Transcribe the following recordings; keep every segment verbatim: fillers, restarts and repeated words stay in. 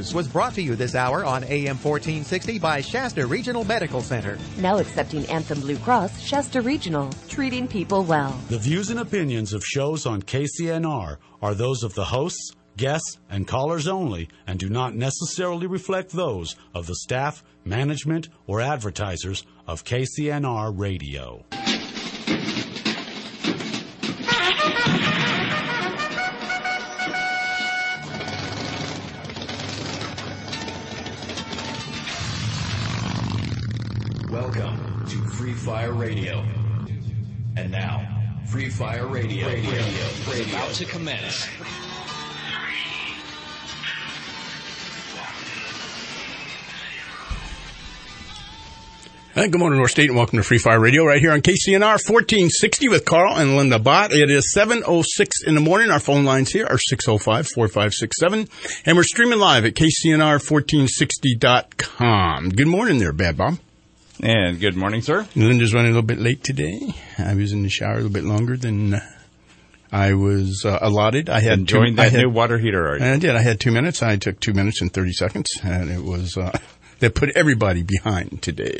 News was brought to you this hour on A M fourteen sixty by Shasta Regional Medical Center. Now accepting Anthem Blue Cross, Shasta Regional, treating people well. The views and opinions of shows on K C N R are those of the hosts, guests, and callers only, and do not necessarily reflect those of the staff, management, or advertisers of K C N R Radio. Welcome to Free Fire Radio. And now, Free Fire Radio, radio, radio, radio is about to commence. Hey, good morning, North State, and welcome to Free Fire Radio right here on K C N R fourteen sixty with Carl and Linda Bott. It is seven oh six in the morning. Our phone lines here are six oh five, four five six seven, and we're streaming live at K C N R fourteen sixty dot com. Good morning there, Bad Bob. And good morning, sir. Linda's running a little bit late today. I was in the shower a little bit longer than I was uh, allotted. I had Enjoying two, that I had, new water heater, are you? I did. I had two minutes. I took two minutes and thirty seconds, and it was... Uh, that put everybody behind today.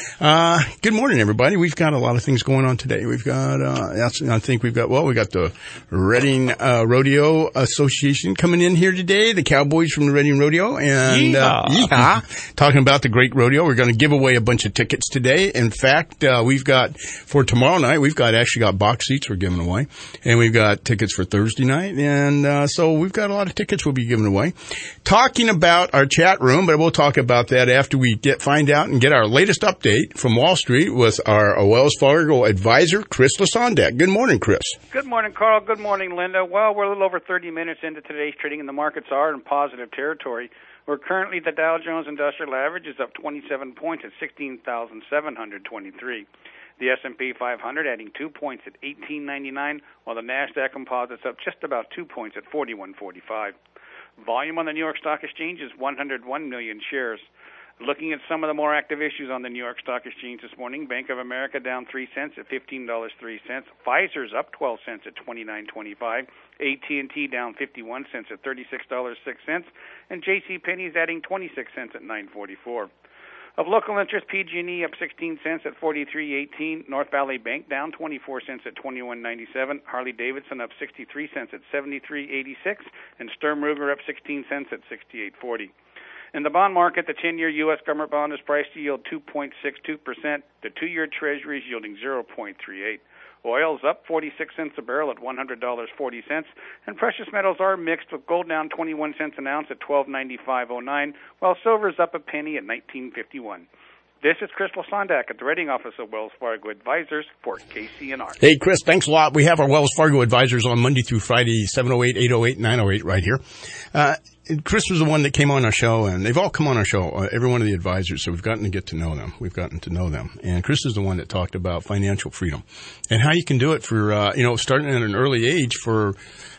Uh, good morning, everybody. We've got a lot of things going on today. We've got, uh, I think we've got, well, we got the Reading uh, Rodeo Association coming in here today, the Cowboys from the Reading Rodeo, and, uh, yeehaw, talking about the great rodeo. We're going to give away a bunch of tickets today. In fact, uh, we've got, for tomorrow night, we've got, actually got box seats we're giving away, and we've got tickets for Thursday night, and, uh, so we've got a lot of tickets we'll be giving away. Talking about our chat room, but we'll talk about that after we get find out and get our latest update from Wall Street with our Wells Fargo advisor, Chris Lasondak. Good morning, Chris. Good morning, Carl. Good morning, Linda. Well, we're a little over thirty minutes into today's trading, and the markets are in positive territory. We're currently, the Dow Jones Industrial Average is up twenty-seven points at sixteen thousand seven hundred twenty-three. The S and P five hundred adding two points at eighteen ninety-nine, while the NASDAQ Composite's up just about two points at forty-one forty-five. Volume on the New York Stock Exchange is one hundred one million shares. Looking at some of the more active issues on the New York Stock Exchange this morning, Bank of America down three cents at fifteen dollars and three cents. Pfizer's up twelve cents at twenty-nine twenty-five. A T and T down fifty-one cents at thirty-six dollars and six cents. And J C Penney's adding twenty-six cents at nine forty-four. Of local interest, P G and E up sixteen cents at forty-three eighteen. North Valley Bank down twenty-four cents at twenty-one ninety-seven. Harley Davidson up sixty-three cents at seventy-three eighty-six. And Sturm Ruger up sixteen cents at sixty-eight forty. In the bond market, the ten-year U S government bond is priced to yield two point six two percent. The two-year Treasury is yielding zero point three eight. Oil's up forty-six cents a barrel at one hundred dollars and forty cents. And precious metals are mixed, with gold down twenty-one cents an ounce at twelve ninety-five oh nine, while silver's up a penny at nineteen fifty-one. This is Chris Lasondak at the Reading Office of Wells Fargo Advisors for K C N R. Hey, Chris, thanks a lot. We have our Wells Fargo Advisors on Monday through Friday, seven oh eight, eight oh eight, nine oh eight right here. Uh, Chris was the one that came on our show, and they've all come on our show, uh, every one of the advisors, so we've gotten to get to know them. We've gotten to know them. And Chris is the one that talked about financial freedom and how you can do it for, uh, you know, starting at an early age for,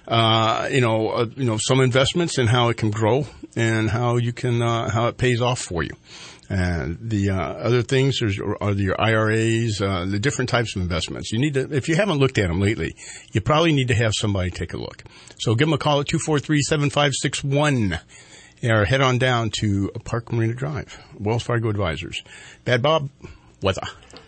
uh, you know, uh, you know, some investments and how it can grow and how you can, uh, how it pays off for you. And the uh, other things are, are your I R As, uh, the different types of investments. You need to, if you haven't looked at them lately, you probably need to have somebody take a look. So give them a call at two four three, seven five six one or head on down to Park Marina Drive, Wells Fargo Advisors. Bad Bob, weather.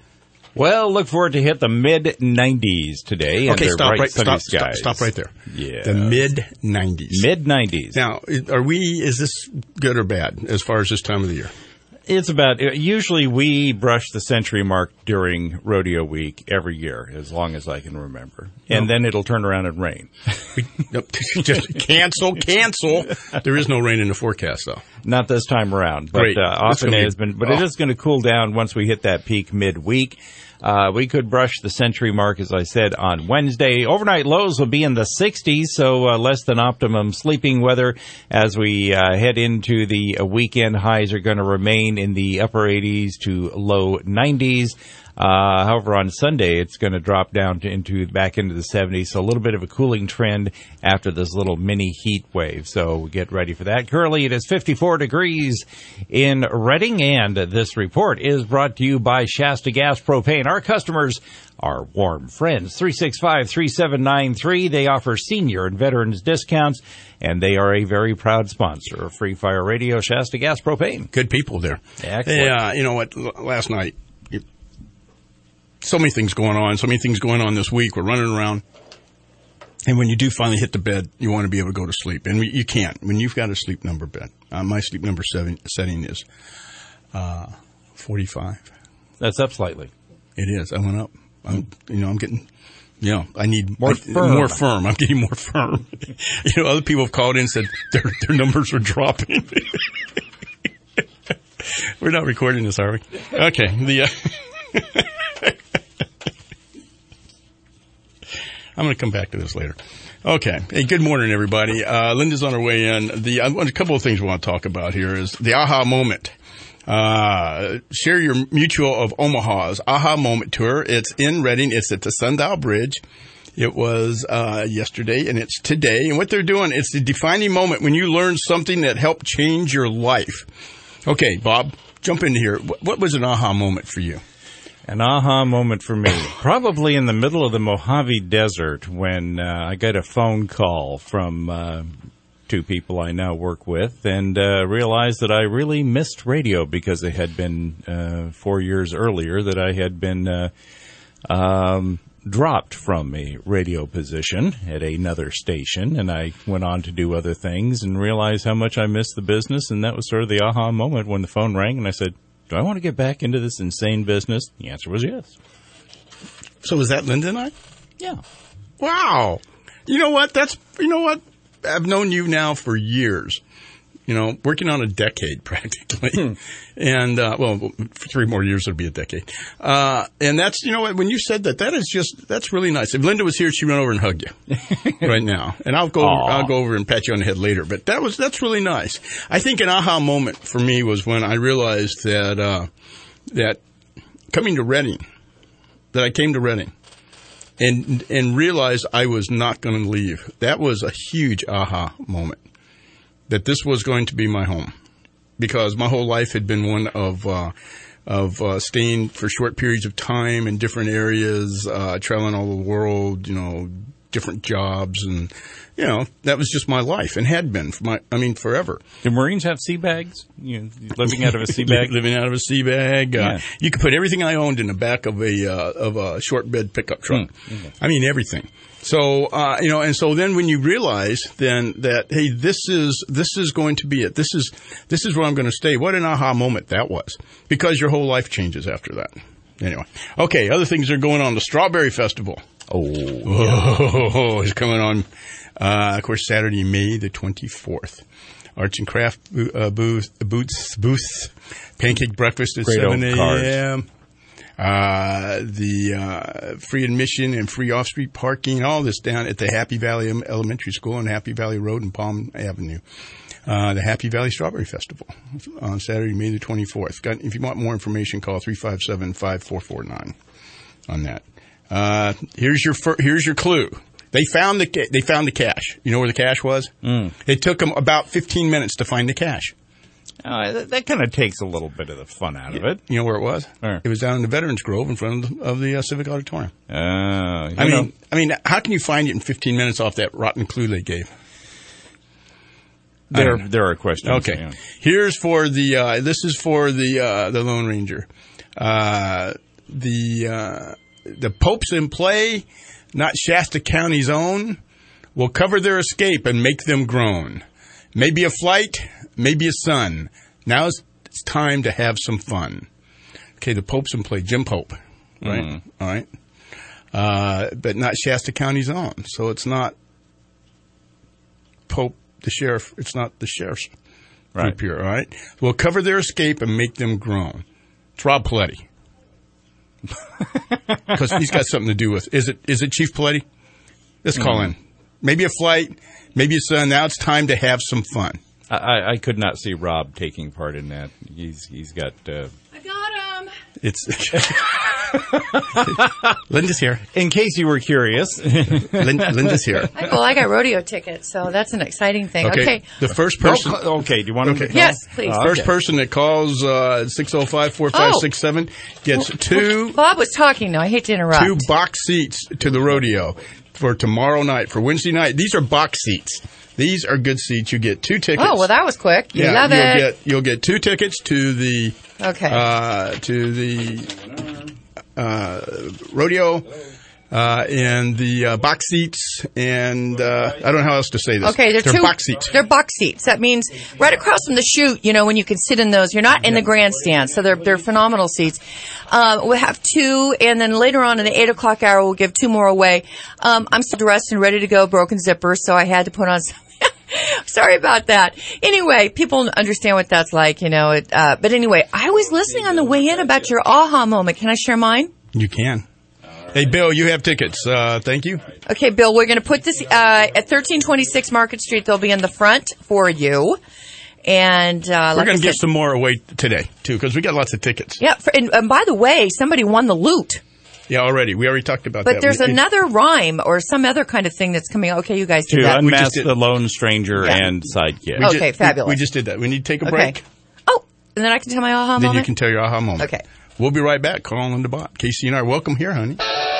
Well, look forward to hit the mid nineties today. Okay, under stop bright right, sunny stop, stop, stop right there. Yeah. The mid nineties. mid nineties. Now, are we, is this good or bad as far as this time of the year? It's about, usually we brush the century mark during rodeo week every year, as long as I can remember. And no. Then it'll turn around and rain. Nope. Just cancel, cancel. There is no rain in the forecast, though. Not this time around. But uh, often it has been, but oh. it is going to cool down once we hit that peak midweek. Uh, we could brush the century mark, as I said, on Wednesday. Overnight lows will be in the sixties, so uh, less than optimum sleeping weather. As we uh, head into the uh, weekend, highs are going to remain in the upper eighties to low nineties. Uh, however, on Sunday, it's going to drop down to into back into the seventies, so a little bit of a cooling trend after this little mini heat wave. So get ready for that. Currently, it is fifty-four degrees in Reading, and this report is brought to you by Shasta Gas Propane. Our customers our warm friends. three six five, three seven nine three. They offer senior and veterans discounts, and they are a very proud sponsor of Free Fire Radio, Shasta Gas Propane. Good people there. Excellent. Hey, uh, you know what? Last night, you, so many things going on, so many things going on this week. We're running around. And when you do finally hit the bed, you want to be able to go to sleep. And you can't when you've got a sleep number bed. Uh, my sleep number seven, setting is uh, forty-five. That's up slightly. It is. I went up. I'm, you know, I'm getting, you know, I need more I, firm. More firm. I'm getting more firm. You know, other people have called in and said their, their numbers are dropping. We're not recording this, are we? Okay. The. Uh, I'm going to come back to this later. Okay. Hey, good morning, everybody. Uh, Linda's on her way in. The uh, a couple of things we want to talk about here is the aha moment. Uh, share your Mutual of Omaha's aha moment tour. It's in Reading. It's at the Sundial Bridge. It was uh, yesterday, and it's today. And what they're doing, it's the defining moment when you learn something that helped change your life. Okay, Bob, jump in here. What, what was an aha moment for you? An aha moment for me, probably in the middle of the Mojave Desert when uh, I got a phone call from uh, two people I now work with and uh, realized that I really missed radio because it had been uh, four years earlier that I had been uh, um, dropped from a radio position at another station, and I went on to do other things and realized how much I missed the business, and that was sort of the aha moment when the phone rang and I said, do I want to get back into this insane business? The answer was yes. So was that Linda and I? Yeah. Wow. You know what? That's, you know what? I've known you now for years. You know, working on a decade practically. Hmm. And, uh, well, for three more years it'll be a decade. Uh, and that's, you know what, when you said that, that is just, that's really nice. If Linda was here, she'd run over and hug you right now. And I'll go, over, I'll go over and pat you on the head later. But that was, that's really nice. I think an aha moment for me was when I realized that, uh, that coming to Reading, that I came to Reading and, and realized I was not going to leave. That was a huge aha moment. That this was going to be my home, because my whole life had been one of uh, of uh, staying for short periods of time in different areas, uh, traveling all the world, you know, different jobs, and you know that was just my life and had been for my, I mean, forever. Do Marines have sea bags? You know, living out of a sea bag, living out of a sea bag. Yeah. Uh, you could put everything I owned in the back of a uh, of a short bed pickup truck. Mm. Okay. I mean everything. So, uh, you know, and so then when you realize then that, hey, this is, this is going to be it. This is, this is where I'm going to stay. What an aha moment that was, because your whole life changes after that. Anyway. Okay. Other things are going on. The Strawberry Festival. Oh, oh, it's coming on, uh, of course, Saturday, May the twenty-fourth. Arts and Craft uh, booth, booths, booths, pancake breakfast at Great seven a.m. Uh, the, uh, free admission and free off-street parking, all this down at the Happy Valley Elementary School on Happy Valley Road and Palm Avenue. Uh, the Happy Valley Strawberry Festival on Saturday, May the twenty-fourth. Got, if you want more information, call three five seven, five four four nine on that. Uh, here's your, fir- here's your clue. They found the, ca- they found the cache. You know where the cache was? Mm. It took them about fifteen minutes to find the cache. Uh, that that kind of takes a little bit of the fun out of it. You know where it was? Where? It was down in the Veterans Grove in front of the, of the uh, Civic Auditorium. Uh, I know. mean, I mean, how can you find it in fifteen minutes off that rotten clue they gave? There, there are questions. Okay, yeah. Here's for the. Uh, this is for the uh, the Lone Ranger. Uh, the uh, the Popes in play, not Shasta County's own, will cover their escape and make them groan. Maybe a flight, maybe a son. Now it's, it's time to have some fun. Okay, the Pope's in play, Jim Pope, right? Mm. All right, uh, but not Shasta County's own. So it's not Pope, the sheriff. It's not the sheriff's right group here. All right, we'll cover their escape and make them groan. It's Rob Paletti, because he's got something to do with. Is it? Is it Chief Paletti? Let's call mm. in. Maybe a flight, maybe a son. Now it's time to have some fun. I, I could not see Rob taking part in that. He's he's got. Uh... I got him. It's Linda's here. In case you were curious. Linda, Linda's here. Well, I got rodeo tickets, so that's an exciting thing. Okay. okay. The first person. No, okay, do you want to? Okay. Yes, please. The uh, first okay. person that calls uh, six oh five, four five six seven gets well, two. Bob was talking now. I hate to interrupt. Two box seats to the rodeo for tomorrow night, for Wednesday night. These are box seats. These are good seats. You get two tickets. Oh, well, that was quick. You yeah, love you'll it. Get, you'll get two tickets to the okay uh, to the uh, rodeo uh, and the uh, box seats, and uh, I don't know how else to say this. Okay, they're, they're two, box seats. They're box seats. That means right across from the chute, you know, when you can sit in those. You're not in the grandstand, so they're they're phenomenal seats. Uh, we'll have two, and then later on in the eight o'clock hour, we'll give two more away. Um, I'm still dressed and ready to go, broken zipper, so I had to put on some. Sorry about that. Anyway, people understand what that's like, you know. It, uh, but anyway, I was listening on the way in about your aha moment. Can I share mine? You can. Hey, Bill, you have tickets. Uh, thank you. Okay, Bill, we're going to put this uh, at thirteen twenty-six Market Street. They'll be in the front for you. And uh, we're like going to give said, some more away today, too, because we got lots of tickets. Yeah, for, and, and by the way, somebody won the loot. Yeah, already. We already talked about but that. But there's we, another rhyme or some other kind of thing that's coming out. Okay, you guys do to that. To unmask the lone stranger yeah. and sidekick. We okay, just, fabulous. We, we just did that. We need to take a break. Okay. Oh, and then I can tell my aha then moment? Then you can tell your aha moment. Okay. We'll be right back. Call on the bot. K C N R, welcome here, honey.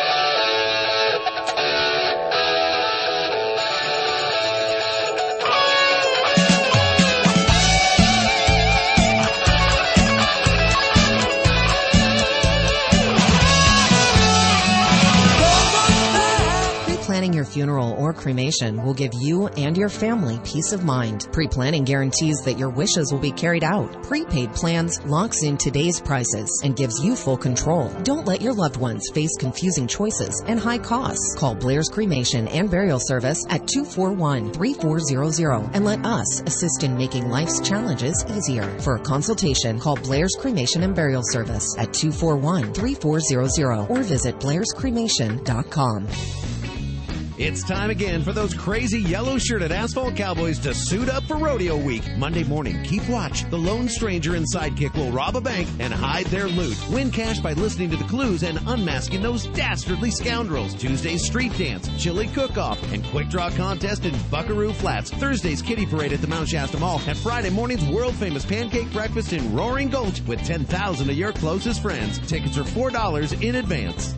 Planning your funeral or cremation will give you and your family peace of mind. Pre-planning guarantees that your wishes will be carried out. Prepaid plans locks in today's prices and gives you full control. Don't let your loved ones face confusing choices and high costs. Call Blair's Cremation and Burial Service at two four one, three four zero zero and let us assist in making life's challenges easier. For a consultation, call Blair's Cremation and Burial Service at two four one, three four zero zero or visit blairs cremation dot com. It's time again for those crazy yellow-shirted asphalt cowboys to suit up for rodeo week. Monday morning, keep watch. The lone stranger and sidekick will rob a bank and hide their loot. Win cash by listening to the clues and unmasking those dastardly scoundrels. Tuesday's street dance, chili cook-off, and quick draw contest in Buckaroo Flats. Thursday's kiddie parade at the Mount Shasta Mall. And Friday morning's world-famous pancake breakfast in Roaring Gulch with ten thousand of your closest friends. Tickets are four dollars in advance.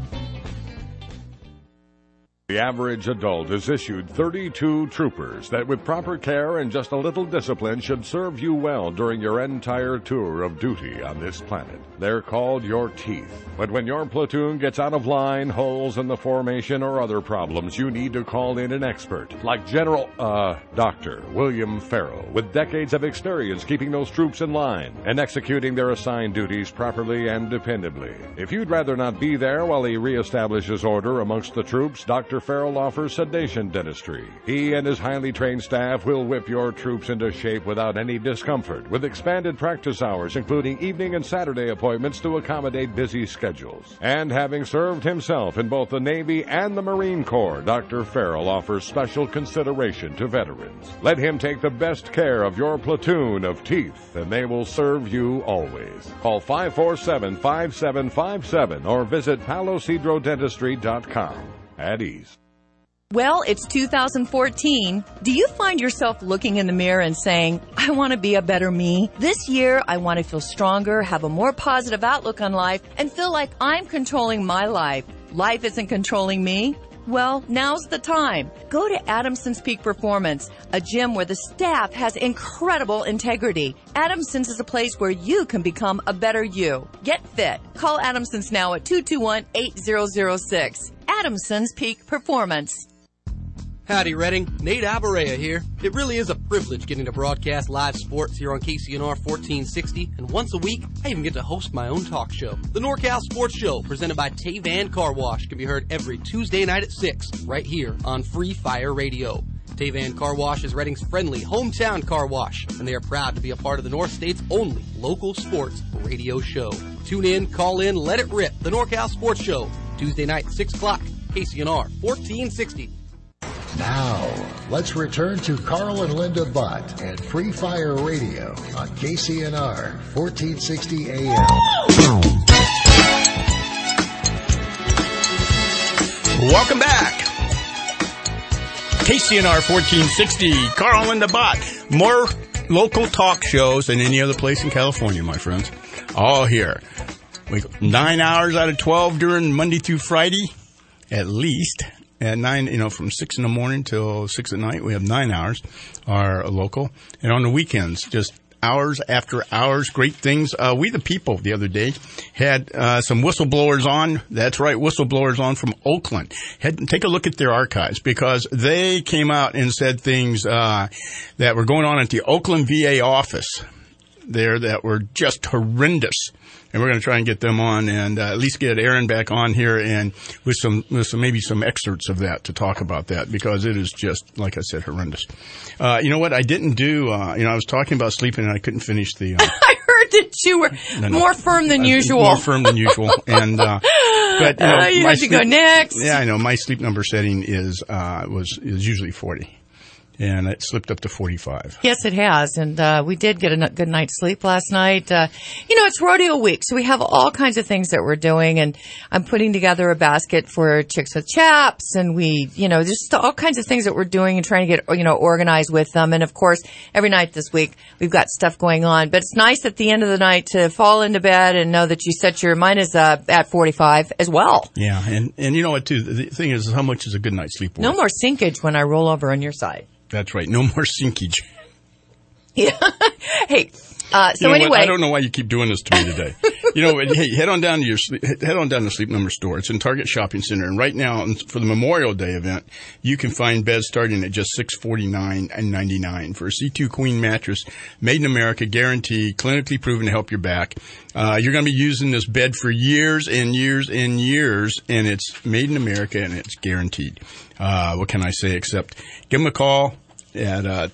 The average adult is issued thirty-two troopers that with proper care and just a little discipline should serve you well during your entire tour of duty on this planet. They're called your teeth. But when your platoon gets out of line, holes in the formation, or other problems, you need to call in an expert like General, uh, Doctor William Farrell, with decades of experience keeping those troops in line and executing their assigned duties properly and dependably. If you'd rather not be there while he reestablishes order amongst the troops, Doctor Farrell offers sedation dentistry. He and his highly trained staff will whip your troops into shape without any discomfort, with expanded practice hours, including evening and Saturday appointments to accommodate busy schedules. And having served himself in both the Navy and the Marine Corps, Doctor Farrell offers special consideration to veterans. Let him take the best care of your platoon of teeth, and they will serve you always. Call five four seven, five seven five seven or visit palo cedro dentistry dot com. At ease. Well, it's two thousand fourteen. Do you find yourself looking in the mirror and saying, I want to be a better me? This year, I want to feel stronger, have a more positive outlook on life, and feel like I'm controlling my life. Life isn't controlling me. Well, now's the time. Go to Adamson's Peak Performance, a gym where the staff has incredible integrity. Adamson's is a place where you can become a better you. Get fit. Call Adamson's now at two two one, eight zero zero six. Adamson's Peak Performance. Howdy, Redding. Nate Abarea here. It really is a privilege getting to broadcast live sports here on K C N R fourteen sixty, and once a week, I even get to host my own talk show. The NorCal Sports Show, presented by Tavan Car Wash, can be heard every Tuesday night at six, right here on Free Fire Radio. Tavan Car Wash is Redding's friendly hometown car wash, and they are proud to be a part of the North State's only local sports radio show. Tune in, call in, let it rip. The NorCal Sports Show, Tuesday night, six o'clock, K C N R fourteen sixty. Now, let's return to Carl and Linda Butt and Free Fire Radio on K C N R fourteen sixty A M. Welcome back. K C N R fourteen sixty, Carl and Linda Bott. More local talk shows than any other place in California, my friends. All here. We nine hours out of twelve during Monday through Friday, at least. At nine, you know, from six in the morning till six at night, we have nine hours are local. And on the weekends, just hours after hours, great things. Uh, we the People the other day had uh, some whistleblowers on. That's right, whistleblowers on from Oakland. Had, take a look at their archives because they came out and said things uh, that were going on at the Oakland V A office there that were just horrendous. And we're going to try and get them on and uh, at least get Aaron back on here and with some, with some, maybe some excerpts of that to talk about that because it is just, like I said, horrendous. Uh, you know what? I didn't do, uh, you know, I was talking about sleeping and I couldn't finish the, uh, I heard that you were no, no, more firm than usual. More firm than usual. And, uh, but, you know, uh, you my have to sleep, go next. Yeah, I know. My sleep number setting is, uh, was, is usually forty. And it slipped up to forty-five. Yes, it has. And uh, we did get a good night's sleep last night. Uh, you know, it's rodeo week, so we have all kinds of things that we're doing. And I'm putting together a basket for Chicks with Chaps. And we, you know, just all kinds of things that we're doing and trying to get, you know, organized with them. And, of course, every night this week we've got stuff going on. But it's nice at the end of the night to fall into bed and know that you set your, mine is uh, at forty-five as well. Yeah. And, and you know what, too? The thing is, how much is a good night's sleep worth? No more sinkage when I roll over on your side. That's right. No more sinkage. Yeah. Hey, uh, so you know anyway. What? I don't know why you keep doing this to me today. You know, hey, head on down to your, head on down to the Sleep Number store. It's in Target Shopping Center. And right now, for the Memorial Day event, you can find beds starting at just six hundred forty-nine dollars and ninety-nine cents for a C two Queen mattress, made in America, guaranteed, clinically proven to help your back. Uh, you're going to be using this bed for years and years and years, and it's made in America and it's guaranteed. Uh, what can I say except give them a call at, uh,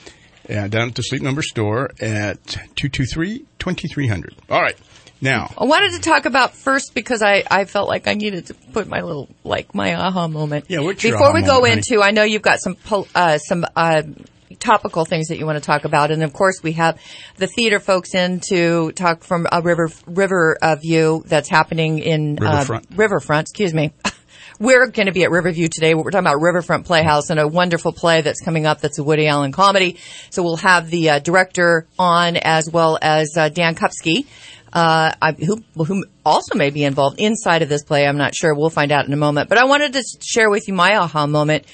uh, down at the Sleep Number store at two two three, two three zero zero. All right. Now, I wanted to talk about first because I, I felt like I needed to put my little, like, my aha moment. Yeah, what's your Before aha we go moment, into, I know you've got some, uh, some, uh, topical things that you want to talk about. And of course we have the theater folks in to talk from a river, river uh, view that's happening in, Riverfront. uh, Riverfront, excuse me. We're going to be at Riverview today. We're talking about Riverfront Playhouse and a wonderful play that's coming up that's a Woody Allen comedy. So we'll have the uh, director on as well as uh, Dan Kupski, uh, I, who, who also may be involved inside of this play. I'm not sure. We'll find out in a moment. But I wanted to share with you my aha moment.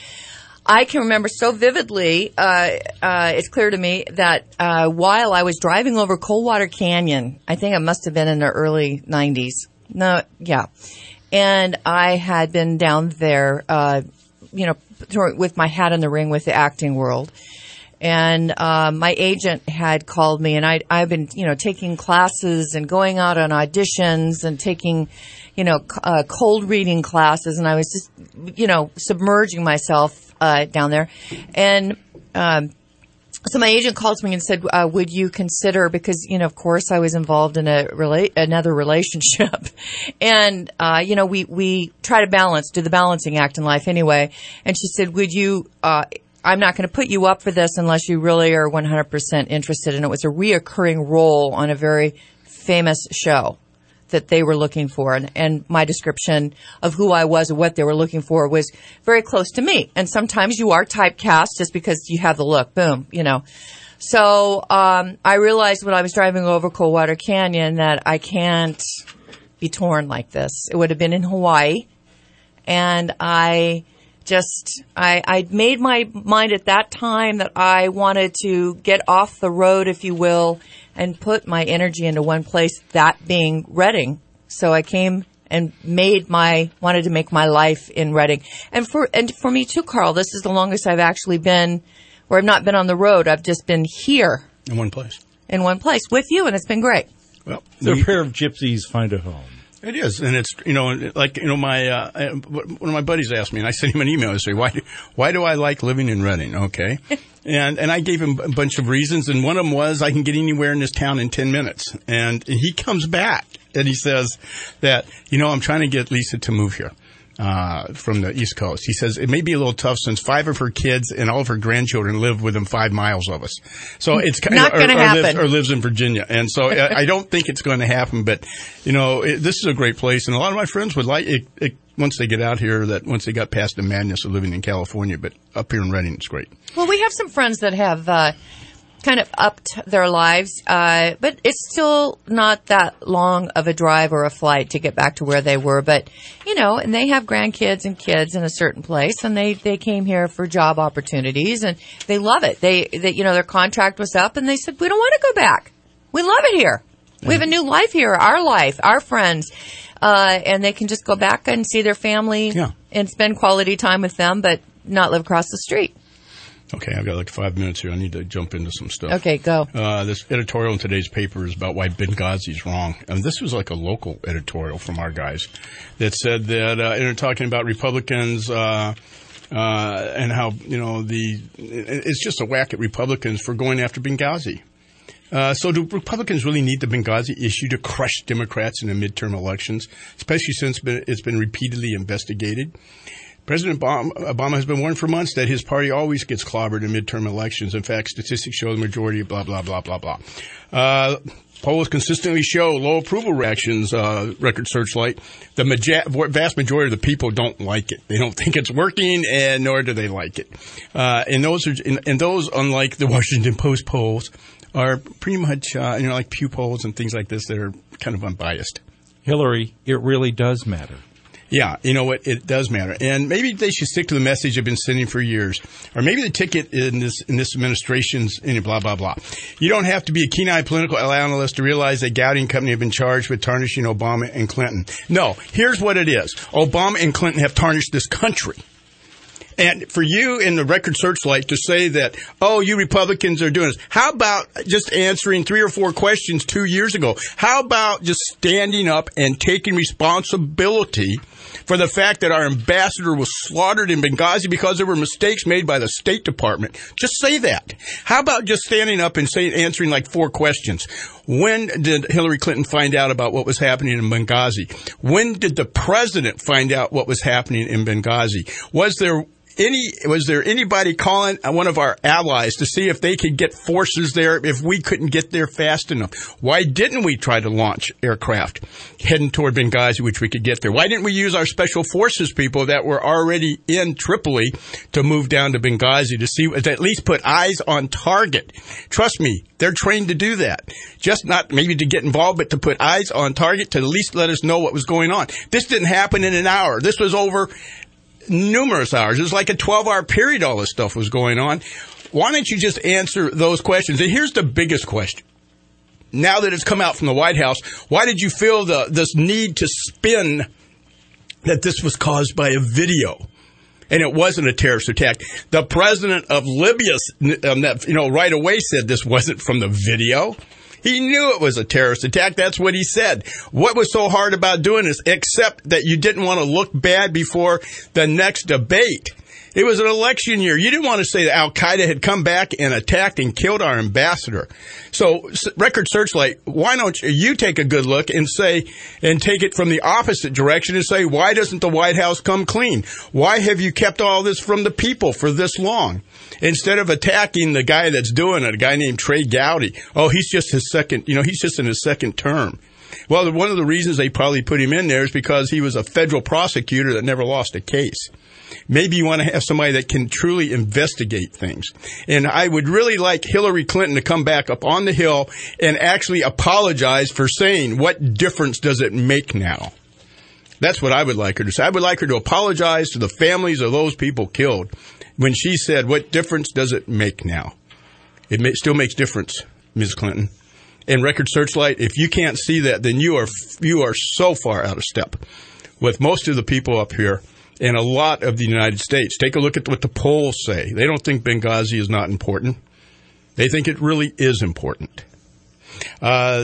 I can remember so vividly, uh, uh, it's clear to me that uh, while I was driving over Coldwater Canyon, I think it must have been in the early nineties. No, yeah. And I had been down there, uh, you know, with my hat in the ring with the acting world. And uh, my agent had called me, and I, I've been, you know, taking classes and going out on auditions and taking, you know, uh, cold reading classes. And I was just, you know, submerging myself uh, down there. And um so my agent called me and said, uh, would you consider, because, you know, of course I was involved in a rela- another relationship. And, uh, you know, we, we try to balance, do the balancing act in life anyway. And she said, would you, uh, I'm not going to put you up for this unless you really are one hundred percent interested. And it was a reoccurring role on a very famous show that they were looking for. And, and my description of who I was and what they were looking for was very close to me. And sometimes you are typecast just because you have the look. Boom, you know. So um, I realized when I was driving over Coldwater Canyon that I can't be torn like this. It would have been in Hawaii. And I just, I, I made my mind at that time that I wanted to get off the road, if you will, and put my energy into one place, that being Redding. So I came and made my, wanted to make my life in Redding. And for, and for me too, Carl, this is the longest I've actually been, where I've not been on the road. I've just been here. In one place. In one place with you, and it's been great. Well, the we, pair of gypsies find a home. It is, and it's, you know, like, you know, my, uh, one of my buddies asked me, and I sent him an email and say, why do, why do I like living in Redding? Okay. and, and I gave him a bunch of reasons, and one of them was I can get anywhere in this town in ten minutes. And he comes back, and he says that, you know, I'm trying to get Lisa to move here. Uh, from the East Coast. He says it may be a little tough since five of her kids and all of her grandchildren live within five miles of us. So it's kind not of, going to happen. Lives, or lives in Virginia. And so I, I don't think it's going to happen, but, you know, it, this is a great place. And a lot of my friends would like, it, it, once they get out here, that once they got past the madness of living in California, but up here in Redding, it's great. Well, we have some friends that have uh, kind of upped their lives, uh, but it's still not that long of a drive or a flight to get back to where they were. But, you know, and they have grandkids and kids in a certain place, and they, they came here for job opportunities, and they love it. They, they, you know, their contract was up, and they said, we don't want to go back. We love it here. We have a new life here, our life, our friends. Uh, and they can just go back and see their family yeah. and spend quality time with them, but not live across the street. Okay, I've got like five minutes here. I need to jump into some stuff. Okay, go. Uh, this editorial in today's paper is about why Benghazi's wrong. And this was like a local editorial from our guys that said that, uh, and they're talking about Republicans, uh, uh, and how, you know, the, it's just a whack at Republicans for going after Benghazi. Uh, so do Republicans really need the Benghazi issue to crush Democrats in the midterm elections, especially since it's been repeatedly investigated? President Obama has been warned for months that his party always gets clobbered in midterm elections. In fact, statistics show the majority of blah, blah, blah, blah, blah. Uh, polls consistently show low approval reactions, uh, Record Searchlight. The maja- vast majority of the people don't like it. They don't think it's working, and nor do they like it. Uh, and those are, and, and those, unlike the Washington Post polls, are pretty much, uh, you know, like Pew polls and things like this that are kind of unbiased. Hillary, it really does matter. Yeah, you know what? It does matter. And maybe they should stick to the message they've been sending for years. Or maybe the ticket in this in this administration's in blah, blah, blah. You don't have to be a keen-eyed political analyst to realize that Gowdy and company have been charged with tarnishing Obama and Clinton. No, here's what it is. Obama and Clinton have tarnished this country. And for you in the Record Searchlight to say that, oh, you Republicans are doing this, how about just answering three or four questions two years ago? How about just standing up and taking responsibility for the fact that our ambassador was slaughtered in Benghazi because there were mistakes made by the State Department? Just say that. How about just standing up and saying, answering like four questions? When did Hillary Clinton find out about what was happening in Benghazi? When did the president find out what was happening in Benghazi? Was there Any, was there anybody calling one of our allies to see if they could get forces there if we couldn't get there fast enough? Why didn't we try to launch aircraft heading toward Benghazi, which we could get there? Why didn't we use our special forces people that were already in Tripoli to move down to Benghazi to see, to at least put eyes on target? Trust me, they're trained to do that. Just not maybe to get involved, but to put eyes on target to at least let us know what was going on. This didn't happen in an hour. This was over numerous hours. It was like a twelve-hour period all this stuff was going on. Why don't you just answer those questions? And here's the biggest question. Now that it's come out from the White House, why did you feel the this need to spin that this was caused by a video? And it wasn't a terrorist attack. The president of Libya, um, you know, right away said this wasn't from the video. He knew it was a terrorist attack. That's what he said. What was so hard about doing this, except that you didn't want to look bad before the next debate? It was an election year. You didn't want to say that Al-Qaeda had come back and attacked and killed our ambassador. So, Record Searchlight, why don't you take a good look and say, and take it from the opposite direction and say, why doesn't the White House come clean? Why have you kept all this from the people for this long? Instead of attacking the guy that's doing it, a guy named Trey Gowdy. Oh, he's just his second, you know, he's just in his second term. Well, one of the reasons they probably put him in there is because he was a federal prosecutor that never lost a case. Maybe you want to have somebody that can truly investigate things. And I would really like Hillary Clinton to come back up on the Hill and actually apologize for saying, what difference does it make now? That's what I would like her to say. I would like her to apologize to the families of those people killed when she said, what difference does it make now? It may, still makes difference, Miz Clinton. And Record Searchlight, if you can't see that, then you are you are so far out of step with most of the people up here and a lot of the United States. Take a look at what the polls say. They don't think Benghazi is not important. They think it really is important. Uh,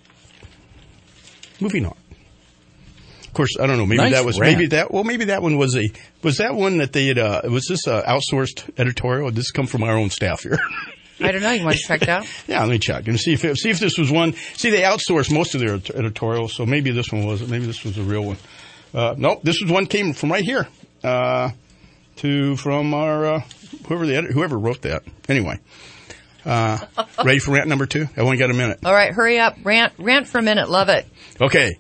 moving on. Of course, I don't know. Maybe nice that was rant. maybe that. Well, maybe that one was a was that one that they had. Uh, was this a outsourced editorial? Or did this come from our own staff here? I don't know. You want to check it out? Yeah, let me check and see if it, see if this was one. See, they outsourced most of their editorials, so maybe this one was. Maybe this was a real one. Uh, nope, this was one came from right here. Uh, to from our uh, whoever the edit, whoever wrote that. Anyway, uh, ready for rant number two? I only got a minute. All right, hurry up. Rant, rant for a minute. Love it. Okay.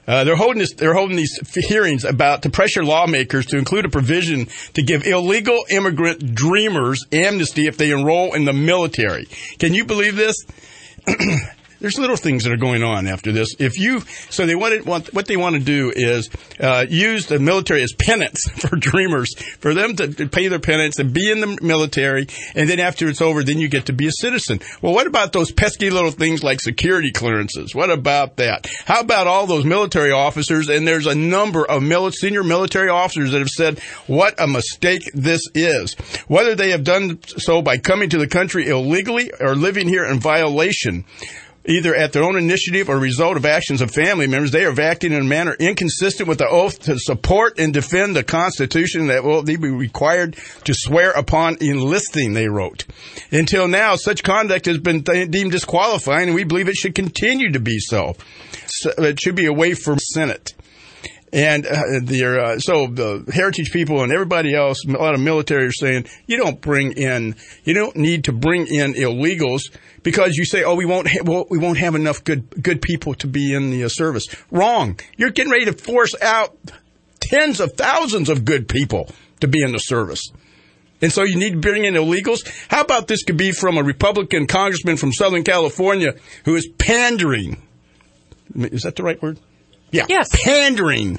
Uh, they're holding this, they're holding these hearings about to pressure lawmakers to include a provision to give illegal immigrant dreamers amnesty if they enroll in the military. Can you believe this? There's little things that are going on after this. If you, so they want, want what they want to do is uh, use the military as penance for dreamers, for them to, to pay their penance and be in the military, and then after it's over, then you get to be a citizen. Well, what about those pesky little things like security clearances? What about that? How about all those military officers? And there's a number of mil- senior military officers that have said what a mistake this is. Whether they have done so by coming to the country illegally or living here in violation, either at their own initiative or result of actions of family members, they are acting in a manner inconsistent with the oath to support and defend the Constitution that will be required to swear upon enlisting, they wrote. Until now, such conduct has been th- deemed disqualifying, and we believe it should continue to be so. so it should be a way for Senate. And uh, the, uh, so the heritage people and everybody else, a lot of military are saying, you don't bring in, you don't need to bring in illegals because you say, oh, we won't, ha- well, we won't have enough good, good people to be in the uh, service. Wrong. You're getting ready to force out tens of thousands of good people to be in the service. And so you need to bring in illegals. How about this could be from a Republican congressman from Southern California who is pandering? Is that the right word? Yeah, yes. Pandering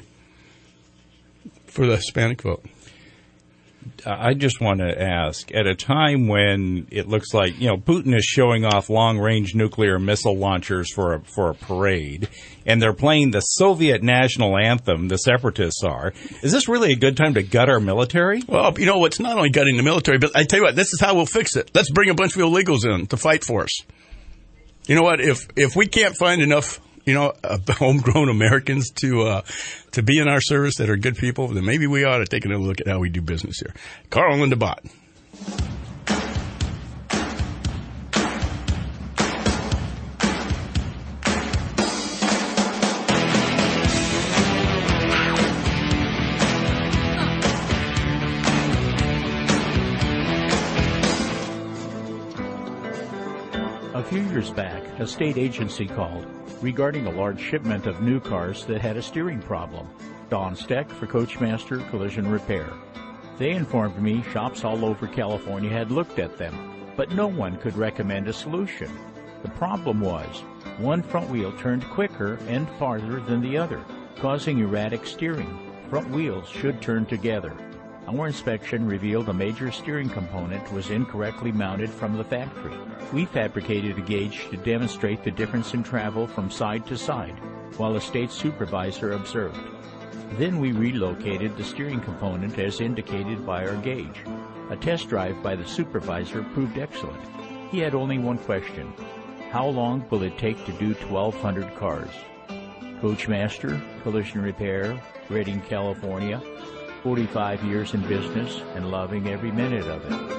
for the Hispanic vote. I just want to ask, at a time when it looks like, you know, Putin is showing off long-range nuclear missile launchers for a, for a parade, and they're playing the Soviet national anthem, the separatists are, is this really a good time to gut our military? Well, you know, it's not only gutting the military, but I tell you what, this is how we'll fix it. Let's bring a bunch of illegals in to fight for us. You know what, if if we can't find enough, you know, uh, homegrown Americans to uh, to be in our service that are good people, then maybe we ought to take another look at how we do business here. Carl and Linda Bott. A few years back, a state agency called regarding a large shipment of new cars that had a steering problem. Don Steck for Coachmaster Collision Repair. They informed me shops all over California had looked at them, but no one could recommend a solution. The problem was, one front wheel turned quicker and farther than the other, causing erratic steering. Front wheels should turn together. Our inspection revealed a major steering component was incorrectly mounted from the factory. We fabricated a gauge to demonstrate the difference in travel from side to side, while a state supervisor observed. Then we relocated the steering component as indicated by our gauge. A test drive by the supervisor proved excellent. He had only one question: how long will it take to do twelve hundred cars? Coachmaster Collision Repair, Redding, California. forty-five years in business and loving every minute of it.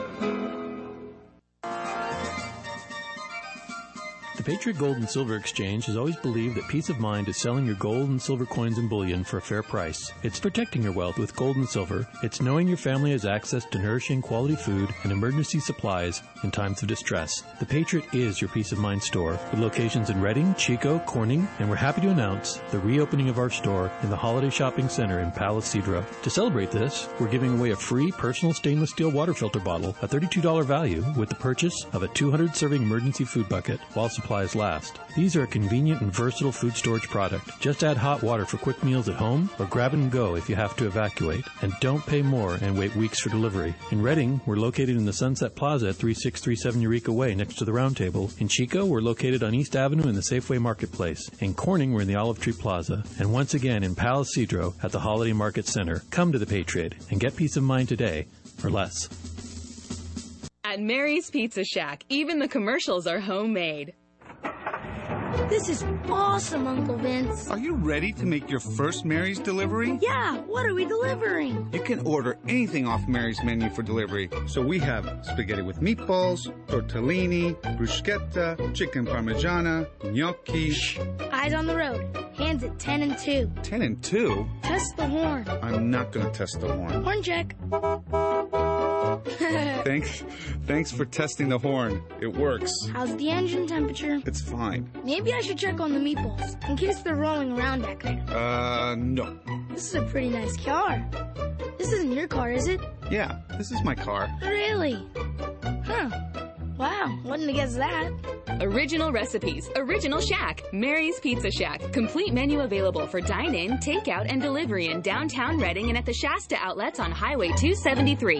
The Patriot Gold and Silver Exchange has always believed that peace of mind is selling your gold and silver coins and bullion for a fair price. It's protecting your wealth with gold and silver. It's knowing your family has access to nourishing quality food and emergency supplies in times of distress. The Patriot is your peace of mind store with locations in Redding, Chico, Corning, and we're happy to announce the reopening of our store in the Holiday Shopping Center in Palo Cedro. To celebrate this, we're giving away a free personal stainless steel water filter bottle, a thirty-two dollars value, with the purchase of a two hundred serving emergency food bucket while supplies last. These are a convenient and versatile food storage product. Just add hot water for quick meals at home or grab and go if you have to evacuate. And don't pay more and wait weeks for delivery. In Redding, we're located in the Sunset Plaza at thirty-six thirty-seven Eureka Way next to the Round Table. In Chico, we're located on East Avenue in the Safeway Marketplace. In Corning, we're in the Olive Tree Plaza. And once again in Palo Cedro at the Holiday Market Center. Come to the Patriot and get peace of mind today for less. At Mary's Pizza Shack, even the commercials are homemade. This is awesome, Uncle Vince. Are you ready to make your first Mary's delivery? Yeah, what are we delivering? You can order anything off Mary's menu for delivery. So we have spaghetti with meatballs, tortellini, bruschetta, chicken parmigiana, gnocchi. Shh. Eyes on the road. Hands at ten and two. ten and two? Test the horn. I'm not going to test the horn. Horn check. Thanks, thanks for testing the horn. It works. How's the engine temperature? It's fine. Maybe I should check on the meatballs, in case they're rolling around back there. Uh, no. This is a pretty nice car. This isn't your car, is it? Yeah, this is my car. Really? Huh. Wow, wouldn't have guessed that. Original recipes, original Shack, Mary's Pizza Shack. Complete menu available for dine-in, takeout, and delivery in downtown Reading and at the Shasta outlets on Highway two seventy-three.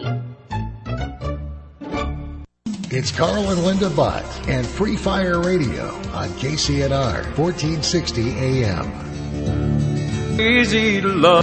It's Carl and Linda Butt and Free Fire Radio on K C N R fourteen sixty A M. Easy to love.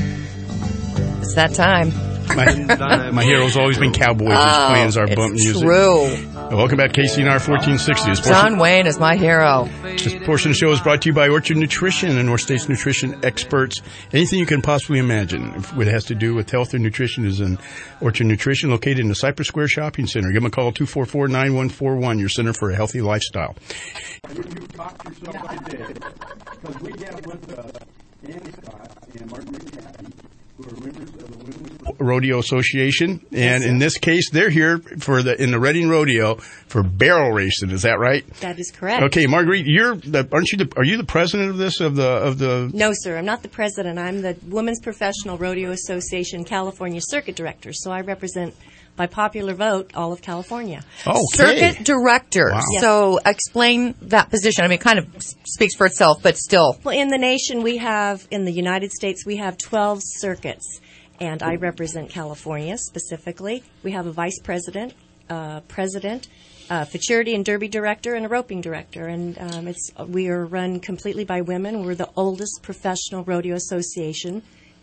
It's that time. My, my hero's always been Cowboys. His Oh, plans are it's bump music. true. Welcome back to K C N R fourteen sixty. This portion, John Wayne is my hero. this portion of the show is brought to you by Orchard Nutrition and North States Nutrition experts. Anything you can possibly imagine if it has to do with health or nutrition is in Orchard Nutrition, located in the Cypress Square Shopping Center. Give them a call, two four four, nine one four one, your Center for a Healthy Lifestyle. You talked yourself like you did, because we have with uh, Andy Scott and Martin McCaffrey, who are members of the Women's Rodeo Association, and Yes, in this case, they're here for the in the Reading Rodeo for barrel racing. Is that right? That is correct. Okay, Marguerite, you're the, aren't you the are you the president of this of the of the? No, sir, I'm not the president. I'm the Women's Professional Rodeo Association California Circuit Director, so I represent, by popular vote, all of California. Okay. Circuit director. Wow. Yes. So explain that position. I mean, it kind of speaks for itself, but still. Well, in the nation, we have, in the United States, we have twelve circuits, and I represent California specifically. We have a vice president, uh, president, uh, futurity and derby director, and a roping director. And um, it's we are run completely by women. We're the oldest professional rodeo association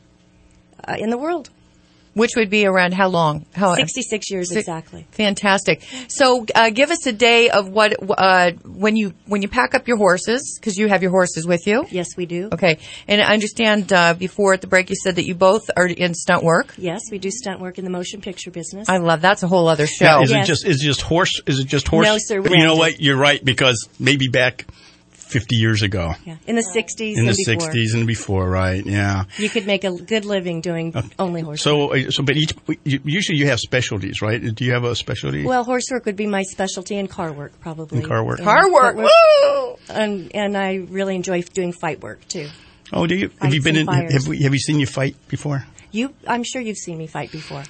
uh, in the world. Which would be around how long? How, sixty-six years Six, exactly. Fantastic. So, uh, give us a day of what uh, when you when you pack up your horses, because you have your horses with you. Yes, we do. Okay, and I understand uh, before at the break you said that you both are in stunt work. Yes, we do stunt work in the motion picture business. I love that's a whole other show. Now, is Yes. it just is it just horse? Is it just horse? No, sir, we You know have what? You're right, because maybe back fifty years ago. Yeah, in the sixties In and the before. sixties and before, right? Yeah. You could make a good living doing only horse So, uh, so, but each you- usually you have specialties, right? Do you have a specialty? Well, horse work would be my specialty, and car work probably. And car work. And Car work, woo! And and I really enjoy doing fight work too. Oh, do you? Have you Fights been in? and fires. Have, we, have you seen you fight before? You, I'm sure you've seen me fight before.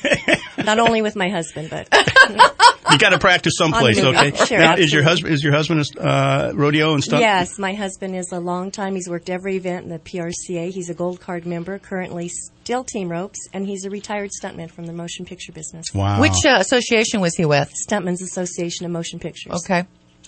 Not only with my husband, but You got to practice someplace, On the movie. okay? Sure, now, is your absolutely. husband is your husband a uh, rodeo and stuff? yes, my husband is a long time. He's worked every event in the P R C A. He's a gold card member, currently still team ropes, and he's a retired stuntman from the motion picture business. Wow. Which uh, association was he with? Stuntmen's Association of Motion Pictures. Okay.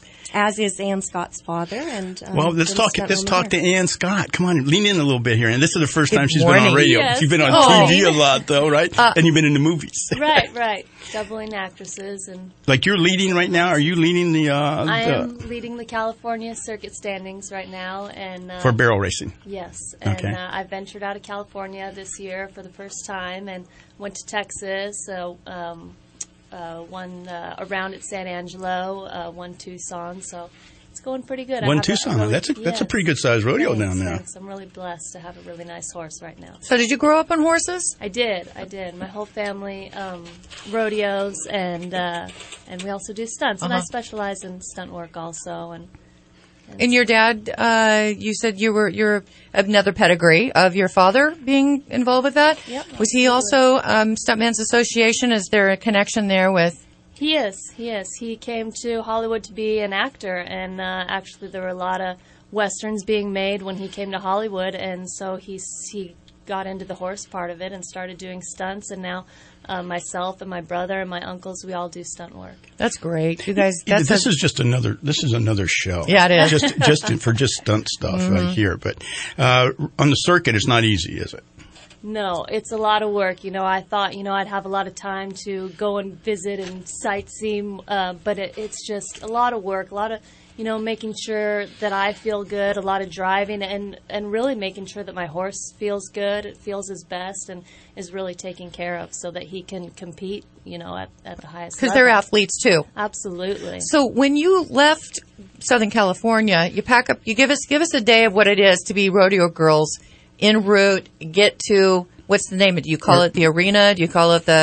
As is Ann Scott's father. And um, Well, let's little talk. stunt Let's woman talk there. to Ann Scott. Come on, lean in a little bit here. And this is the first Good time she's been on morning. radio. Yes. She's been on Oh. T V a lot, though, right? Uh, and you've been in the movies. Right, right. Doubling actresses, and Like you're leading right now. Are you leading the, uh, I the am leading the California circuit standings right now, and uh, for barrel racing? yes, and Okay. uh, I ventured out of California this year for the first time, and went to Texas. So um, uh, won uh, a round at San Angelo, uh, won Tucson. So it's going pretty good. I One have a Tucson. really- That's a that's a yes. pretty good sized rodeo Thanks, down there. thanks. I'm really blessed to have a really nice horse right now. So, did you grow up on horses? I did, I did. My whole family um, rodeos, and uh, and we also do stunts. And I Uh-huh. specialize in stunt work also. And And your dad, uh, you said you were you're another pedigree of your father being involved with that. Yep, Was he also um, Stuntman's Association? Is there a connection there with? he is, he is. He came to Hollywood to be an actor, and uh, actually there were a lot of westerns being made when he came to Hollywood, and so he he got into the horse part of it and started doing stunts. And now uh, myself and my brother and my uncles, we all do stunt work. That's great, you guys. That's this a- is just another. This is another show. Yeah, it is. Just just for just stunt stuff Mhm. right here. But uh, on the circuit, it's not easy, is it? No, it's a lot of work. You know, I thought, you know, I'd have a lot of time to go and visit and sightsee, uh, but it, it's just a lot of work, a lot of, you know, making sure that I feel good, a lot of driving, and, and really making sure that my horse feels good, it feels his best, and is really taken care of so that he can compete, you know, at, at the highest level. Because they're athletes too. Absolutely. So when you left Southern California, you pack up. You give us give us a day of what it is to be rodeo girls en route. Get to what's the name? Do you call it the arena? Do you call it the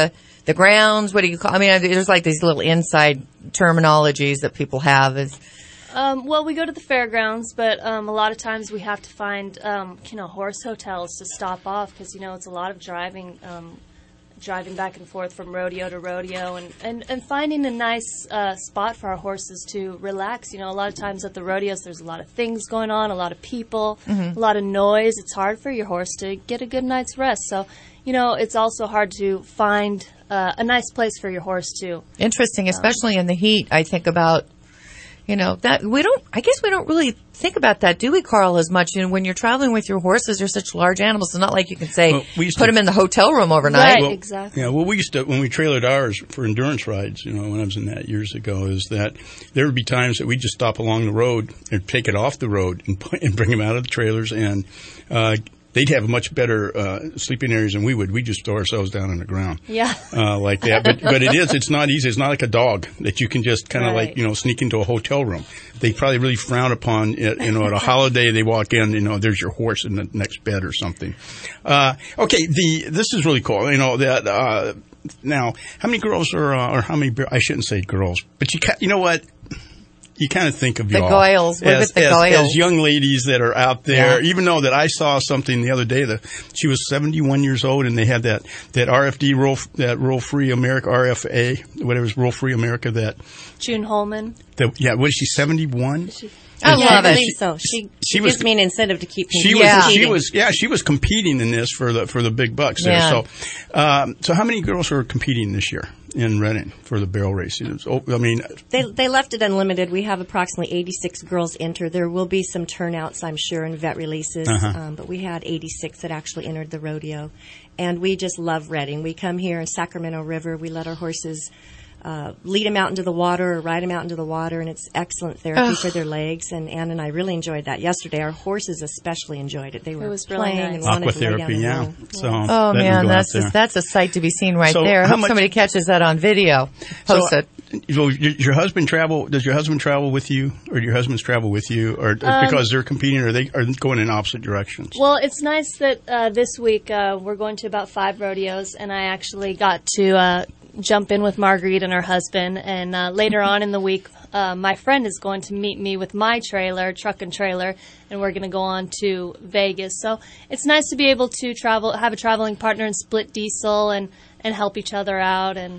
the grounds? What do you call? I mean, there's like these little inside terminologies that people have. Is Um, well, we go to the fairgrounds, but um, a lot of times we have to find, um, you know, horse hotels to stop off because, you know, it's a lot of driving, um, driving back and forth from rodeo to rodeo and, and, and finding a nice uh, spot for our horses to relax. You know, a lot of times at the rodeos there's a lot of things going on, a lot of people, Mhm. a lot of noise. It's hard for your horse to get a good night's rest. So, you know, it's also hard to find uh, a nice place for your horse to. Interesting, especially in the heat. I think about, you know, that we don't, I guess we don't really think about that, do we, Carl, as much? You know, when you're traveling with your horses, they're such large animals. It's not like you can say, Well, we used put to- them in the hotel room overnight. Right, Well, exactly. Yeah, well, we used to, when we trailered ours for endurance rides, you know, when I was in that years ago, is that there would be times that we'd just stop along the road and take it off the road and, put, and bring them out of the trailers, and uh, they'd have much better uh, sleeping areas than we would. We just throw ourselves down on the ground. Yeah. Uh, like that. But but it is, it's not easy. It's not like a dog that you can just kind of Right. like, you know, sneak into a hotel room. They probably really frown upon it, you know, at a holiday they walk in, you know, there's your horse in the next bed or something. Uh, okay, the this is really cool. You know, that, uh, now, how many girls are, uh, or how many, I shouldn't say girls, but you ca- you know what? You kind of think of The y'all Goyles. What as, about the as, Goyles? as young ladies that are out there. Yeah. Even though that I saw something the other day that she was seventy-one years old, and they had that that R F D rural that rural free America R F A whatever is rural free America that June Holman. that yeah was she seventy-one? I yeah, love I it. believe so. She, she she was- gives me an incentive to keep She competing. was she was yeah she was competing in this for the for the big bucks there. Yeah. So um, so how many girls are competing this year in Reading for the barrel racing? It's, oh, I mean, They they left it unlimited. We have approximately eighty-six girls enter. There will be some turnouts, I'm sure, in vet releases. Uh-huh. Um, but we had eighty-six that actually entered the rodeo, and we just love Reading. We come here in Sacramento River. We let our horses uh, lead them out into the water or ride them out into the water, and it's excellent therapy Ugh. for their legs. And Ann and I really enjoyed that yesterday. Our horses especially enjoyed it. They were It was really playing nice. and wanted to lay down aquatherapy, and yeah. roll. So Oh, let them man, go that's out just, there. that's a sight to be seen right So there. I how hope much- somebody catches that on video. Post So, it. So your, your husband travel? Does your husband travel with you, or do your husbands travel with you, or, or Um, because they're competing, or they are going in opposite directions? Well, it's nice that uh, this week uh, we're going to about five rodeos, and I actually got to uh, jump in with Marguerite and her husband. And uh, later on in the week, uh, my friend is going to meet me with my trailer, truck and trailer, and we're going to go on to Vegas. So it's nice to be able to travel, have a traveling partner, and split diesel and and help each other out. And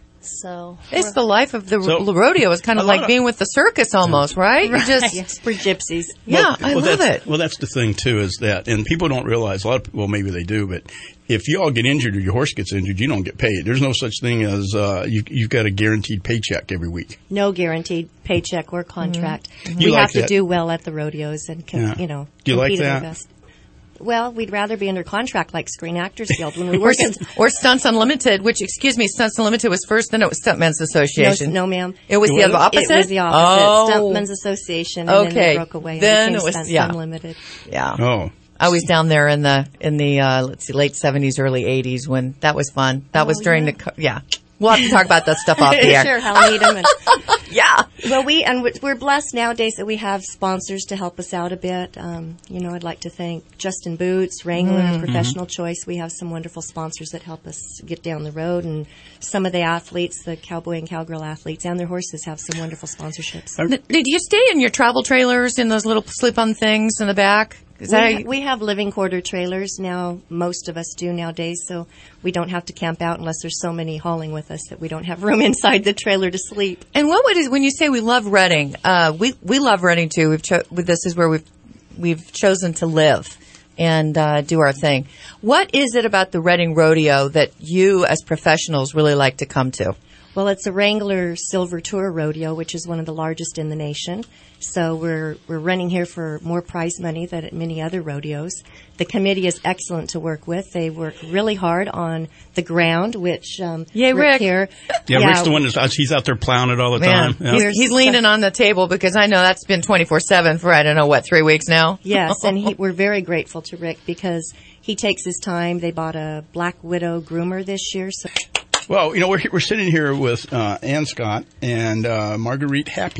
so It's the life of the So, r- rodeo. It's kind a of lot like of- being with the circus almost, right? You just, Yes, we're gypsies. yeah, Well, I well, love that's, it. Well, that's the thing too, is that, and people don't realize a lot of, well, maybe they do, but if you all get injured or your horse gets injured, you don't get paid. There's no such thing as uh, you you've got a guaranteed paycheck every week. No guaranteed paycheck or contract. You We like have to that? do well at the rodeos and, com- Yeah. you know, Do you like compete at our that? best. Well, we'd rather be under contract like Screen Actors Guild when we were. Or, or Stunts Unlimited, which, excuse me, Stunts Unlimited was first, then it was Stuntmen's Association. No, no, ma'am. It was the opposite? It was the opposite. Oh. Stuntmen's Association, and then Okay. they broke away. Then and it became was- Stunts yeah. Unlimited. Yeah. Oh. I was down there in the in the uh, let's see, late seventies, early eighties when that was fun. That was Oh, during yeah. the co- yeah. We'll have to talk about that stuff off the air. Sure, Hal Needham. And, yeah. Well, we and we're- we're blessed nowadays that we have sponsors to help us out a bit. Um, you know, I'd like to thank Justin Boots, Wrangler, Mm. Professional Choice. We have some wonderful sponsors that help us get down the road, and some of the athletes, the cowboy and cowgirl athletes, and their horses have some wonderful sponsorships. Did you stay in your travel trailers in those little slip-on things in the back? Is we, that how ha- you- we have living quarter trailers now. Most of us do nowadays, so we don't have to camp out unless there's so many hauling with us that we don't have room inside the trailer to sleep. And what would is when you say we love Reading? Uh, we we love Reading too. We've cho- this is where we've we've chosen to live and uh, do our thing. What is it about the Reading Rodeo that you, as professionals, really like to come to? Well, it's a Wrangler Silver Tour Rodeo, which is one of the largest in the nation. So we're we're running here for more prize money than at many other rodeos. The committee is excellent to work with. They work really hard on the ground, which um, Yay, Rick. here. Yeah, Rick's the one that's he's out there plowing it all the Man, time. Yeah. he's, he's leaning on the table because I know that's been twenty-four seven for, I don't know, what, three weeks now? Yes, and he, we're very grateful to Rick because he takes his time. They bought a Black Widow groomer this year. So. Well, you know, we're we're sitting here with uh, Ann Scott and uh, Marguerite Happy.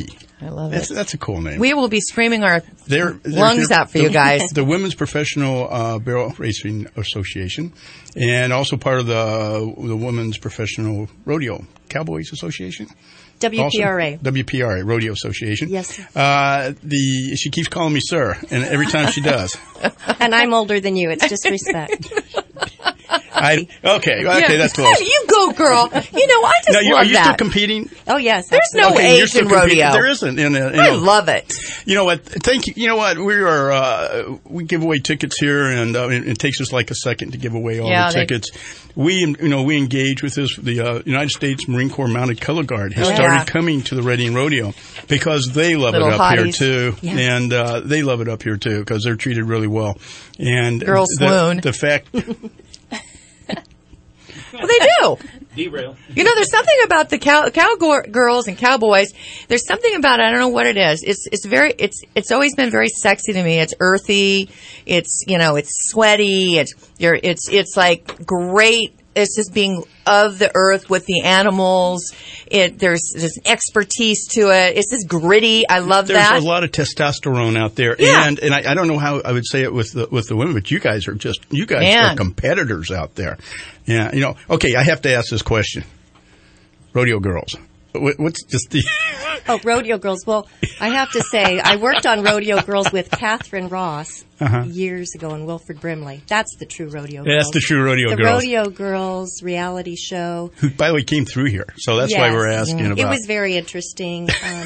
I love that's, it. That's a cool name. We will be screaming our they're, they're, lungs they're, out for the, you guys. The Women's Professional uh, Barrel Racing Association, and also part of the the Women's Professional Rodeo Cowboys Association. W P R A. Also, W P R A, Rodeo Association. Yes. Uh, the she keeps calling me sir, and every time she does. And I'm older than you. It's disrespect. I, okay, okay, yeah. that's close. You go, girl. You know, I just now, you, love are you that. still competing? Oh, yes. There's no okay, age in rodeo. There isn't. In a, in I a, love it. You know what? Thank you. You know what? We are uh, we give away tickets here, and uh, it, it takes us like a second to give away all yeah, the tickets. They... We, you know, we engage with this. The uh, United States Marine Corps Mounted Color Guard has oh, started yeah. coming to the Reading Rodeo because they love Little it up hotties. here too, yeah. and uh, they love it up here too because they're treated really well. And Girls the, swoon. The fact. Well, they do. Derail. You know, there's something about the cow, cowgirls and cowboys. There's something about it. I don't know what it is. It's it's very it's it's always been very sexy to me. It's earthy. It's you know it's sweaty. It's you're it's it's like great. It's just being of the earth with the animals. It there's there's expertise to it. It's just gritty. I love there's that. There's a lot of testosterone out there, yeah. and and I, I don't know how I would say it with the with the women, but you guys are just you guys Man. are competitors out there. Yeah, you know. Okay, I have to ask this question: rodeo girls. What, what's just the? Oh, rodeo girls. Well, I have to say, I worked on Rodeo Girls with Catherine Ross uh-huh. years ago in Wilford Brimley. That's the true rodeo. Yeah, girls. that's the true rodeo the girls. The Rodeo Girls reality show. Who, by the way, came through here, so that's yes. why we're asking mm-hmm. about. It was very interesting. Um,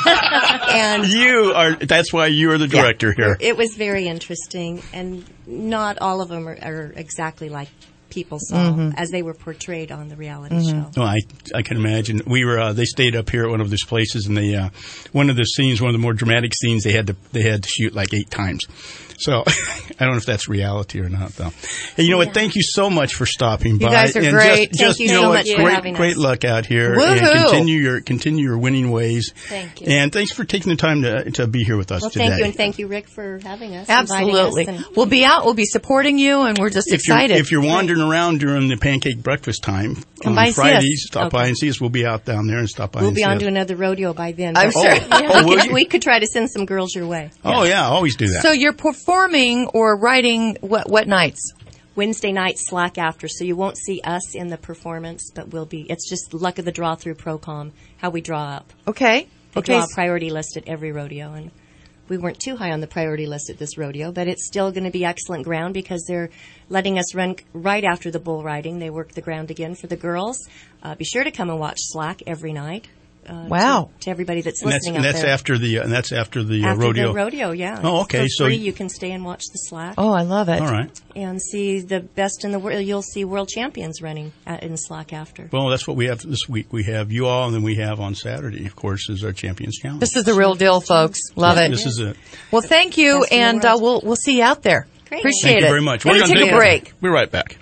and you are. That's why you are the director yeah, here. It was very interesting, and not all of them are, are exactly like people saw mm-hmm. as they were portrayed on the reality mm-hmm. show. Oh, I I can imagine. We were uh, they stayed up here at one of these places, and they uh, one of the scenes, one of the more dramatic scenes, they had to they had to shoot like eight times. So I don't know if that's reality or not, though. Hey, you know yeah. what? Thank you so much for stopping by. You guys are and great. Just, Thank just, you, you so know much what? for Great, having great us. luck out here, Woo-hoo. and continue your continue your winning ways. Thank you. And thanks for taking the time to to be here with us well, today. Thank you, and thank you, Rick, for having us. Absolutely. Us and- we'll be out. We'll be supporting you, and we're just if excited. You're, if you're wandering around during the pancake breakfast time Come on by and Fridays, see us. stop Okay. by and see us. We'll be out down there and stop by We'll and be see on us. to another rodeo by then. I'm but- sure. Yeah. Oh, will we, could, you? we could try to send some girls your way. Oh, yeah, always do that. So you're performing or writing what what nights? Wednesday night slack after, so you won't see us in the performance, but we'll be. It's just luck of the draw through Procom, how we draw up. Okay. They okay. draw a priority list at every rodeo, and we weren't too high on the priority list at this rodeo, but it's still going to be excellent ground because they're letting us run right after the bull riding. They work the ground again for the girls. Uh, be sure to come and watch slack every night. Uh, wow! To, to everybody that's and that's, listening and out that's there. after the uh, and that's after the uh, after rodeo. the rodeo, yeah. Oh, okay. For so free, you can stay and watch the slack. Oh, I love it. All right. And see the best in the world. You'll see world champions running at, in slack after. Well, that's what we have this week. We have you all, and then we have on Saturday, of course, is our Champions Challenge. This is the real deal, folks. Love yeah, it. This is it. Well, thank you, Best in the and uh, world. we'll we'll see you out there. Great. Appreciate Thank it. you very much. We're We're going to gonna take a break. We're right back.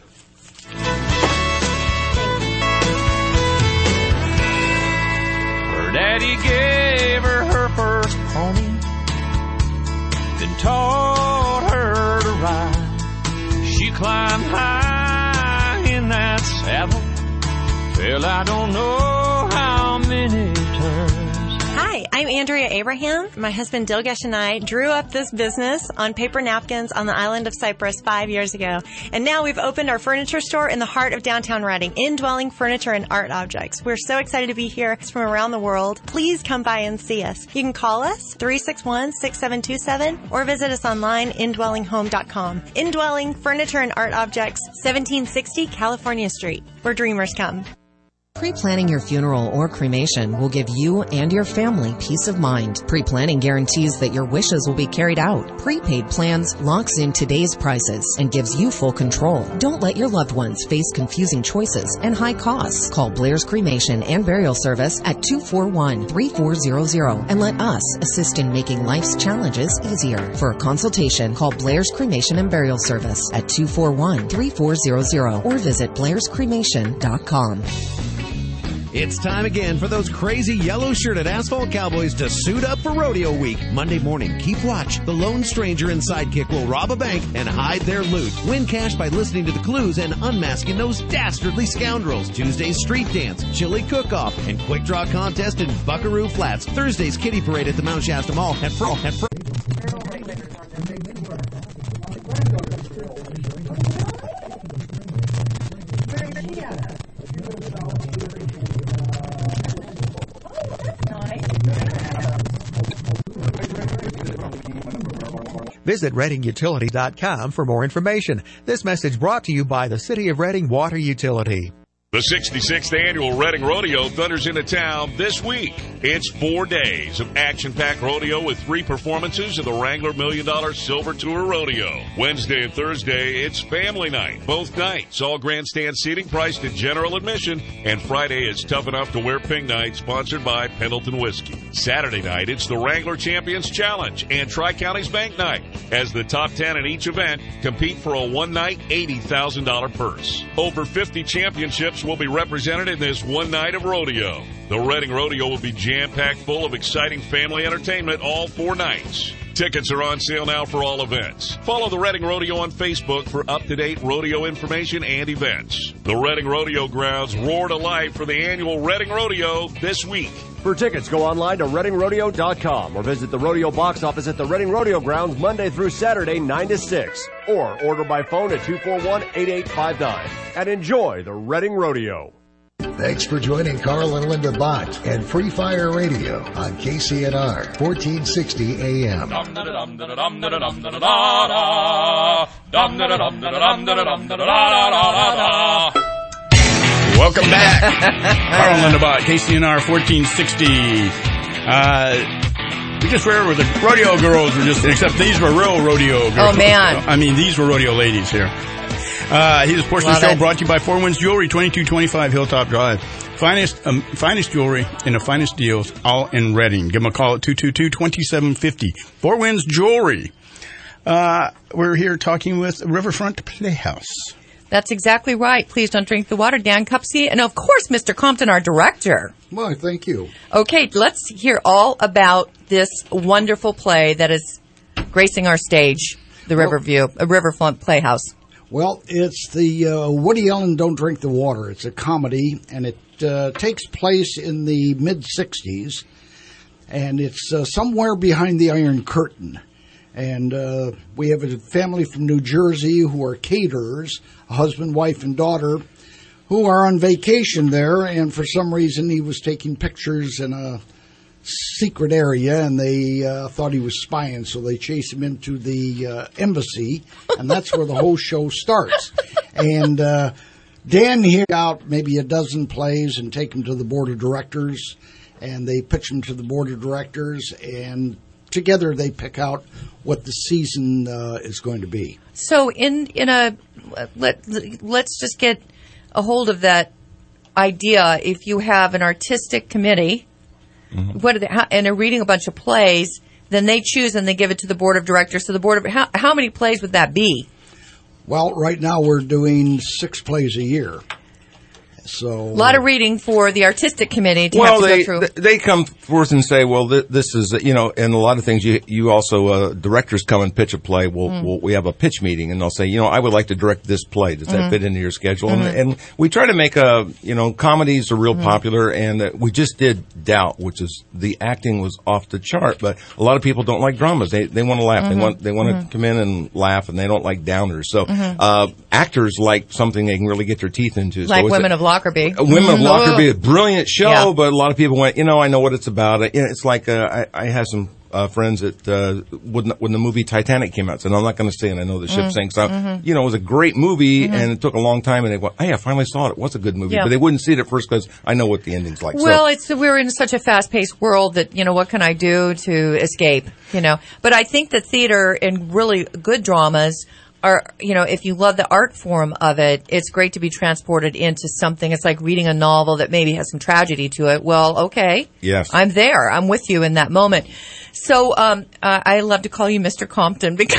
Her daddy gave her her first pony, then taught her to ride. She climbed high in that saddle, fell I don't know how many times. Hi, I'm Andrea Abraham. My husband Dilgesh and I drew up this business on paper napkins on the island of Cyprus five years ago. And now we've opened our furniture store in the heart of downtown Reading, Indwelling Furniture and Art Objects. We're so excited to be here from around the world. Please come by and see us. You can call us three six one, six seven two seven or visit us online, indwelling home dot com. Indwelling Furniture and Art Objects, seventeen sixty California Street, where dreamers come. Pre-planning your funeral or cremation will give you and your family peace of mind. Pre-planning guarantees that your wishes will be carried out. Prepaid plans locks in today's prices and gives you full control. Don't let your loved ones face confusing choices and high costs. Call Blair's Cremation and Burial Service at two four one, three four zero zero and let us assist in making life's challenges easier. For a consultation, call Blair's Cremation and Burial Service at two four one, three four zero zero or visit blairs cremation dot com. It's time again for those crazy yellow-shirted asphalt cowboys to suit up for Rodeo Week. Monday morning, keep watch. The Lone Stranger and Sidekick will rob a bank and hide their loot. Win cash by listening to the clues and unmasking those dastardly scoundrels. Tuesday's street dance, chili cook-off, and quick draw contest in Buckaroo Flats. Thursday's kiddie parade at the Mount Shasta Mall. And Fro- and Fro- Visit Reading Utility dot com for more information. This message brought to you by the City of Reading Water Utility. The sixty-sixth Annual Reading Rodeo thunders into town this week. It's four days of action-packed rodeo with three performances of the Wrangler Million Dollar Silver Tour Rodeo. Wednesday and Thursday, it's family night. Both nights, all grandstand seating priced at general admission. And Friday is Tough Enough to Wear Pink Night, sponsored by Pendleton Whiskey. Saturday night, it's the Wrangler Champions Challenge and Tri-Counties Bank Night, as the top ten in each event compete for a one-night eighty thousand dollars purse. Over fifty championships will be represented in this one night of rodeo. The Reading Rodeo will be jam-packed full of exciting family entertainment all four nights. Tickets are on sale now for all events. Follow the Reading Rodeo on Facebook for up-to-date rodeo information and events. The Reading Rodeo grounds roar to life for the annual Reading Rodeo this week. For tickets, go online to Reading Rodeo dot com or visit the rodeo box office at the Reading Rodeo grounds Monday through Saturday, nine to six. Or order by phone at two four one, eight eight five nine. And enjoy the Reading Rodeo. Thanks for joining Carl and Linda Bott and Free Fire Radio on K C N R fourteen sixty A M. Welcome back. Carl and Linda Bott, K C N R fourteen sixty. Uh, we just were with the rodeo girls, were just, except these were real rodeo girls. Oh, man. I mean, these were rodeo ladies here. Uh, here's a portion of the show brought to you by Four Winds Jewelry, twenty-two twenty-five Hilltop Drive. Finest, um, finest jewelry and the finest deals, all in Reading. Give them a call at two two two, two seven five zero. Four Winds Jewelry. Uh, we're here talking with Riverfront Playhouse. That's exactly right. Please don't drink the water, Dan Cupsey. And, of course, Mister Compton, our director. Well, thank you. Okay, let's hear all about this wonderful play that is gracing our stage, the well, Riverview, uh, Riverfront Playhouse. Well, it's the uh, Woody Allen Don't Drink the Water. It's a comedy, and it uh, takes place in the mid-sixties, and it's uh, somewhere behind the Iron Curtain. And uh, we have a family from New Jersey who are caterers, a husband, wife, and daughter, who are on vacation there, and for some reason he was taking pictures in a secret area, and they uh, thought he was spying, so they chase him into the uh, embassy, and that's where the whole show starts. And uh, Dan here out maybe a dozen plays and take them to the board of directors, and they pitch them to the board of directors, and together they pick out what the season uh, is going to be. So in in a let let's just get a hold of that idea. If you have an artistic committee, mm-hmm. what are they, how, and are reading a bunch of plays, then they choose and they give it to the board of directors. So the board of how, how many plays would that be? Well, right now we're doing six plays a year. So a lot of reading for the artistic committee to well, have to they, go through. They come forth and say, well, th- this is, you know, and a lot of things you you also, uh, directors come and pitch a play. We'll, mm. we'll, we have a pitch meeting, and they'll say, you know, I would like to direct this play. Does that mm-hmm. fit into your schedule? Mm-hmm. And, and we try to make a, you know, comedies are real mm-hmm. popular, and uh, we just did Doubt, which is, the acting was off the chart, but a lot of people don't like dramas. They they want to laugh. Mm-hmm. They want they want mm-hmm. to come in and laugh, and they don't like downers. So mm-hmm. uh, actors like something they can really get their teeth into. Like so Women a, of Lockerbie. Uh, Women of Lockerbie, a brilliant show, yeah. but a lot of people went, you know, I know what it's about. It's like uh, I, I have some uh, friends that uh, when, when the movie Titanic came out said, I'm not going to say it. I know the ship mm-hmm. sinks. So, mm-hmm. you know, it was a great movie, mm-hmm. and it took a long time, and they went, hey, I finally saw it. It was a good movie. Yeah. But they wouldn't see it at first because I know what the ending's like. Well, so, it's we're in such a fast-paced world that, you know, what can I do to escape, you know? But I think that theater and really good dramas are, you know, if you love the art form of it, it's great to be transported into something. It's like reading a novel that maybe has some tragedy to it. Well, okay. Yes. I'm there. I'm with you in that moment. So, um, uh, I love to call you Mister Compton because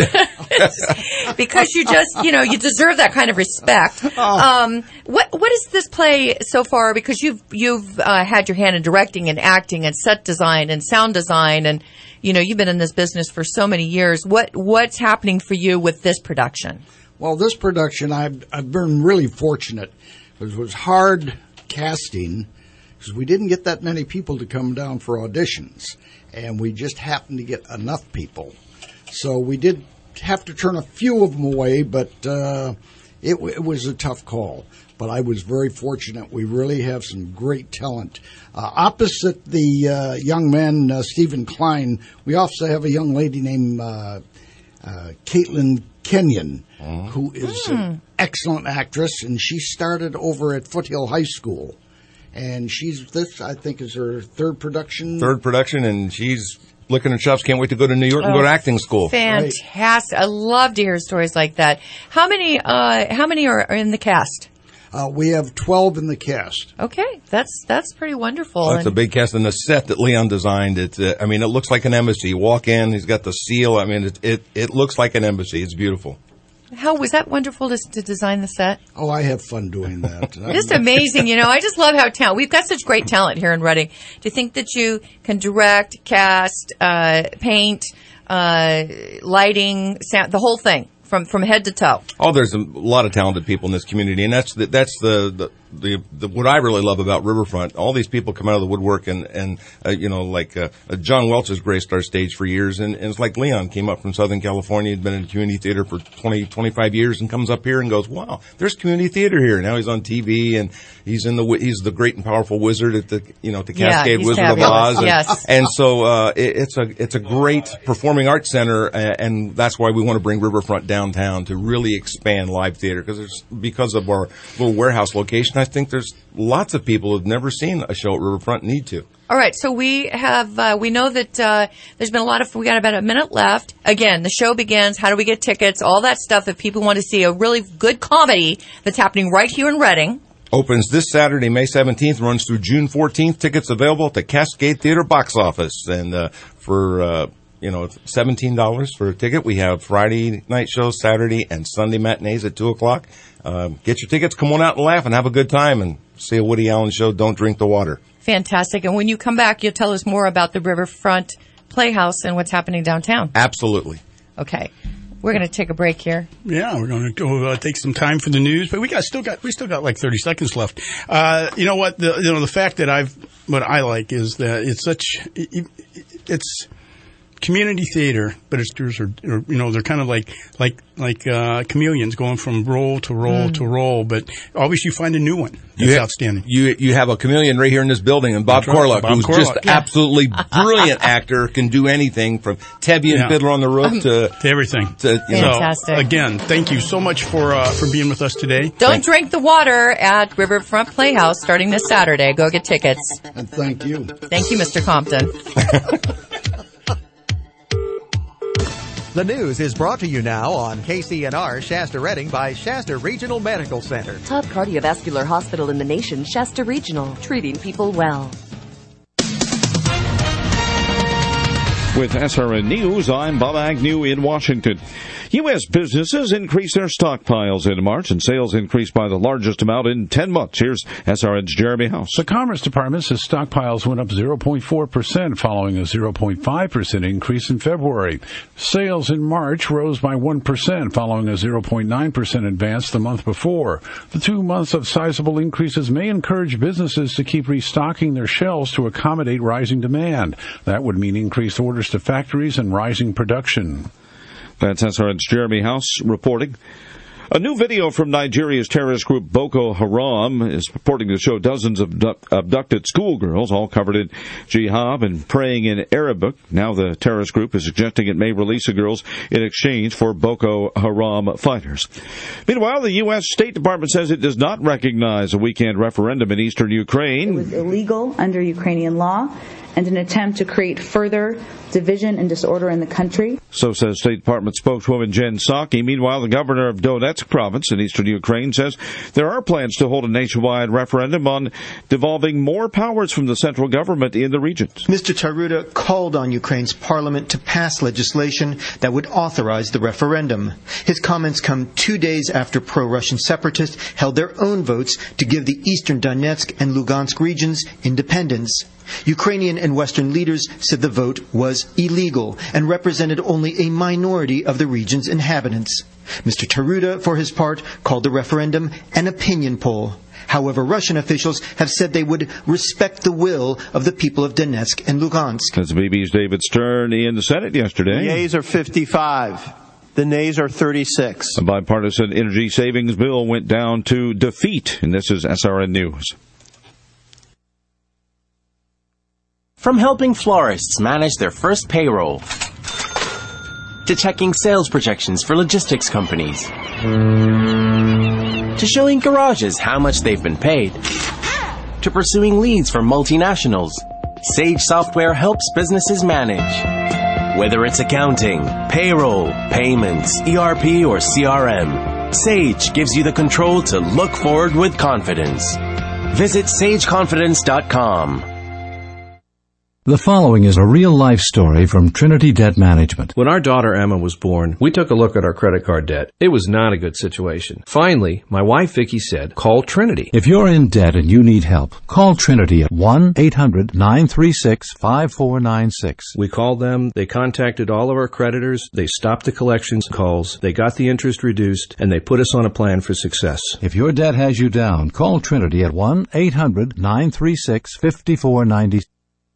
because you just, you know, you deserve that kind of respect. Um, what what is this play so far? Because you've you've uh, had your hand in directing and acting and set design and sound design, and you know, you've been in this business for so many years. What what's happening for you with this production? Well, this production, I've I've been really fortunate. It was hard casting because we didn't get that many people to come down for auditions, and we just happened to get enough people. So we did have to turn a few of them away, but uh, it, it was a tough call. But I was very fortunate. We really have some great talent. Uh, opposite the uh, young man, uh, Stephen Klein, we also have a young lady named uh, uh, Caitlin Kenyon, mm. who is mm. an excellent actress, and she started over at Foothill High School. And she's, this, I think, is her third production. Third production, and she's licking her chops. Can't wait to go to New York and oh, go to acting school. Fantastic! Right. I love to hear stories like that. How many? Uh, how many are in the cast? Uh, we have twelve in the cast. Okay, that's that's pretty wonderful. That's and a big cast, and the set that Leon designed. It, uh, I mean, it looks like an embassy. You walk in, he's got the seal. I mean, it it, it looks like an embassy. It's beautiful. How was that wonderful to, to design the set? Oh, I have fun doing that. Just amazing, you know. I just love how talent. We've got such great talent here in Reading. To think that you can direct, cast, uh, paint, uh, lighting, sound, the whole thing from from head to toe. Oh, there's a lot of talented people in this community, and that's the, that's the, the the the what I really love about Riverfront. All these people come out of the woodwork, and and uh, you know, like uh, uh, John Welch has graced our stage for years, and, and it's like Leon came up from Southern California, had been in community theater for twenty, twenty-five years, and comes up here and goes, "Wow, there's community theater here." Now he's on T V, and he's in the he's the great and powerful wizard at the you know the Cascade yeah, Wizard fabulous. of Oz, and, yes. and so uh, it, it's a it's a great performing arts center, and, and that's why we want to bring Riverfront downtown to really expand live theater, because there's because of our little warehouse location. I think there's lots of people who've never seen a show at Riverfront need to. All right, so we have uh, we know that uh, there's been a lot of we got about a minute left. Again, the show begins. How do we get tickets? All that stuff. If people want to see a really good comedy that's happening right here in Reading. Opens this Saturday, May seventeenth, runs through June fourteenth. Tickets available at the Cascade Theater box office, and uh, for. Uh, You know, seventeen dollars for a ticket. We have Friday night shows, Saturday, and Sunday matinees at two o'clock. Uh, get your tickets, come on out and laugh and have a good time and see a Woody Allen show. Don't drink the water. Fantastic. And when you come back, you'll tell us more about the Riverfront Playhouse and what's happening downtown. Absolutely. Okay. We're going to take a break here. Yeah, we're going to go uh, take some time for the news, but we got still got we still got like thirty seconds left. Uh, you know what? The, you know the fact that I've what I like is that it's such it, it's. community theater, but it's are, are you know they're kind of like like like uh, chameleons going from role to role mm. to role, but always you find a new one. That's you have, outstanding. You you have a chameleon right here in this building, and Bob Corlock, right. who's Corlock. just yeah. absolutely brilliant actor, can do anything from Tevye and yeah. Fiddler on the Roof to, to everything. To, you Fantastic. So, again, thank you so much for uh, for being with us today. Don't thank drink the water at Riverfront Playhouse starting this Saturday. Go get tickets. And thank you. Thank you, Mister Compton. The news is brought to you now on K C N R Shasta Reading by Shasta Regional Medical Center. Top cardiovascular hospital in the nation, Shasta Regional, treating people well. With S R N News, I'm Bob Agnew in Washington. U S businesses increased their stockpiles in March, and sales increased by the largest amount in ten months. Here's S R N's Jeremy House. The Commerce Department says stockpiles went up zero point four percent, following a zero point five percent increase in February. Sales in March rose by one percent, following a zero point nine percent advance the month before. The two months of sizable increases may encourage businesses to keep restocking their shelves to accommodate rising demand. That would mean increased orders to factories and rising production. That's S R N's Jeremy House reporting. A new video from Nigeria's terrorist group Boko Haram is purporting to show dozens of abducted schoolgirls, all covered in jihad and praying in Arabic. Now the terrorist group is suggesting it may release the girls in exchange for Boko Haram fighters. Meanwhile, the U S State Department says it does not recognize a weekend referendum in eastern Ukraine. It was illegal under Ukrainian law, and an attempt to create further division and disorder in the country. So says State Department spokeswoman Jen Psaki. Meanwhile, the governor of Donetsk province in eastern Ukraine says there are plans to hold a nationwide referendum on devolving more powers from the central government in the region. Mister Taruta called on Ukraine's parliament to pass legislation that would authorize the referendum. His comments come two days after pro-Russian separatists held their own votes to give the eastern Donetsk and Lugansk regions independence. Ukrainian and Western leaders said the vote was illegal and represented only a minority of the region's inhabitants. Mister Taruta, for his part, called the referendum an opinion poll. However, Russian officials have said they would respect the will of the people of Donetsk and Lugansk. That's B B's David Stern in the Senate yesterday. The yeas are fifty-five. The nays are thirty-six. A bipartisan energy savings bill went down to defeat, and this is S R N News. From helping florists manage their first payroll, to checking sales projections for logistics companies, to showing garages how much they've been paid, to pursuing leads for multinationals, Sage Software helps businesses manage. Whether it's accounting, payroll, payments, E R P, or C R M, Sage gives you the control to look forward with confidence. Visit sage confidence dot com. The following is a real-life story from Trinity Debt Management. When our daughter Emma was born, we took a look at our credit card debt. It was not a good situation. Finally, my wife Vicki said, call Trinity. If you're in debt and you need help, call Trinity at one eight hundred nine three six five four nine six. We called them, they contacted all of our creditors, they stopped the collections calls, they got the interest reduced, and they put us on a plan for success. If your debt has you down, call Trinity at one eight hundred nine three six five four nine six.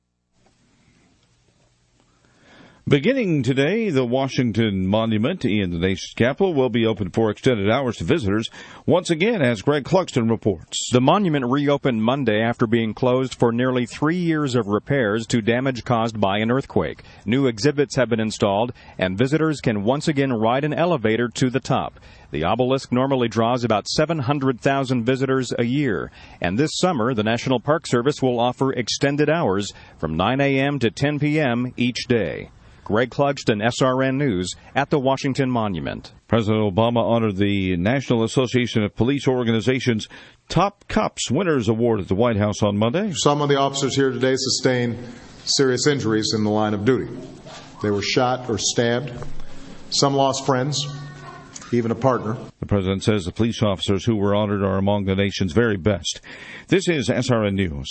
Beginning today, the Washington Monument in the nation's capital will be open for extended hours to visitors once again, as Greg Clugston reports. The monument reopened Monday after being closed for nearly three years of repairs to damage caused by an earthquake. New exhibits have been installed, and visitors can once again ride an elevator to the top. The obelisk normally draws about seven hundred thousand visitors a year, and this summer the National Park Service will offer extended hours from nine a.m. to ten p.m. each day. Greg Clugston, S R N News, at the Washington Monument. President Obama honored the National Association of Police Organizations Top Cops Winners Award at the White House on Monday. Some of the officers here today sustained serious injuries in the line of duty. They were shot or stabbed. Some lost friends, even a partner. The president says the police officers who were honored are among the nation's very best. This is S R N News.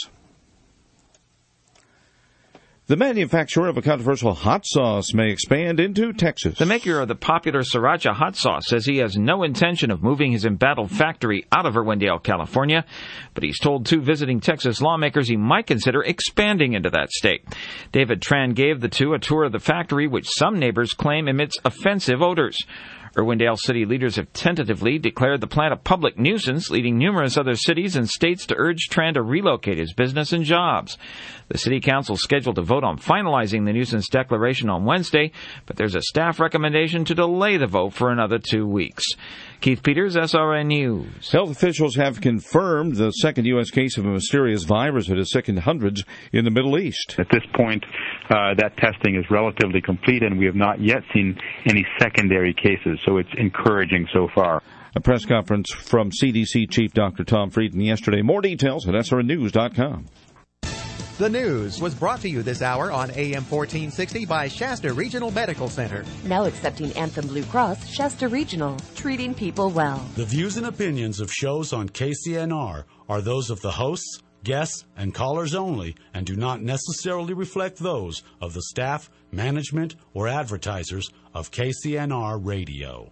The manufacturer of a controversial hot sauce may expand into Texas. The maker of the popular Sriracha hot sauce says he has no intention of moving his embattled factory out of Irwindale, California, but he's told two visiting Texas lawmakers he might consider expanding into that state. David Tran gave the two a tour of the factory, which some neighbors claim emits offensive odors. Irwindale city leaders have tentatively declared the plant a public nuisance, leading numerous other cities and states to urge Tran to relocate his business and jobs. The city council is scheduled to vote on finalizing the nuisance declaration on Wednesday, but there's a staff recommendation to delay the vote for another two weeks. Keith Peters, S R N News. Health officials have confirmed the second U S case of a mysterious virus that has sickened hundreds in the Middle East. At this point, uh, that testing is relatively complete, and we have not yet seen any secondary cases, so it's encouraging so far. A press conference from C D C Chief Doctor Tom Frieden yesterday. More details at S R N news dot com. The news was brought to you this hour on A M fourteen sixty by Shasta Regional Medical Center. Now accepting Anthem Blue Cross, Shasta Regional, treating people well. The views and opinions of shows on K C N R are those of the hosts, guests, and callers only, and do not necessarily reflect those of the staff, management, or advertisers of K C N R Radio.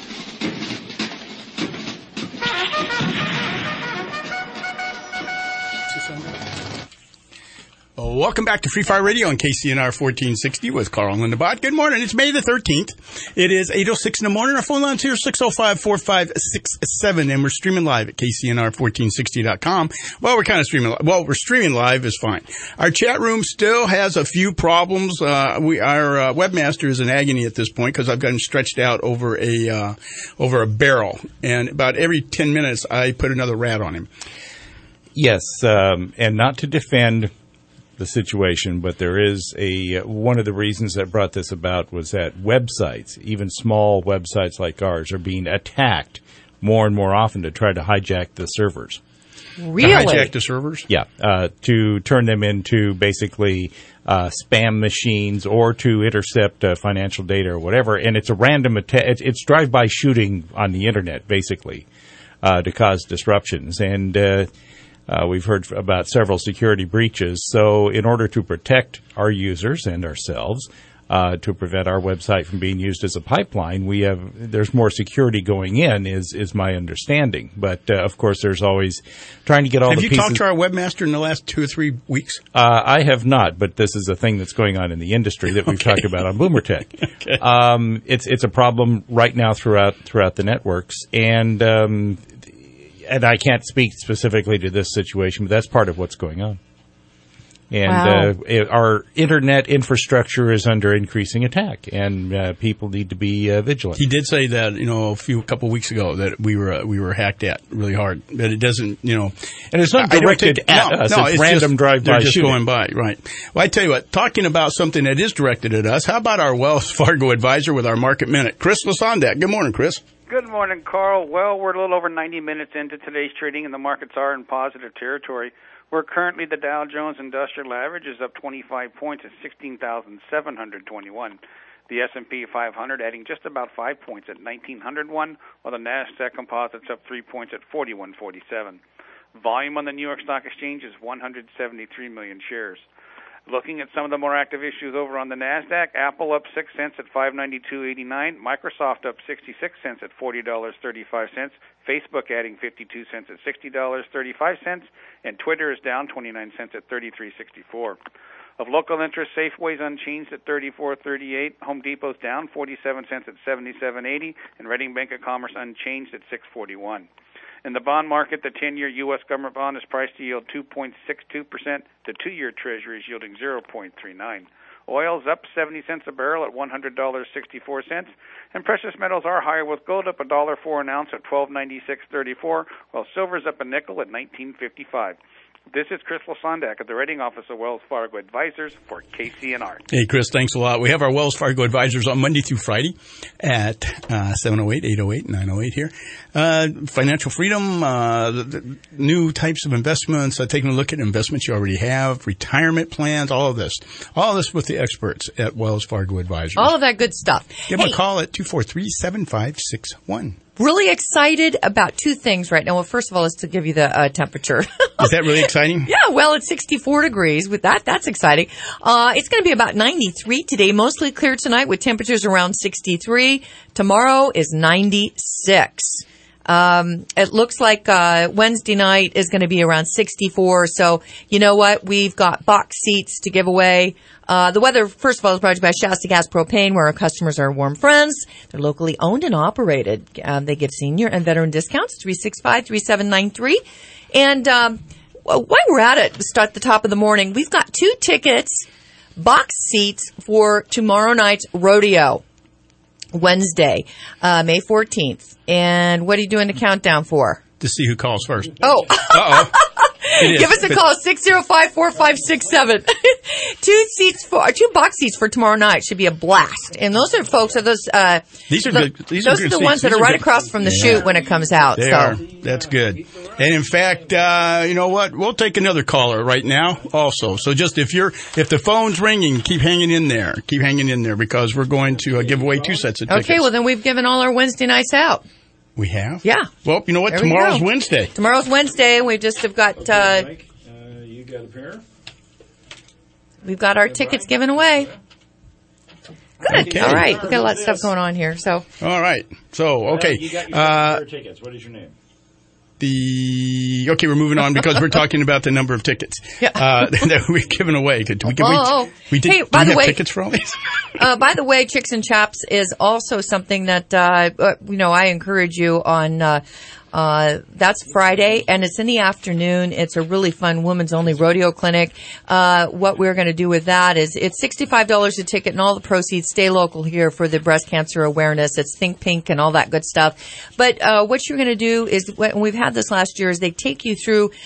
Oh, welcome back to Free Fire Radio on K C N R fourteen sixty with Carl and Linda Bott. Good morning. It's May the thirteenth. It is eight oh six in the morning. Our phone line's here, six oh five, four five six seven, and we're streaming live at K C N R fourteen sixty dot com. Well, we're kind of streaming live. Well, we're streaming live is fine. Our chat room still has a few problems. Uh, we, our uh, webmaster is in agony at this point because I've got him stretched out over a, uh, over a barrel. And about every ten minutes, I put another rat on him. Yes, um, and not to defend the situation, but there is a one of the reasons that brought this about was that websites, even small websites like ours, are being attacked more and more often to try to hijack the servers. Really? To hijack the servers? Yeah, uh, to turn them into basically uh, spam machines or to intercept uh, financial data or whatever. And it's a random attack. It's, it's drive-by shooting on the internet, basically, uh, to cause disruptions. And uh, uh, we've heard about several security breaches. So in order to protect our users and ourselves, Uh, to prevent our website from being used as a pipeline, we have there's more security going in, is is my understanding. But uh, of course, there's always trying to get all have the you pieces. talked to our webmaster in the last two or three weeks? Uh, I have not, but this is a thing that's going on in the industry that we've okay. talked about on Boomer Tech. okay. um, it's it's a problem right now throughout throughout the networks, and um, and I can't speak specifically to this situation, but that's part of what's going on. And wow. uh, it, our internet infrastructure is under increasing attack, and uh, people need to be uh, vigilant. He did say that, you know, a few a couple of weeks ago that we were uh, we were hacked at really hard, but it doesn't, you know, and it's not directed take, at no, us. No, it's, it's random just, drive-by they're just shooting. going by, right? Well, I tell you what, talking about something that is directed at us, how about our Wells Fargo advisor with our Market Minute, Chris Lasondak? Good morning, Chris. Good morning, Carl. Well, we're a little over ninety minutes into today's trading, and the markets are in positive territory. We're currently, the Dow Jones Industrial Average is up twenty-five points at sixteen thousand seven hundred twenty-one. The S and P five hundred adding just about five points at nineteen oh one, while the NASDAQ Composite's up three points at forty-one forty-seven. Volume on the New York Stock Exchange is one hundred seventy-three million shares. Looking at some of the more active issues over on the NASDAQ, Apple up six cents at five ninety-two eighty-nine, Microsoft up sixty-six cents at forty dollars and thirty-five cents, Facebook adding fifty-two cents at sixty dollars and thirty-five cents, and Twitter is down twenty-nine cents at thirty-three sixty-four. Of local interest, Safeway's unchanged at thirty-four thirty-eight, Home Depot's down forty-seven cents at seventy-seven eighty, and Reading Bank of Commerce unchanged at six forty-one. In the bond market, the ten-year U S government bond is priced to yield two point six two percent. The two-year Treasury is yielding zero point three nine. Oil's up seventy cents a barrel at one hundred dollars and sixty-four cents. And precious metals are higher, with gold up one dollar four an ounce at twelve ninety-six thirty-four, while silver's up a nickel at nineteen fifty-five. This is Chris Lasondak at the rating office of Wells Fargo Advisors for K C N R. Hey, Chris, thanks a lot. We have our Wells Fargo Advisors on Monday through Friday at uh, seven oh eight, eight oh eight, nine oh eight here. Uh, financial freedom, uh, the, the new types of investments, uh, taking a look at investments you already have, retirement plans, all of this. All of this with the experts at Wells Fargo Advisors. All of that good stuff. Give hey. them a call at two four three, seven five six one. Really excited about two things right now. Well, first of all, is to give you the uh, temperature. Is that really exciting? Yeah, well, it's sixty-four degrees. With that, that's exciting. Uh, it's going to be about ninety-three today, mostly clear tonight with temperatures around sixty-three. Tomorrow is ninety-six. Um, it looks like uh, Wednesday night is going to be around sixty-four. So, you know what? We've got box seats to give away. Uh, the weather, first of all, is brought to you by Shasta Gas Propane, where our customers are warm friends. They're locally owned and operated. Um, they give senior and veteran discounts, three six five, three seven nine three. And um, while we're at it, start at the top of the morning, we've got two tickets, box seats for tomorrow night's rodeo, Wednesday, uh, May fourteenth. And what are you doing the countdown for? To see who calls first. Oh. Uh-oh. Give us a call, six oh five, four five six seven. Two seats for, two box seats for tomorrow night should be a blast. And those are, folks, are those, uh, these are the, good. These those are, are good the seats. ones that these are right good. across from the yeah. chute when it comes out. They so. are. That's good. And in fact, uh, you know what? We'll take another caller right now also. So just if you're, if the phone's ringing, keep hanging in there. Keep hanging in there because we're going to uh, give away two sets of tickets. Okay, well then we've given all our Wednesday nights out. We have? Yeah. Well, you know what? There Tomorrow's Wednesday. Tomorrow's Wednesday, and we just have got, uh, you got a pair? We've got our tickets given away. Good. Okay. All right. We've got a lot of stuff going on here. So. All right. So, okay. Uh, you got, you got uh, a pair of tickets. What is your name? The okay, we're moving on because we're talking about the number of tickets yeah. uh, that we've given away. Did we give oh, oh. we did, hey, do by we the have way, tickets for all these? uh, by the way, Chicks and Chaps is also something that uh, uh, you know I encourage you on. Uh, Uh, that's Friday, and it's in the afternoon. It's a really fun women's-only rodeo clinic. Uh, what we're going to do with that is it's sixty-five dollars a ticket, and all the proceeds stay local here for the breast cancer awareness. It's Think Pink and all that good stuff. But uh, what you're going to do is, when we've had this last year, is they take you through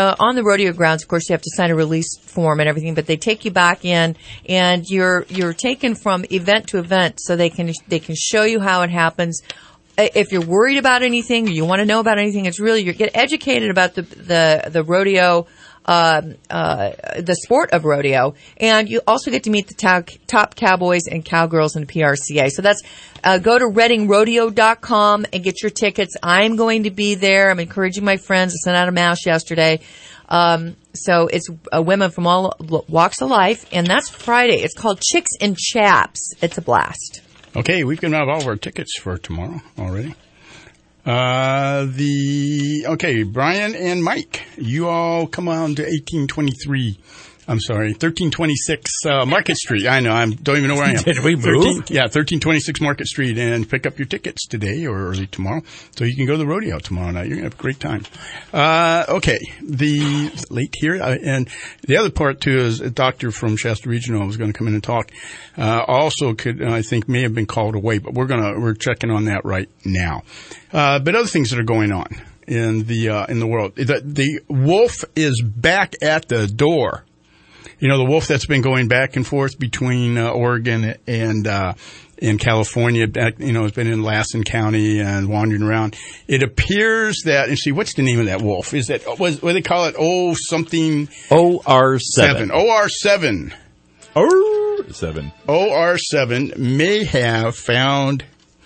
uh, on the rodeo grounds, of course, you have to sign a release form and everything, but they take you back in, and you're you're taken from event to event, so they can they can show you how it happens. If you're worried about anything, or you want to know about anything, it's really you get educated about the the the rodeo. Uh, uh, the sport of rodeo, and you also get to meet the top, top cowboys and cowgirls in the P R C A. So that's, uh, go to reading rodeo dot com and get your tickets. I'm going to be there. I'm encouraging my friends. I sent out a mass yesterday. Um, so it's uh, women from all walks of life, and that's Friday. It's called Chicks and Chaps. It's a blast. Okay, we've given out all of our tickets for tomorrow already. Uh, the, okay, Brian and Mike, you all come on to eighteen twenty-three, I'm sorry, thirteen twenty-six, uh, Market Street. I know, I don't even know where I am. Did we move? thirteen, yeah, thirteen twenty-six Market Street, and pick up your tickets today or early tomorrow, so you can go to the rodeo tomorrow night. You're gonna have a great time. Uh, okay, the, late here, uh, and the other part too is a doctor from Shasta Regional was gonna come in and talk. Uh, also could, I think may have been called away, but we're gonna, we're checking on that right now. Uh, but other things that are going on in the, uh, in the world. The, the wolf is back at the door. You know, the wolf that's been going back and forth between, uh, Oregon and, uh, in California, back, you know, has been in Lassen County and wandering around. It appears that, and see, what's the name of that wolf? Is that, what, what do they call it? Oh, something. O R seven. O R seven. O R seven. O R seven may have found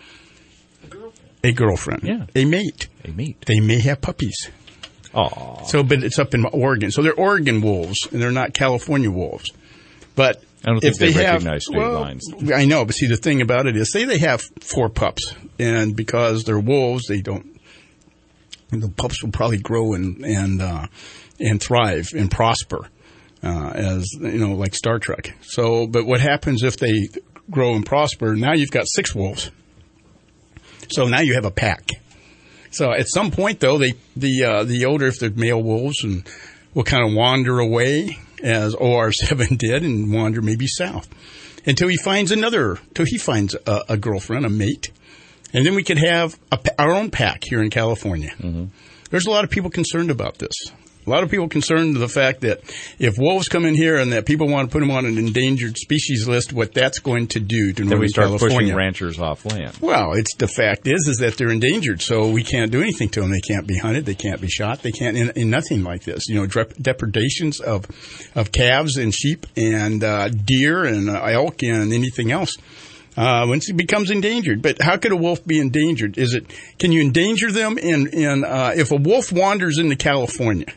a girlfriend. Yeah. A mate. A mate. They may have puppies. Oh. So, but it's up in Oregon. So they're Oregon wolves, and they're not California wolves. But I don't if think they, they recognize have, state well, lines. I know, but see, the thing about it is, say they have four pups, and because they're wolves, they don't, the pups will probably grow and, and, uh, and thrive and prosper, uh, as, you know, like Star Trek. So, but what happens if they grow and prosper? Now you've got six wolves. So now you have a pack. So at some point, though, they, the, uh, the older, if they're male wolves, and will kind of wander away, as O R seven did, and wander maybe south until he finds another, till he finds a, a girlfriend, a mate. And then we could have a, our own pack here in California. Mm-hmm. There's a lot of people concerned about this. A lot of people concerned with the fact that if wolves come in here and that people want to put them on an endangered species list, what that's going to do to Northern California. Then we start California. Pushing ranchers off land. Well, it's the fact is is that they're endangered, so we can't do anything to them. They can't be hunted. They can't be shot. They can't in, in nothing like this. You know, dep- depredations of of calves and sheep and uh, deer and uh, elk and anything else. Uh, once it becomes endangered. But how could a wolf be endangered? Is it, can you endanger them in, in uh, if a wolf wanders into California?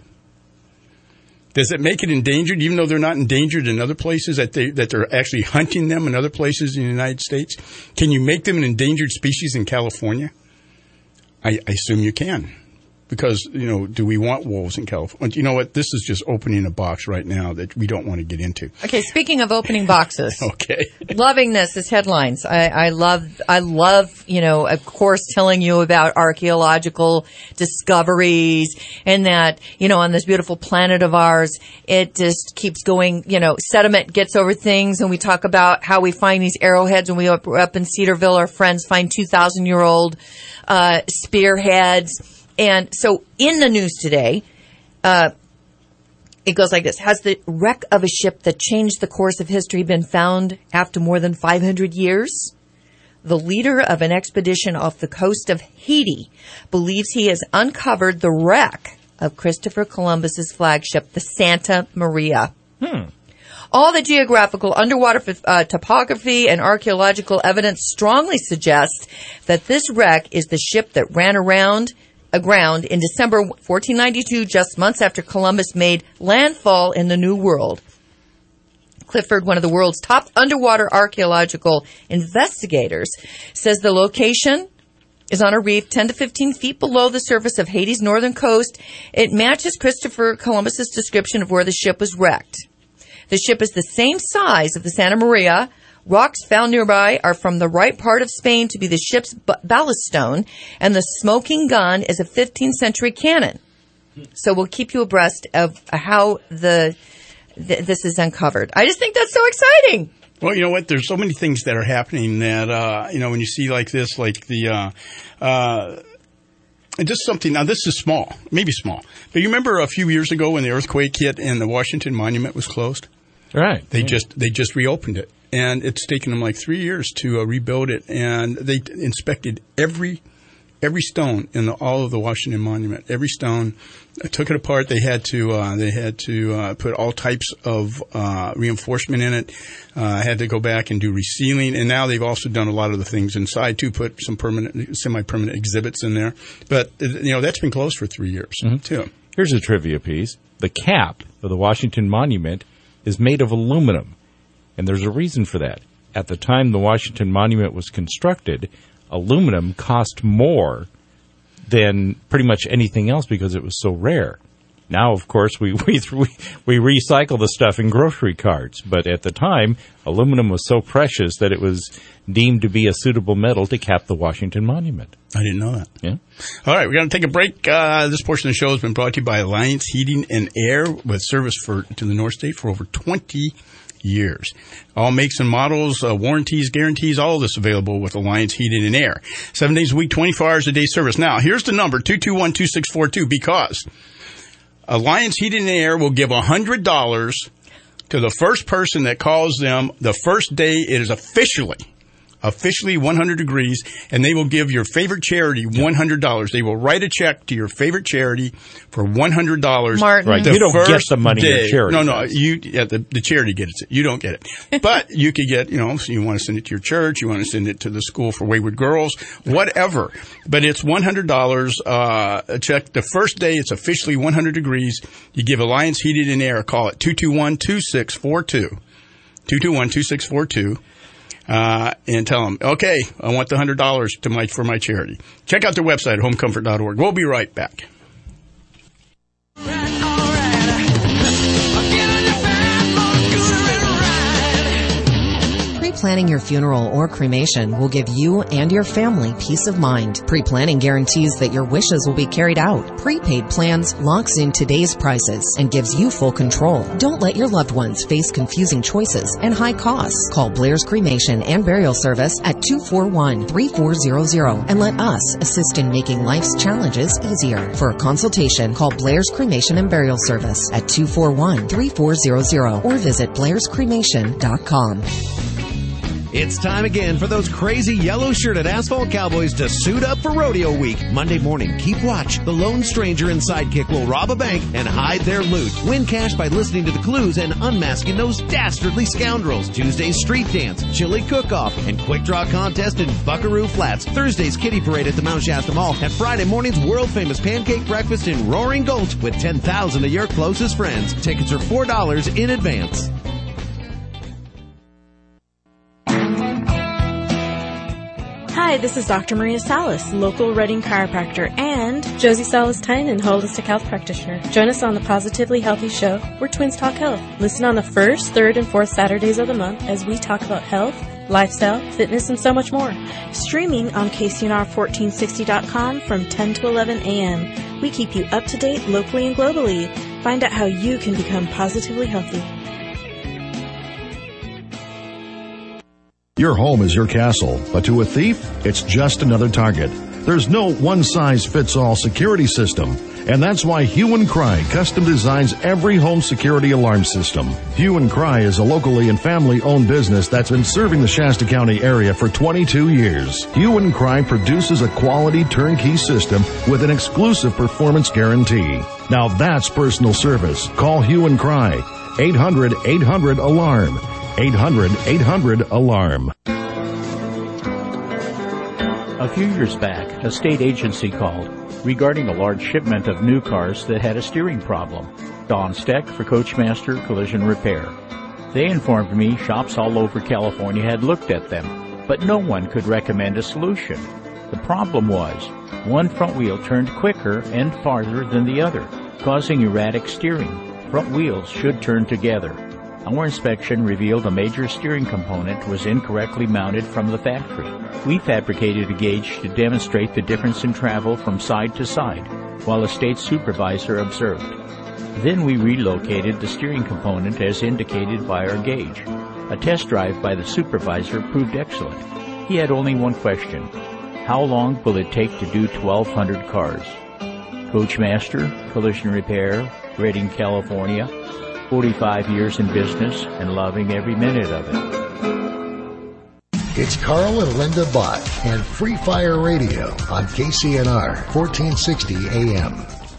Does it make it endangered, even though they're not endangered in other places, that, they, that they're actually hunting them in other places in the United States? Can you make them an endangered species in California? I, I assume you can. Because, you know, do we want wolves in California? You know what? This is just opening a box right now that we don't want to get into. Okay, speaking of opening boxes. Okay. Loving this as headlines. I, I love, I love, you know, of course, telling you about archaeological discoveries and that, you know, on this beautiful planet of ours, it just keeps going, you know, sediment gets over things, and we talk about how we find these arrowheads when we up, up in Cedarville, our friends find two thousand year old, uh, spearheads. And so in the news today, uh, it goes like this. Has the wreck of a ship that changed the course of history been found after more than five hundred years? The leader of an expedition off the coast of Haiti believes he has uncovered the wreck of Christopher Columbus's flagship, the Santa Maria. Hmm. All the geographical, underwater uh, topography, and archaeological evidence strongly suggests that this wreck is the ship that ran around aground in December fourteen ninety-two, just months after Columbus made landfall in the New World. Clifford, one of the world's top underwater archaeological investigators, says the location is on a reef ten to fifteen feet below the surface of Haiti's northern coast. It matches Christopher Columbus's description of where the ship was wrecked. The ship is the same size of the Santa Maria. Rocks found nearby are from the right part of Spain to be the ship's ballast stone, and the smoking gun is a fifteenth century cannon. So we'll keep you abreast of how the th- this is uncovered. I just think that's so exciting. Well, you know what? There's so many things that are happening that, uh, you know, when you see like this, like the, uh, uh, and just something, now this is small, maybe small, but you remember a few years ago when the earthquake hit and the Washington Monument was closed? Right. They yeah. just they just reopened it, and it's taken them like three years to uh, rebuild it, and they inspected every every stone in the, all of the Washington Monument, every stone. I took it apart. They had to uh, they had to uh, put all types of uh, reinforcement in it. Uh, had to go back and do resealing, and now they've also done a lot of the things inside too. Put some permanent, semi-permanent exhibits in there. But you know that's been closed for three years mm-hmm. too. Here's a trivia piece: the cap of the Washington Monument is made of aluminum, and there's a reason for that. At the time the Washington Monument was constructed, aluminum cost more than pretty much anything else because it was so rare. Now, of course, we we we recycle the stuff in grocery carts, but at the time, aluminum was so precious that it was deemed to be a suitable metal to cap the Washington Monument. I didn't know that. Yeah. All right, we're going to take a break. Uh, this portion of the show has been brought to you by Alliance Heating and Air, with service for to the North State for over twenty years. All makes and models, uh, warranties, guarantees, all of this available with Alliance Heating and Air. Seven days a week, twenty-four hours a day service. Now, here's the number, two two one, two six four two, because Alliance Heating and Air will give one hundred dollars to the first person that calls them the first day it is officially, officially one hundred degrees, and they will give your favorite charity one hundred dollars. They will write a check to your favorite charity for one hundred dollars. Martin. Right. You don't get the money day. your charity No, no, does. you, yeah, the, the charity gets it. You don't get it. But you could get, you know, so you want to send it to your church, you want to send it to the School for Wayward Girls, whatever. But it's one hundred dollars uh, a check. The first day it's officially one hundred degrees. You give Alliance Heating and Air a call at two two one, two six four two. two two one, two six four two. Uh, and tell them, okay, I want the one hundred dollars to my, for my charity. Check out their website at home comfort dot org. We'll be right back. Pre-planning your funeral or cremation will give you and your family peace of mind. Pre-planning guarantees that your wishes will be carried out. Prepaid plans locks in today's prices and gives you full control. Don't let your loved ones face confusing choices and high costs. Call Blair's Cremation and Burial Service at two four one, three four zero zero and let us assist in making life's challenges easier. For a consultation, call Blair's Cremation and Burial Service at two four one, three four zero zero or visit blairs cremation dot com. It's time again for those crazy yellow-shirted asphalt cowboys to suit up for Rodeo Week. Monday morning, keep watch. The lone stranger and sidekick will rob a bank and hide their loot. Win cash by listening to the clues and unmasking those dastardly scoundrels. Tuesday's street dance, chili cook-off, and quick draw contest in Buckaroo Flats. Thursday's kiddie parade at the Mount Shasta Mall. And Friday morning's world-famous pancake breakfast in Roaring Gulch with ten thousand of your closest friends. Tickets are four dollars in advance. Hi, this is Doctor Maria Salas, local Reading chiropractor, and Josie Salas-Tynan, holistic health practitioner. Join us on the Positively Healthy Show, where twins talk health. Listen on the first, third, and fourth Saturdays of the month as we talk about health, lifestyle, fitness, and so much more. Streaming on K C N R fourteen sixty dot com from ten to eleven a.m. We keep you up to date locally and globally. Find out how you can become positively healthy. Your home is your castle, but to a thief, it's just another target. There's no one-size-fits-all security system, and that's why Hue and Cry custom designs every home security alarm system. Hue and Cry is a locally and family-owned business that's been serving the Shasta County area for twenty-two years. Hue and Cry produces a quality turnkey system with an exclusive performance guarantee. Now that's personal service. Call Hue and Cry, eight hundred, eight hundred, alarm. eight hundred, eight hundred, alarm. A few years back, a state agency called regarding a large shipment of new cars that had a steering problem. Don Steck for Coachmaster Collision Repair. They informed me shops all over California had looked at them, but no one could recommend a solution. The problem was, one front wheel turned quicker and farther than the other, causing erratic steering. Front wheels should turn together. Our inspection revealed a major steering component was incorrectly mounted from the factory. We fabricated a gauge to demonstrate the difference in travel from side to side, while a state supervisor observed. Then we relocated the steering component as indicated by our gauge. A test drive by the supervisor proved excellent. He had only one question. How long will it take to do twelve hundred cars? Coachmaster, Collision Repair, Redding, California. forty-five years in business and loving every minute of it. It's Carl and Linda Bott and Free Fire Radio on K C N R fourteen sixty A M.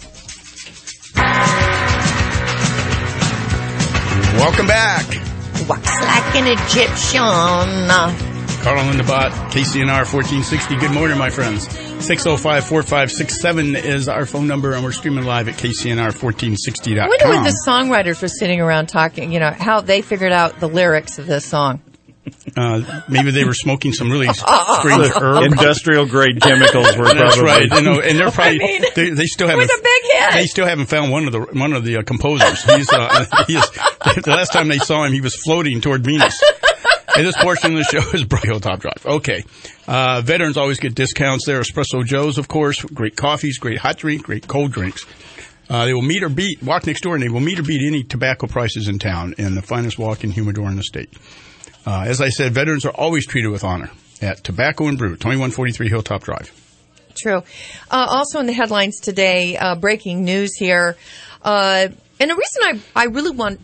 Welcome back. Walks like an Egyptian. Carl and Linda Bott, K C N R fourteen sixty. Good morning, my friends. six oh five, four five six seven is our phone number, and we're streaming live at K C N R fourteen sixty dot com. I wonder what the songwriters were sitting around talking, you know, how they figured out the lyrics of this song. Uh, maybe they were smoking some really strange herb. Industrial grade chemicals were That's probably. right. You know, and they're probably I mean, they, they still it haven't. was a big hit. They still haven't found one of the one of the uh, composers. He's uh, he is, the last time they saw him, he was floating toward Venus. And this portion of the show is Brook Hill Top Drive. Okay. Uh, veterans always get discounts there. Espresso Joe's, of course. Great coffees, great hot drink, great cold drinks. Uh, they will meet or beat, walk next door, and they will meet or beat any tobacco prices in town in the finest walk-in humidor in the state. Uh, as I said, veterans are always treated with honor at Tobacco and Brew, twenty-one forty-three Hilltop Drive. True. Uh, also in the headlines today, uh, breaking news here. Uh, And the reason I, I really want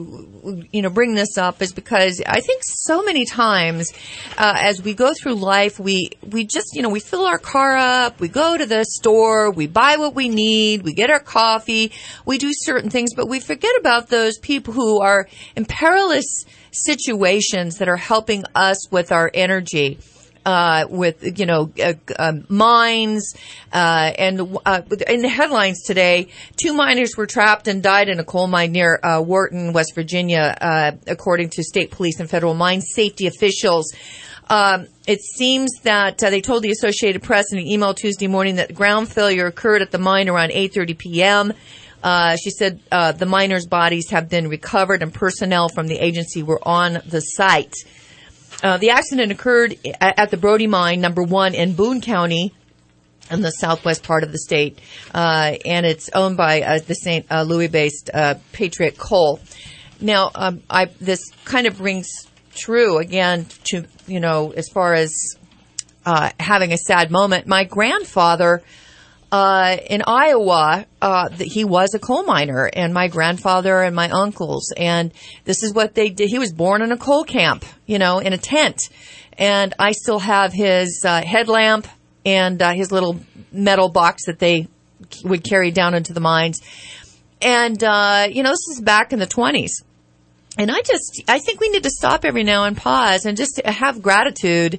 to, you know, bring this up is because I think so many times, uh, as we go through life, we, we just, you know, we fill our car up, we go to the store, we buy what we need, we get our coffee, we do certain things, but we forget about those people who are in perilous situations that are helping us with our energy. Uh, with, you know, uh, uh, mines, uh, and, uh, in the headlines today, two miners were trapped and died in a coal mine near, uh, Wharton, West Virginia, uh, according to state police and federal mine safety officials. Um, it seems that, uh, they told the Associated Press in an email Tuesday morning that ground failure occurred at the mine around eight thirty p.m. Uh, she said, uh, the miners' bodies have been recovered and personnel from the agency were on the site. Uh, the accident occurred at the Brody Mine, number one, in Boone County, in the southwest part of the state, uh, and it's owned by uh, the Saint Uh, Louis-based uh, Patriot Coal. Now, um, I, this kind of rings true again to, you know, as far as uh, having a sad moment. My grandfather uh, in Iowa, uh, he was a coal miner, and my grandfather and my uncles, and this is what they did. He was born in a coal camp, you know, in a tent, and I still have his uh, headlamp and uh, his little metal box that they would carry down into the mines. And, uh, you know, this is back in the twenties. And I just, I think we need to stop every now and pause and just have gratitude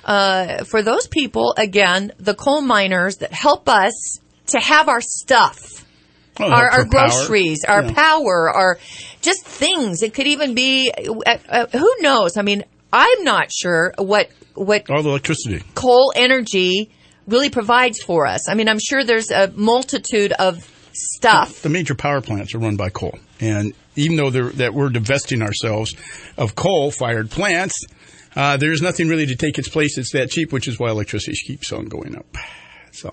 uh, for those people, again, the coal miners that help us to have our stuff, well, our, our groceries, power. our yeah. power, our just things. It could even be, uh, uh, who knows? I mean, I'm not sure what, what all the electricity, coal energy really provides for us. I mean, I'm sure there's a multitude of stuff. The major power plants are run by coal. And even though that we're divesting ourselves of coal-fired plants, uh, there's nothing really to take its place. It's that cheap, which is why electricity keeps on going up. So,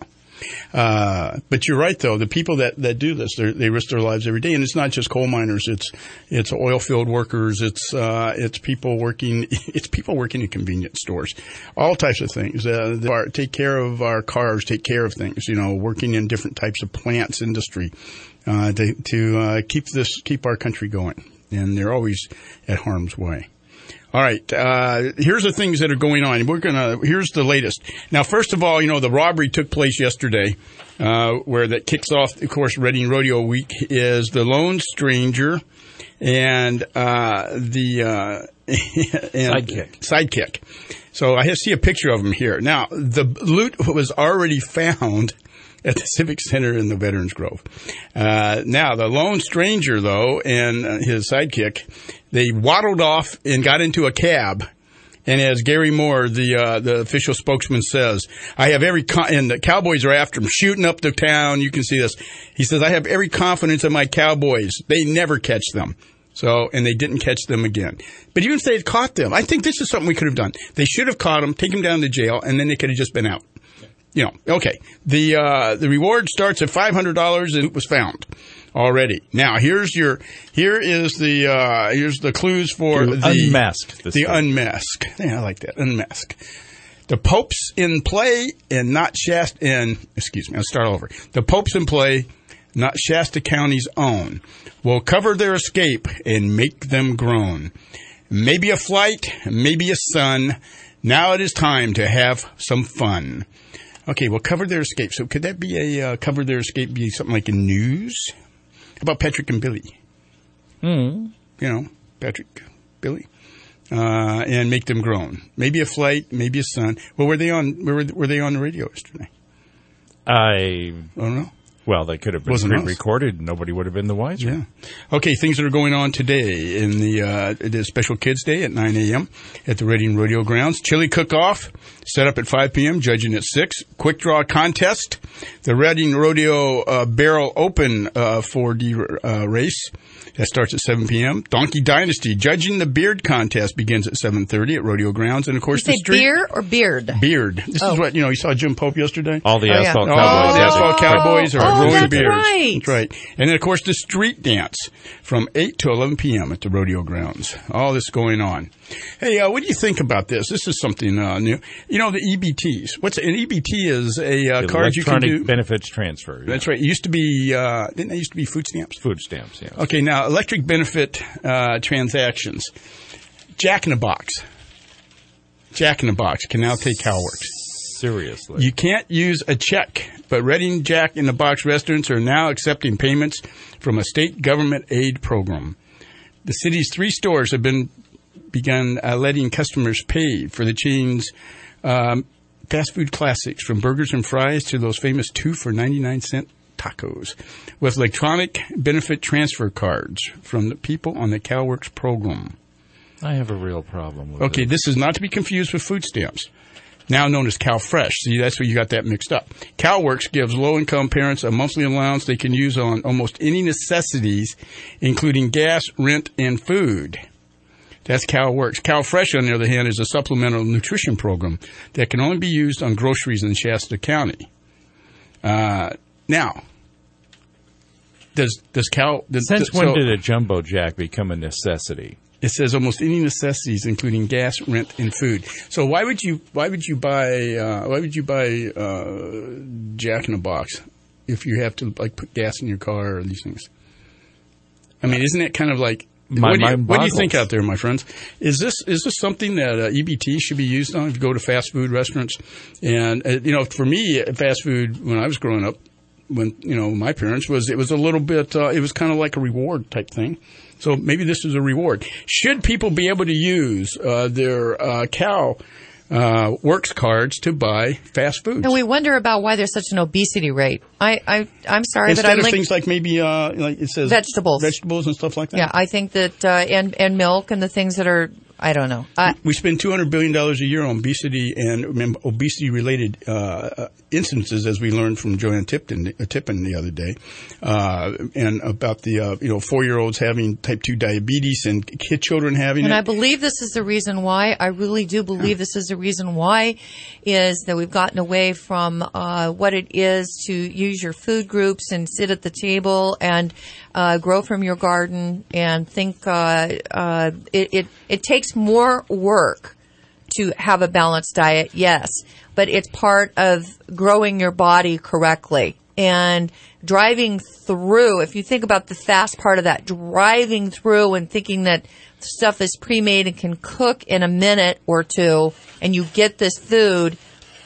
uh, but you're right, though. The people that, that do this, they risk their lives every day. And it's not just coal miners. It's it's oil field workers. It's uh, it's people working. It's people working in convenience stores. All types of things. Uh, they are, take care of our cars. Take care of things. You know, working in different types of plants, industry. Uh, to, to uh, keep this, keep our country going, and they're always at harm's way. All right, uh, here's the things that are going on. We're gonna. Here's the latest. Now, first of all, you know the robbery took place yesterday, uh, where that kicks off, of course, Redding Rodeo Week. Is the Lone Stranger and uh, the uh, and sidekick. Sidekick. So I see a picture of them here. Now, the loot was already found at the Civic Center in the Veterans Grove. Uh, now, the Lone Stranger, though, and uh, his sidekick, they waddled off and got into a cab. And as Gary Moore, the uh, the official spokesman, says, I have every con- – and the cowboys are after him, shooting up the town. You can see this. He says, I have every confidence in my cowboys. They never catch them. So, and they didn't catch them again. But even if they had caught them, I think this is something we could have done. They should have caught them, taken them down to jail, and then they could have just been out. You know, okay. The uh, the reward starts at five hundred dollars, and it was found already. Now, here's your here is the uh, here's the clues for to the unmask. The unmask. Yeah, I like that. Unmask. The Pope's in play and not Shasta, and, excuse me, I'll start over. The Pope's in play, not Shasta County's own, will cover their escape and make them groan. Maybe a flight, maybe a sun. Now it is time to have some fun. Okay, well, cover their escape. So could that be a, uh, cover their escape be something like a news? How about Patrick and Billy? Hmm. You know, Patrick, Billy. Uh, and make them groan. Maybe a flight, maybe a sun. Well, were they on, were, were they on the radio yesterday? I I don't know. Well, they could have been Wasn't pre-recorded. Nobody would have been the wiser. Yeah. Okay, things that are going on today in the, uh, the Special Kids Day at nine a.m. at the Reading Rodeo Grounds. Chili cook-off, set up at five p.m., judging at six. Quick draw contest. The Reading Rodeo uh, Barrel Open uh, four D uh, race. That starts at seven p.m. Donkey Dynasty, judging the beard contest, begins at seven thirty at Rodeo Grounds. And, of course, you the say street... beer or beard? Beard. This oh. is what, you know, you saw Jim Pope yesterday? All the oh, Asphalt yeah. Cowboys. All the Asphalt Cowboys are oh, growing that's beards. Right. That's right. And then, of course, the street dance from eight to eleven p.m. at the Rodeo Grounds. All this going on. Hey, uh, what do you think about this? This is something uh, new. You know, the E B Ts. What's an E B T is a uh, card you can do. Electronic benefits transfer. Yeah. That's right. It used to be, uh, didn't it used to be food stamps? Food stamps, yeah. Okay, now, electric benefit uh, transactions. Jack in the Box. Jack in the Box can now take CalWorks. Seriously. You can't use a check, but Reading Jack in the Box restaurants are now accepting payments from a state government aid program. The city's three stores have been begun uh, letting customers pay for the chain's um, fast food classics, from burgers and fries to those famous two for ninety-nine cent tacos, with electronic benefit transfer cards from the people on the CalWorks program. I have a real problem with Okay, it. this is not to be confused with food stamps, now known as CalFresh. See, that's where you got that mixed up. CalWorks gives low-income parents a monthly allowance they can use on almost any necessities, including gas, rent, and food. That's CalWorks. CalFresh, on the other hand, is a supplemental nutrition program that can only be used on groceries in Shasta County. Uh, now, does does Cal... Does, Since so, when did a Jumbo Jack become a necessity? It says almost any necessities, including gas, rent, and food. So why would you why would you buy uh, why would you buy uh, Jack in the Box if you have to like put gas in your car or these things? I mean, isn't it kind of like my what, do you, mind what do you boggles. think out there, my friends? Is this is this something that uh, E B T should be used on if you go to fast food restaurants? And uh, you know, for me, fast food when I was growing up, when you know my parents was it was a little bit uh, it was kind of like a reward type thing. So maybe this is a reward. Should people be able to use uh, their uh, Cal uh, Works cards to buy fast foods? And we wonder about why there's such an obesity rate. I, I I'm sorry Instead that I of linked things like maybe uh, like it says vegetables, vegetables and stuff like that. Yeah, I think that uh, and and milk and the things that are. I don't know. I, we spend two hundred billion dollars a year on obesity and obesity-related uh, instances, as we learned from Joanne Tipton, uh, Tippin the other day, uh, and about the uh, you know four-year-olds having type two diabetes and kid children having and it. And I believe this is the reason why. I really do believe this is the reason why, is that we've gotten away from uh, what it is to use your food groups and sit at the table and uh, grow from your garden and think uh, uh, it, it it takes more work to have a balanced diet, yes, but it's part of growing your body correctly and driving through. If you think about the fast part of that, driving through and thinking that stuff is pre-made and can cook in a minute or two and you get this food,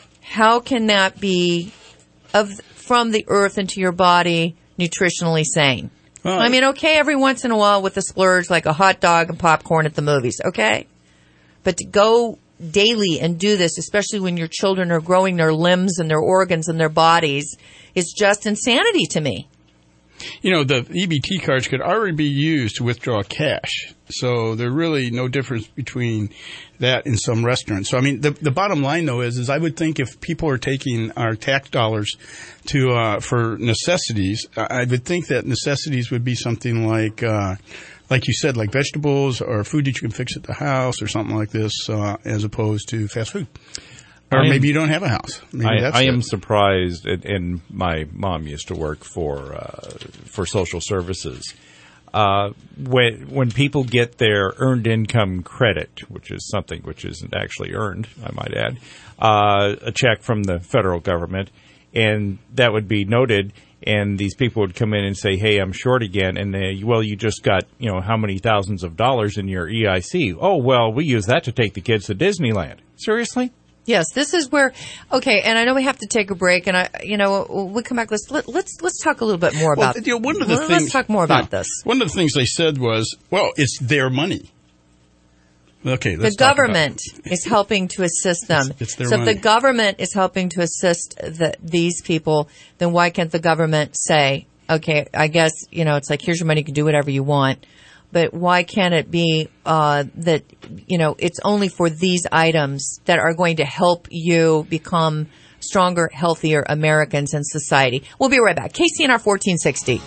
how can that be of from the earth into your body nutritionally sane? Uh, I mean, okay, every once in a while with a splurge like a hot dog and popcorn at the movies, okay? But to go daily and do this, especially when your children are growing their limbs and their organs and their bodies, is just insanity to me. You know, the E B T cards could already be used to withdraw cash. So there's really no difference between that and some restaurants. So, I mean, the the bottom line, though, is, is I would think if people are taking our tax dollars to uh, for necessities, I would think that necessities would be something like, uh, like you said, like vegetables or food that you can fix at the house or something like this, uh, as opposed to fast food. Or am, maybe you don't have a house. Maybe I, that's I it. am surprised, and my mom used to work for uh, for social services. Uh, Uh, when when people get their earned income credit, which is something which isn't actually earned, I might add, uh, a check from the federal government, and that would be noted, and these people would come in and say, hey, I'm short again, and they, well, you just got, you know, how many thousands of dollars in your E I C? Oh, well, we use that to take the kids to Disneyland. Seriously? Yes, this is where, okay, and I know we have to take a break, and I, you know, we'll come back. Let's let, let's let's talk a little bit more well, about. You know, one of the let's things, talk more about yeah, this. One of the things they said was, well, it's their money. Okay, let's the government is helping to assist them. It's, it's their so money. if the government is helping to assist the, these people, then why can't the government say, okay, I guess, you know, it's like, here's your money, you can do whatever you want. But why can't it be uh, that, you know, it's only for these items that are going to help you become stronger, healthier Americans in society? We'll be right back. K C N R fourteen sixty.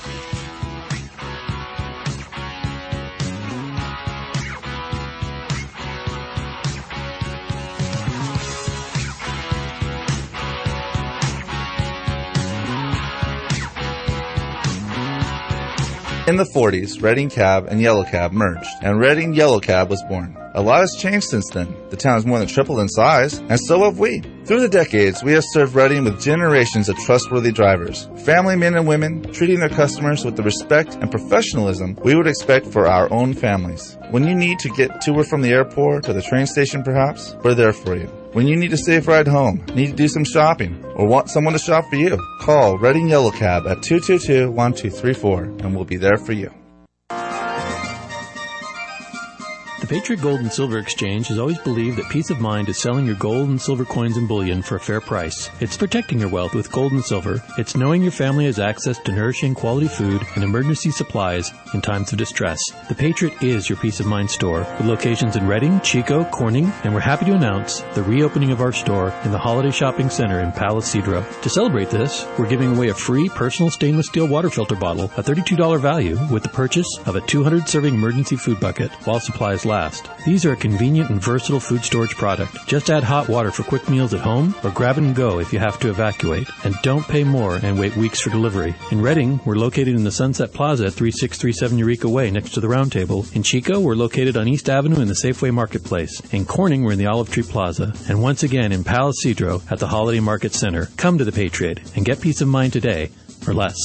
In the forties, Reading Cab and Yellow Cab merged, and Reading Yellow Cab was born. A lot has changed since then. The town has more than tripled in size, and so have we. Through the decades, we have served Reading with generations of trustworthy drivers, family men and women, treating their customers with the respect and professionalism we would expect for our own families. When you need to get to or from the airport or the train station perhaps, we're there for you. When you need a safe ride home, need to do some shopping, or want someone to shop for you, call Reading Yellow Cab at two two two, one two three four, and we'll be there for you. The Patriot Gold and Silver Exchange has always believed that peace of mind is selling your gold and silver coins and bullion for a fair price. It's protecting your wealth with gold and silver. It's knowing your family has access to nourishing quality food and emergency supplies in times of distress. The Patriot is your peace of mind store with locations in Reading, Chico, Corning, and we're happy to announce the reopening of our store in the Holiday Shopping Center in Palo Cedro. To celebrate this, we're giving away a free personal stainless steel water filter bottle, a thirty-two dollars value, with the purchase of a two hundred serving emergency food bucket while supplies last. These are a convenient and versatile food storage product. Just add hot water for quick meals at home or grab and go if you have to evacuate. And don't pay more and wait weeks for delivery. In Reading, we're located in the Sunset Plaza at thirty-six thirty-seven Eureka Way next to the Round Table. In Chico, we're located on East Avenue in the Safeway Marketplace. In Corning, we're in the Olive Tree Plaza. And once again in Palo Cedro at the Holiday Market Center. Come to the Patriot and get peace of mind today or less.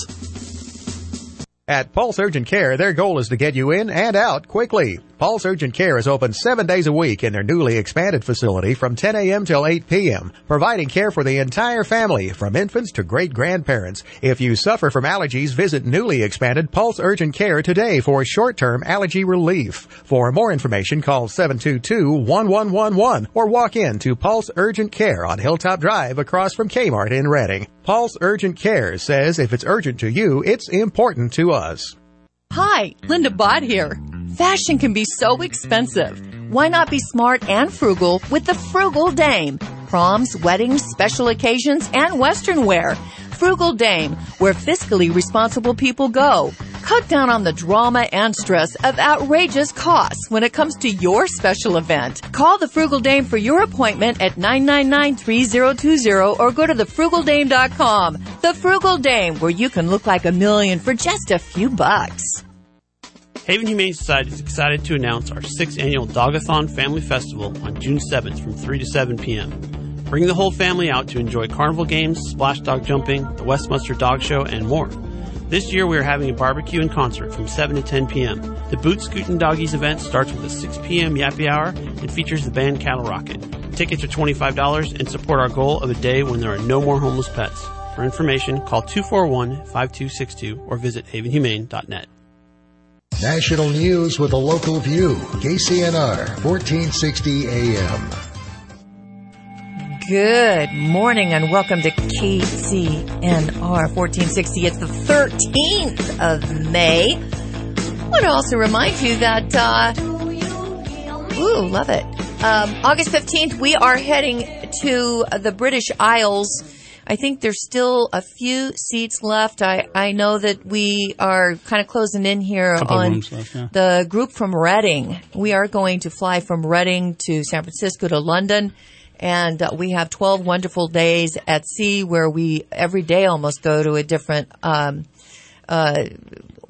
At Pulse Urgent Care, their goal is to get you in and out quickly. Pulse Urgent Care is open seven days a week in their newly expanded facility from ten a.m. till eight p.m., providing care for the entire family, from infants to great-grandparents. If you suffer from allergies, visit newly expanded Pulse Urgent Care today for short-term allergy relief. For more information, call seven two two, one one one one or walk in to Pulse Urgent Care on Hilltop Drive across from Kmart in Reading. Pulse Urgent Care says if it's urgent to you, it's important to us. Hi, Linda Bott here. Fashion can be so expensive. Why not be smart and frugal with the Frugal Dame? Proms, weddings, special occasions, and Western wear. Frugal Dame, where fiscally responsible people go. Cut down on the drama and stress of outrageous costs when it comes to your special event. Call the Frugal Dame for your appointment at nine nine nine, three zero two zero or go to the frugal dame dot com. The Frugal Dame, where you can look like a million for just a few bucks. Haven Humane Society is excited to announce our sixth annual Dogathon Family Festival on June seventh from three to seven p.m. Bring the whole family out to enjoy carnival games, splash dog jumping, the Westminster Dog Show, and more. This year we are having a barbecue and concert from seven to ten p.m. The Boot Scootin' Doggies event starts with a six p.m. Yappy Hour and features the band Cattle Rocket. Tickets are twenty-five dollars and support our goal of a day when there are no more homeless pets. For information, call two four one, five two six two or visit haven humane dot net. National news with a local view. K C N R, fourteen sixty A M. Good morning and welcome to K C N R fourteen sixty. It's the thirteenth of May. I want to also remind you that, uh, ooh, love it. Um, August fifteenth, we are heading to the British Isles. I think there's still a few seats left. I, I know that we are kind of closing in here on left, yeah. the group from Reading. We are going to fly from Reading to San Francisco to London. And uh, we have twelve wonderful days at sea where we every day almost go to a different um, uh,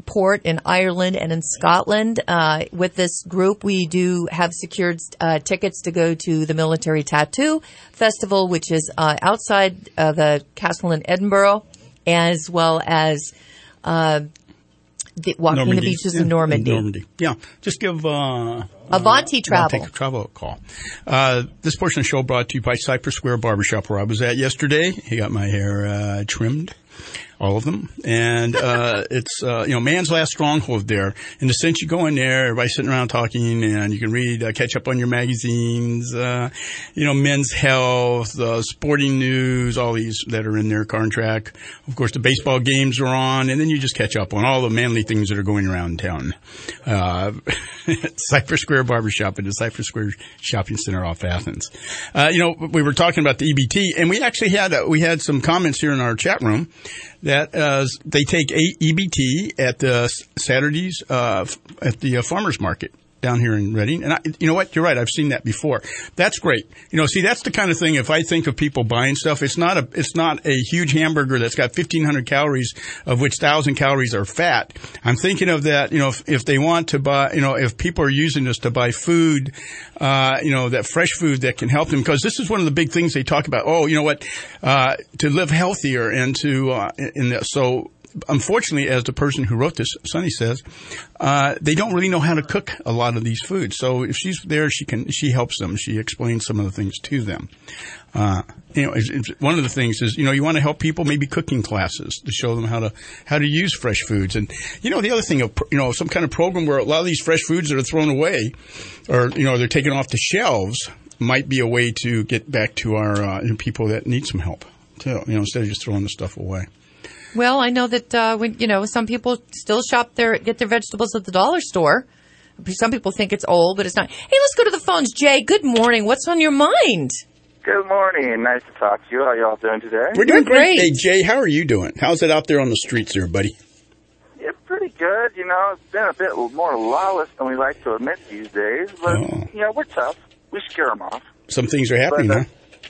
support in Ireland and in Scotland. Uh, with this group, we do have secured uh, tickets to go to the Military Tattoo Festival, which is uh, outside uh, the castle in Edinburgh, as well as uh, the, walking Normandy. the beaches yeah. in Normandy. Normandy. Yeah, just give uh, Avanti uh, Travel. Avanti Travel a call. Uh, this portion of the show brought to you by Cypress Square Barbershop, where I was at yesterday. He got my hair uh, trimmed. All of them. And, uh, it's, uh, you know, man's last stronghold there. In the sense you go in there, everybody's sitting around talking and you can read, uh, catch up on your magazines, uh, you know, Men's Health, uh, sporting news, all these that are in there, Car and Track. Of course, the baseball games are on, and then you just catch up on all the manly things that are going around town. Uh, Cypress Square Barbershop at the Cypress Square Shopping Center off Athens. Uh, you know, we were talking about the E B T, and we actually had, uh, we had some comments here in our chat room that uh, they take E B T at the Saturdays uh, at the uh, farmers market down here in Reading. And I, you know what? You're right. I've seen that before. That's great. You know, see, that's the kind of thing. If I think of people buying stuff, it's not a it's not a huge hamburger that's got fifteen hundred calories, of which one thousand calories are fat. I'm thinking of that. You know, if, if they want to buy, you know, if people are using this to buy food, uh, you know, that fresh food that can help them, because this is one of the big things they talk about. Oh, you know what? Uh, to live healthier and to uh, in the, so. Unfortunately, as the person who wrote this, Sonny says, uh, they don't really know how to cook a lot of these foods. So if she's there, she can, she helps them. She explains some of the things to them. Uh, you know, it's, it's, one of the things is, you know, you want to help people, maybe cooking classes to show them how to, how to use fresh foods. And, you know, the other thing of, you know, some kind of program where a lot of these fresh foods that are thrown away or, you know, they're taken off the shelves might be a way to get back to our, uh, people that need some help too, you know, instead of just throwing the stuff away. Well, I know that, uh, when, you know, some people still shop their, get their vegetables at the dollar store. Some people think it's old, but it's not. Hey, let's go to the phones. Jay, good morning. What's on your mind? Good morning. Nice to talk to you. How y'all doing today? We're doing great. Hey, Jay, how are you doing? How's it out there on the streets there, buddy? Yeah, pretty good. You know, it's been a bit more lawless than we like to admit these days, but, oh. you know, we're tough. We scare them off. Some things are happening, but, uh,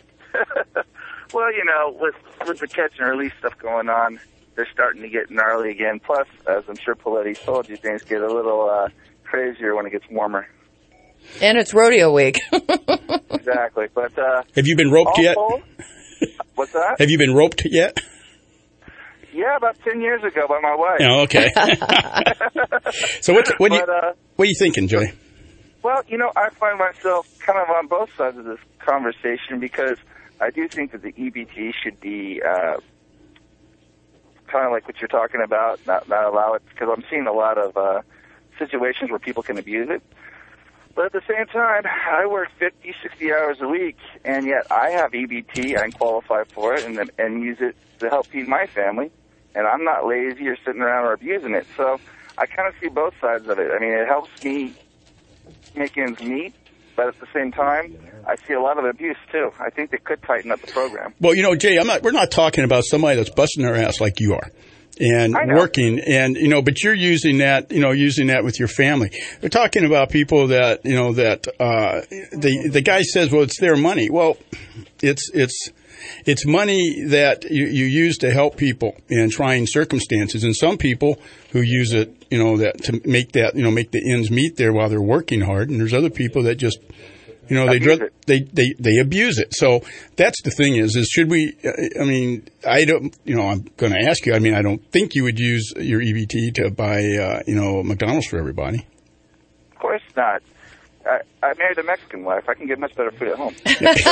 huh? Well, you know, with with the catch and release stuff going on, they're starting to get gnarly again. Plus, as I'm sure Paletti told you, things get a little uh, crazier when it gets warmer. And it's rodeo week. Exactly. But uh, have you been roped yet? Told, what's that? Have you been roped yet? Yeah, about ten years ago by my wife. Oh, okay. So what? What, you, uh, what are you thinking, Joey? Well, you know, I find myself kind of on both sides of this conversation because I do think that the E B T should be uh, kind of like what you're talking about, not, not allow it, because I'm seeing a lot of uh, situations where people can abuse it. But at the same time, I work fifty, sixty hours a week, and yet I have E B T, I qualify for it, and, and use it to help feed my family, and I'm not lazy or sitting around or abusing it. So I kind of see both sides of it. I mean, it helps me make ends meet, but at the same time, I see a lot of abuse, too. I think they could tighten up the program. Well, you know, Jay, I'm not, we're not talking about somebody that's busting their ass like you are and working and, you know, but you're using that, you know, using that with your family. We're talking about people that, you know, that uh, the the guy says, well, it's their money. Well, it's it's it's money that you, you use to help people in trying circumstances. And some people who use it, you know, that to make that, you know, make the ends meet there while they're working hard. And there's other people that just, you know, they, they, they, they abuse it. So that's the thing is, is should we, I mean, I don't, you know, I'm going to ask you, I mean, I don't think you would use your E B T to buy, uh, you know, McDonald's for everybody. Of course not. I, I married a Mexican wife. I can get much better food at home.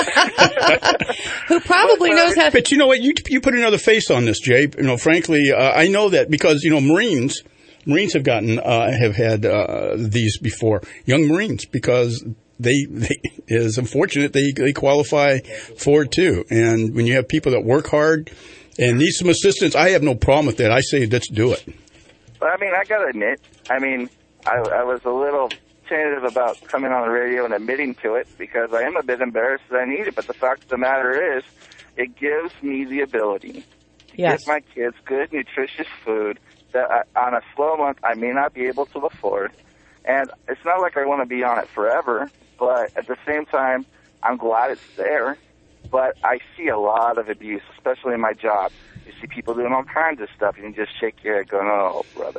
Who probably but, knows how to. But you know what? You, you put another face on this, Jay. You know, frankly, uh, I know that because, you know, Marines, Marines have gotten, uh, have had, uh, these before. Young Marines, because they, they is unfortunate they, they qualify for it too. And when you have people that work hard and need some assistance, I have no problem with that. I say, let's do it. But I mean, I got to admit, I mean, I, I was a little tentative about coming on the radio and admitting to it because I am a bit embarrassed that I need it. But the fact of the matter is, it gives me the ability to yes. give my kids good, nutritious food that I, on a slow month I may not be able to afford. And it's not like I want to be on it forever, but at the same time, I'm glad it's there. But I see a lot of abuse, especially in my job. You see people doing all kinds of stuff, and you just shake your head going, oh, brother.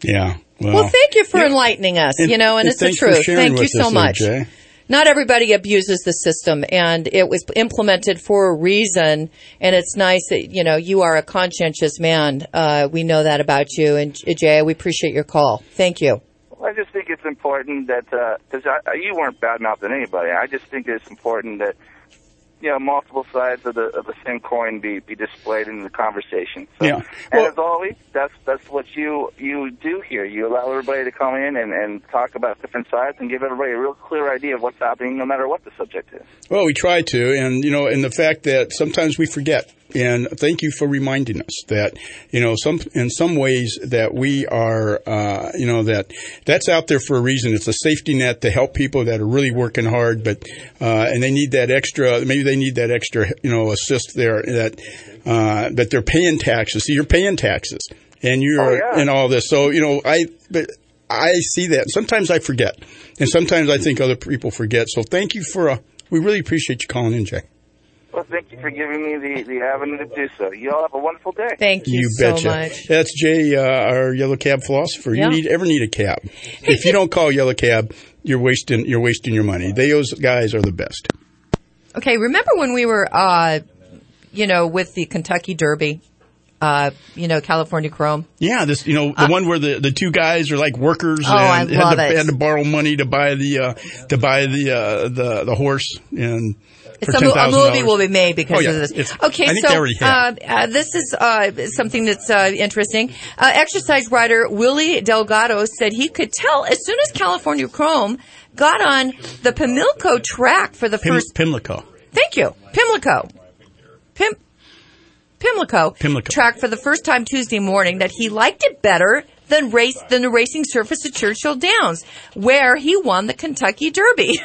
Yeah. Well, well thank you for yeah. enlightening us, and, you know, and, and it's the truth. Thank you so much. There, Not everybody abuses the system, and it was implemented for a reason, and it's nice that, you know, you are a conscientious man. Uh, we know that about you, and Jay, we appreciate your call. Thank you. Well, I just think it's important that, because uh, you weren't bad-mouthing anybody, I just think it's important that, you know, multiple sides of the of the same coin be, be displayed in the conversation. So, yeah. And well, as always, that's that's what you you do here. You allow everybody to come in and, and talk about different sides and give everybody a real clear idea of what's happening, no matter what the subject is. Well, we try to, and you know, and the fact that sometimes we forget. And thank you for reminding us that, you know, some in some ways that we are, uh, you know, that that's out there for a reason. It's a safety net to help people that are really working hard, but uh, and they need that extra. Maybe they need that extra, you know, assist there. That uh, that they're paying taxes. See, you're paying taxes, and you're oh, yeah. and all this. So you know, I but I see that. Sometimes I forget, and sometimes I think other people forget. So thank you for. Uh, we really appreciate you calling in, Jay. Well, thank you for giving me the, the avenue to do so. You all have a wonderful day. Thank you, you so betcha. much. That's Jay, uh, our Yellow Cab philosopher. Yeah. You need ever need a cab. If you don't call Yellow Cab, you're wasting you're wasting your money. They, those guys are the best. Okay, remember when we were, uh, you know, with the Kentucky Derby? Uh, you know, California Chrome. Yeah, this, you know, the uh, one where the, the two guys are like workers oh, and I love had, to, it. had to borrow money to buy the uh, to buy the uh, the the horse and. It's a, a movie will be made because oh, yeah. of this. It's, okay, I think so they already have. Uh, uh, this is uh, something that's uh, interesting. Uh, exercise writer Willie Delgado said he could tell as soon as California Chrome got on the Pimlico track for the Pim, first. Pimlico. Thank you, Pimlico. Pim. Pimlico, Pimlico track for the first time Tuesday morning that he liked it better than race than the racing surface at Churchill Downs, where he won the Kentucky Derby.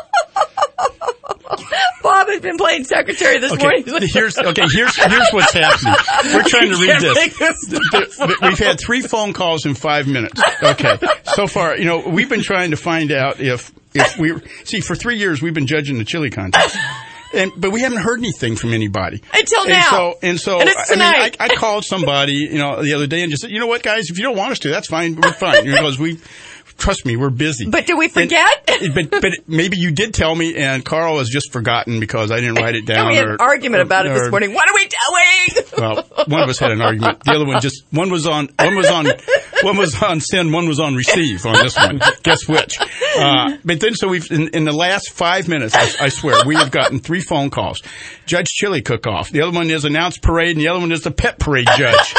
Bob has been playing secretary this okay, morning. here's okay. Here's here's what's happening. We're trying to read this. this. We've had three phone calls in five minutes. Okay, so far, you know, we've been trying to find out if if we see for three years we've been judging the chili contest. And, but we haven't heard anything from anybody until now. And so, and so, and it's tonight. I mean, I, I called somebody, you know, the other day and just said, you know what, guys, if you don't want us to, that's fine. We're fine because we. Trust me, we're busy. But do we forget? And, but, but maybe you did tell me, and Carl has just forgotten because I didn't write it down. And we had or, an argument or, about it this or, morning. What are we doing? Well, one of us had an argument. The other one just one was on one was on one was on send, one was on receive on this one. Guess which? Uh, but then, so we've in, in the last five minutes, I, I swear, we have gotten three phone calls. Judge Chili Cook-Off. The other one is announced parade, and the other one is the pet parade judge.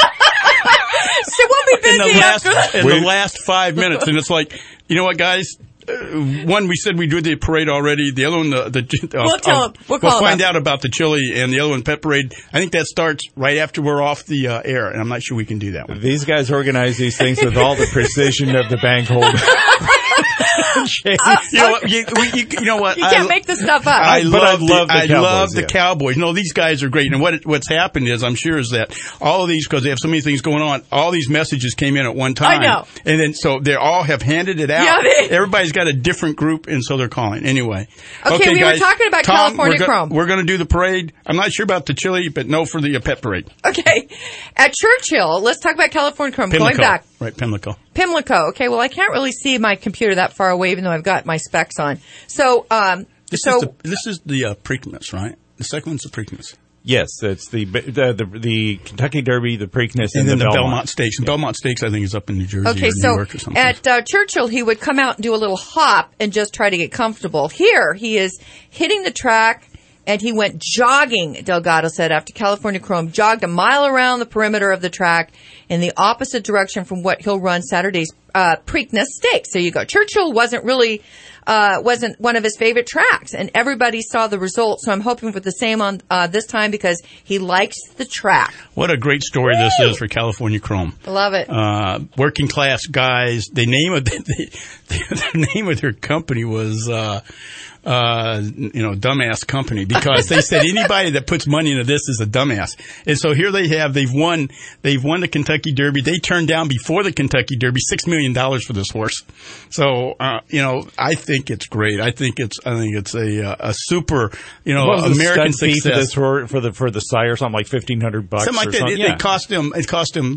So we'll be busy in the last after in the last five minutes, and it's like, you know what, guys? Uh, one, we said we do the parade already. The other one, the, the uh, we'll tell them. We'll, we'll find them. out about the chili, and the other one, pet parade. I think that starts right after we're off the uh, air, and I'm not sure we can do that one. These guys organize these things with all the precision of the bank holder. Uh, you, know what, you, we, you, you know what? You can't I, make this stuff up. I but love, I love the, the I Cowboys. love the yeah. Cowboys. No, these guys are great. And what what's happened is, I'm sure, is that all of these, because they have so many things going on, all these messages came in at one time. I know. And then, so they all have handed it out. Yeah, they, Everybody's got a different group, and so they're calling. Anyway. Okay, okay we guys, were talking about Tom, California we're go- Chrome. We're going to do the parade. I'm not sure about the chili, but no for the uh, pet parade. Okay. At Churchill, let's talk about California Chrome. Pimlico. Going back. Right, Pimlico. Pimlico. Okay, well, I can't really see my computer that far away, even though I've got my specs on. So, um, this so is the, this is the uh, Preakness, right? The second one's the Preakness. Yes, it's the the the, the Kentucky Derby, the Preakness, and, and then the, the Belmont, Belmont Stakes. Yeah. Belmont Stakes, I think, is up in New Jersey okay, or so New York or something. At uh, Churchill, he would come out and do a little hop and just try to get comfortable. Here, he is hitting the track, and he went jogging, Delgado said, after California Chrome jogged a mile around the perimeter of the track in the opposite direction from what he'll run Saturday's uh, Preakness Stakes. There you go. Churchill wasn't really... Uh, wasn't one of his favorite tracks, and everybody saw the result. So I'm hoping for the same on uh, this time because he likes the track. What a great story Woo! This is for California Chrome. I love it. Uh, working class guys. They name of the, the, the name of their company was. Uh, Uh, you know, dumbass company, because they said anybody that puts money into this is a dumbass. And so here they have, they've won, they've won the Kentucky Derby. They turned down before the Kentucky Derby six million dollars for this horse. So, uh, you know, I think it's great. I think it's, I think it's a, a super, you know, what was American the success. For, for the, for the sire, something like fifteen hundred bucks Something like or that. Something? It, yeah. it cost him, it cost him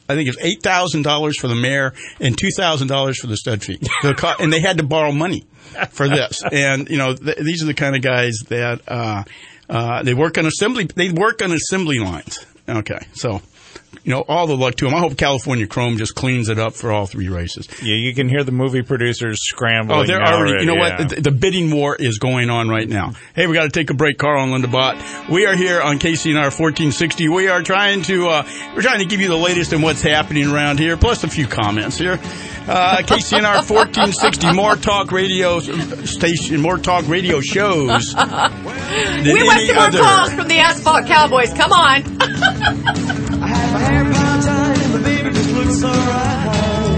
I think it's eight thousand dollars for the mare and two thousand dollars for the stud fee. The, and they had to borrow money for this. And, you know, th- these are the kind of guys that, uh, uh, they work on assembly, they work on assembly lines. Okay. So, you know, all the luck to them. I hope California Chrome just cleans it up for all three races. Yeah, you can hear the movie producers scrambling. Oh, they're already, already you know yeah. what? The, the bidding war is going on right now. Hey, we got to take a break. Carl and Linda Bott. We are here on K C N R fourteen sixty. We are trying to, uh, we're trying to give you the latest in what's happening around here, plus a few comments here. Uh, K C N R fourteen sixty, more talk radio station, more talk radio shows. We want some more calls from the Asphalt Cowboys. Come on. I had my hair part time, and the baby just looks alright.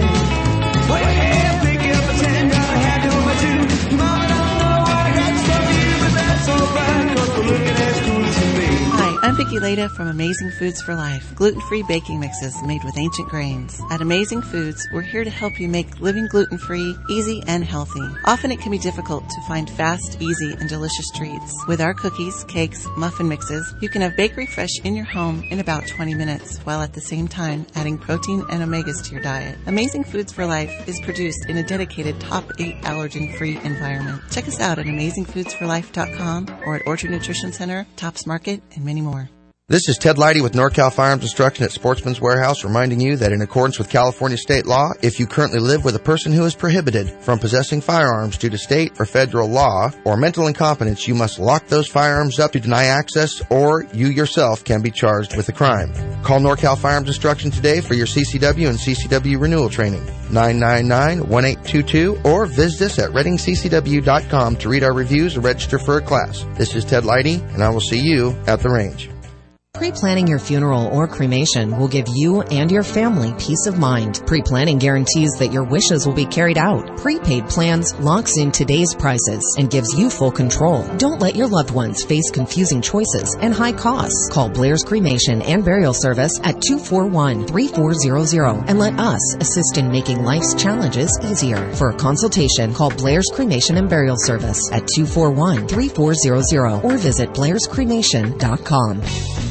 Put your hair, pick up a ten, got a hat over two. Mama don't know what I got stuff for you, but that's alright, 'cause we're looking as cool as can be. Hi, I'm Vicki Leda from Amazing Foods for Life, gluten-free baking mixes made with ancient grains. At Amazing Foods, we're here to help you make living gluten-free easy and healthy. Often it can be difficult to find fast, easy, and delicious treats. With our cookies, cakes, muffin mixes, you can have bakery fresh in your home in about twenty minutes, while at the same time adding protein and omegas to your diet. Amazing Foods for Life is produced in a dedicated top eight allergen-free environment. Check us out at amazing foods for life dot com or at Orchard Nutrition Center, Tops Market, and many more. This is Ted Leidy with NorCal Firearms Instruction at Sportsman's Warehouse, reminding you that in accordance with California state law, if you currently live with a person who is prohibited from possessing firearms due to state or federal law or mental incompetence, you must lock those firearms up to deny access, or you yourself can be charged with a crime. Call NorCal Firearms Instruction today for your C C W and C C W renewal training. nine nine nine, one eight two two or visit us at reading c c w dot com to read our reviews or register for a class. This is Ted Leidy, and I will see you at the range. Pre-planning your funeral or cremation will give you and your family peace of mind. Pre-planning guarantees that your wishes will be carried out. Prepaid plans locks in today's prices and gives you full control. Don't let your loved ones face confusing choices and high costs. Call Blair's Cremation and Burial Service at two four one, three four zero zero and let us assist in making life's challenges easier. For a consultation, call Blair's Cremation and Burial Service at two four one, three four zero zero or visit blairs cremation dot com.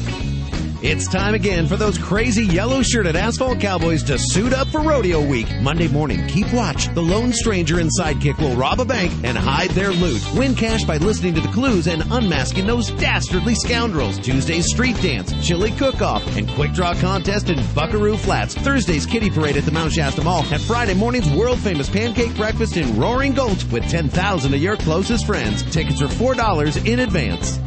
It's time again for those crazy yellow-shirted asphalt cowboys to suit up for Rodeo Week. Monday morning, keep watch. The lone stranger and sidekick will rob a bank and hide their loot. Win cash by listening to the clues and unmasking those dastardly scoundrels. Tuesday's street dance, chili cook-off, and quick draw contest in Buckaroo Flats. Thursday's kiddie parade at the Mount Shasta Mall. And Friday morning's world-famous pancake breakfast in Roaring Gulch with ten thousand of your closest friends. Tickets are four dollars in advance.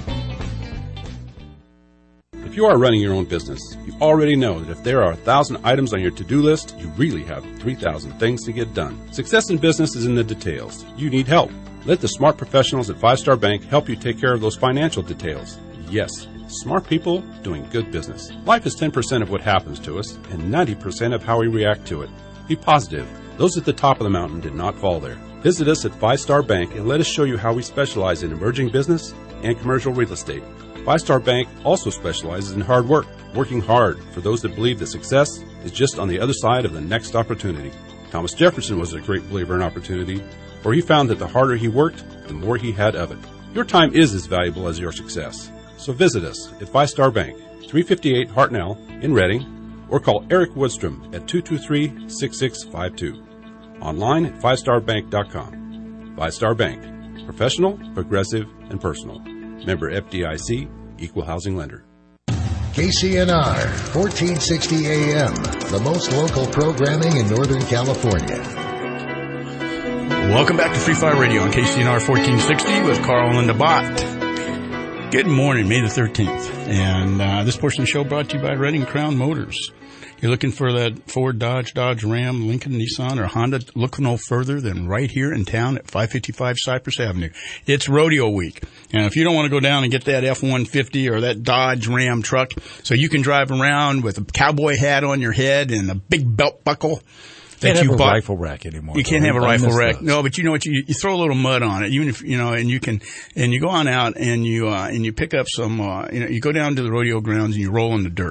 If you are running your own business, you already know that if there are one thousand items on your to-do list, you really have three thousand things to get done. Success in business is in the details. You need help. Let the smart professionals at Five Star Bank help you take care of those financial details. Yes, smart people doing good business. Life is ten percent of what happens to us and ninety percent of how we react to it. Be positive. Those at the top of the mountain did not fall there. Visit us at Five Star Bank and let us show you how we specialize in emerging business and commercial real estate. Five Star Bank also specializes in hard work, working hard for those that believe that success is just on the other side of the next opportunity. Thomas Jefferson was a great believer in opportunity, for he found that the harder he worked, the more he had of it. Your time is as valuable as your success. So visit us at Five Star Bank, three fifty-eight Hartnell in Reading, or call Eric Woodstrom at two two three, six six five two. Online at five star bank dot com. Five Star Bank. Professional, progressive, and personal. Member F D I C, Equal Housing Lender. K C N R, fourteen sixty A M, the most local programming in Northern California. Welcome back to Free Fire Radio on K C N R fourteen sixty with Carl and Linda Bott. Good morning, May the thirteenth. And uh, this portion of the show brought to you by Reading Crown Motors. You're looking for that Ford, Dodge, Dodge, Ram, Lincoln, Nissan, or Honda? Look no further than right here in town at five fifty-five Cypress Avenue. It's Rodeo Week. And if you don't want to go down and get that F one fifty or that Dodge Ram truck so you can drive around with a cowboy hat on your head and a big belt buckle, Can't that have you a bought. rifle rack anymore. You can't have a I rifle miss rack. those. No, but you know what? You, you throw a little mud on it, even if, you know, and you can, and you go on out and you, uh, and you pick up some, uh, you know, you go down to the rodeo grounds and you roll in the dirt.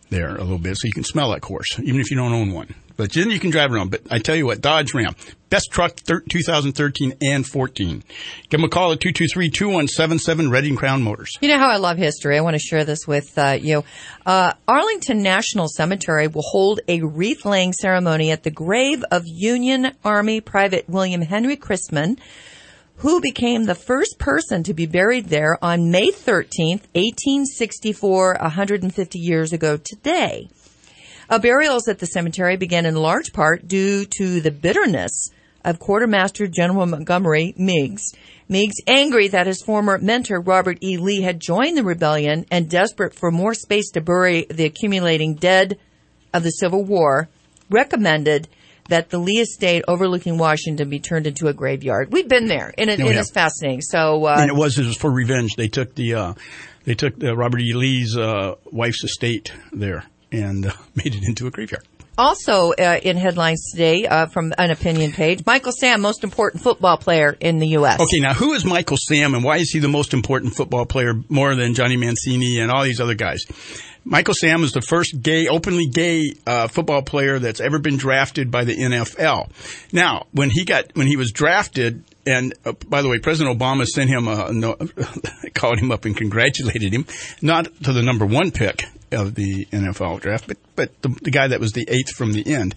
there a little bit, so you can smell that course, even if you don't own one. But then you can drive around. But I tell you what, Dodge Ram, best truck thir- two thousand thirteen and fourteen. Give them a call at two two three, two one seven seven, Reading Crown Motors. You know how I love history. I want to share this with uh, you. Uh, Arlington National Cemetery will hold a wreath-laying ceremony at the grave of Union Army Private William Henry Christman, who became the first person to be buried there on May thirteenth, eighteen sixty-four, one hundred fifty years ago today. Uh, burials at the cemetery began in large part due to the bitterness of Quartermaster General Montgomery Meigs. Meigs, angry that his former mentor, Robert E. Lee, had joined the rebellion and desperate for more space to bury the accumulating dead of the Civil War, recommended that the Lee estate overlooking Washington be turned into a graveyard. We've been there, and it, Oh, it yeah. is fascinating. So, uh, and it was, it was for revenge. They took the, uh, they took the Robert E. Lee's, uh, wife's estate there and uh, made it into a graveyard. Also uh, in headlines today uh, from an opinion page, Michael Sam, most important football player in the U S Okay, now who is Michael Sam and why is he the most important football player more than Johnny Mancini and all these other guys? Michael Sam is the first gay, openly gay uh, football player that's ever been drafted by the N F L. Now, when he got when he was drafted, and uh, by the way, President Obama sent him a no, called him up and congratulated him, not to the number one pick of the N F L draft, but but the, the guy that was the eighth from the end.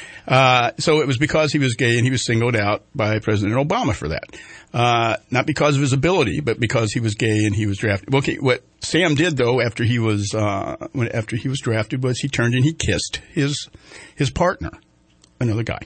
Uh, so it was because he was gay and he was singled out by President Obama for that. Uh, not because of his ability, but because he was gay and he was drafted. Okay, what Sam did though after he was, uh, when, after he was drafted was he turned and he kissed his, his partner, another guy,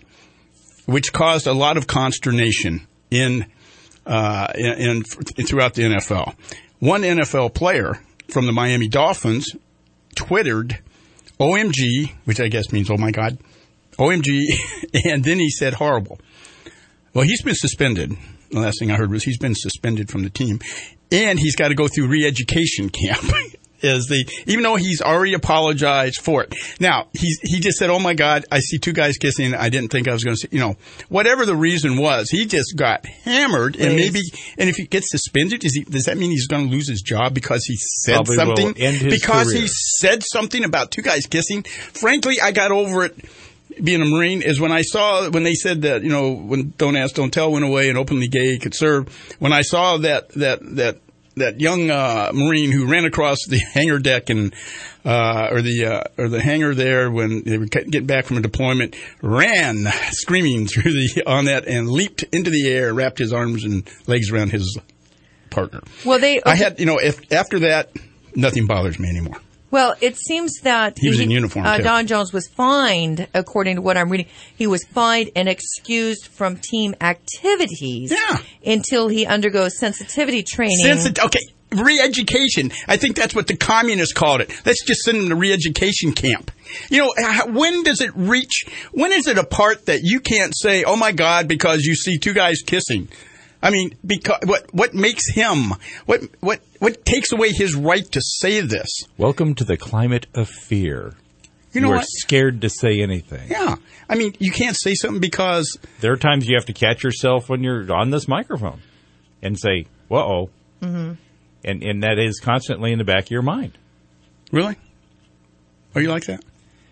which caused a lot of consternation in, uh, in, in, in throughout the N F L. One N F L player from the Miami Dolphins twittered O M G, which I guess means, oh my God, O M G, and then he said horrible. Well, he's been suspended. The last thing I heard was he's been suspended from the team, and he's got to go through re-education camp. Is the even though he's already apologized for it. Now he's he just said, "Oh my God, I see two guys kissing. I didn't think I was going to see." You know, whatever the reason was, he just got hammered, and Please. maybe and if he gets suspended, does he does that mean he's going to lose his job because he said Probably will something? end his Because career. he said something about two guys kissing. Frankly, I got over it. Being a Marine is when I saw, when they said that, you know, when Don't Ask, Don't Tell went away and openly gay could serve, when I saw that, that, that, that young, uh, Marine who ran across the hangar deck and, uh, or the, uh, or the hangar there when they were getting back from a deployment, ran screaming through the, on that and leaped into the air, wrapped his arms and legs around his partner. Well, they. I had, you know, if, after that, nothing bothers me anymore. Well, it seems that He was in uniform, uh, too. Don Jones was fined, according to what I'm reading. He was fined and excused from team activities Yeah. until he undergoes sensitivity training. Sensit- okay, re-education. I think that's what the communists called it. Let's just send them to re-education camp. You know, h- when does it reach, when is it a part that you can't say, oh my God, because you see two guys kissing? I mean, because what what makes him, what what what takes away his right to say this? Welcome to the climate of fear. You know are what? scared to say anything. Yeah. I mean, you can't say something because... There are times you have to catch yourself when you're on this microphone and say, uh-oh. Mm-hmm. And, and that is constantly in the back of your mind. Really? Are you like that?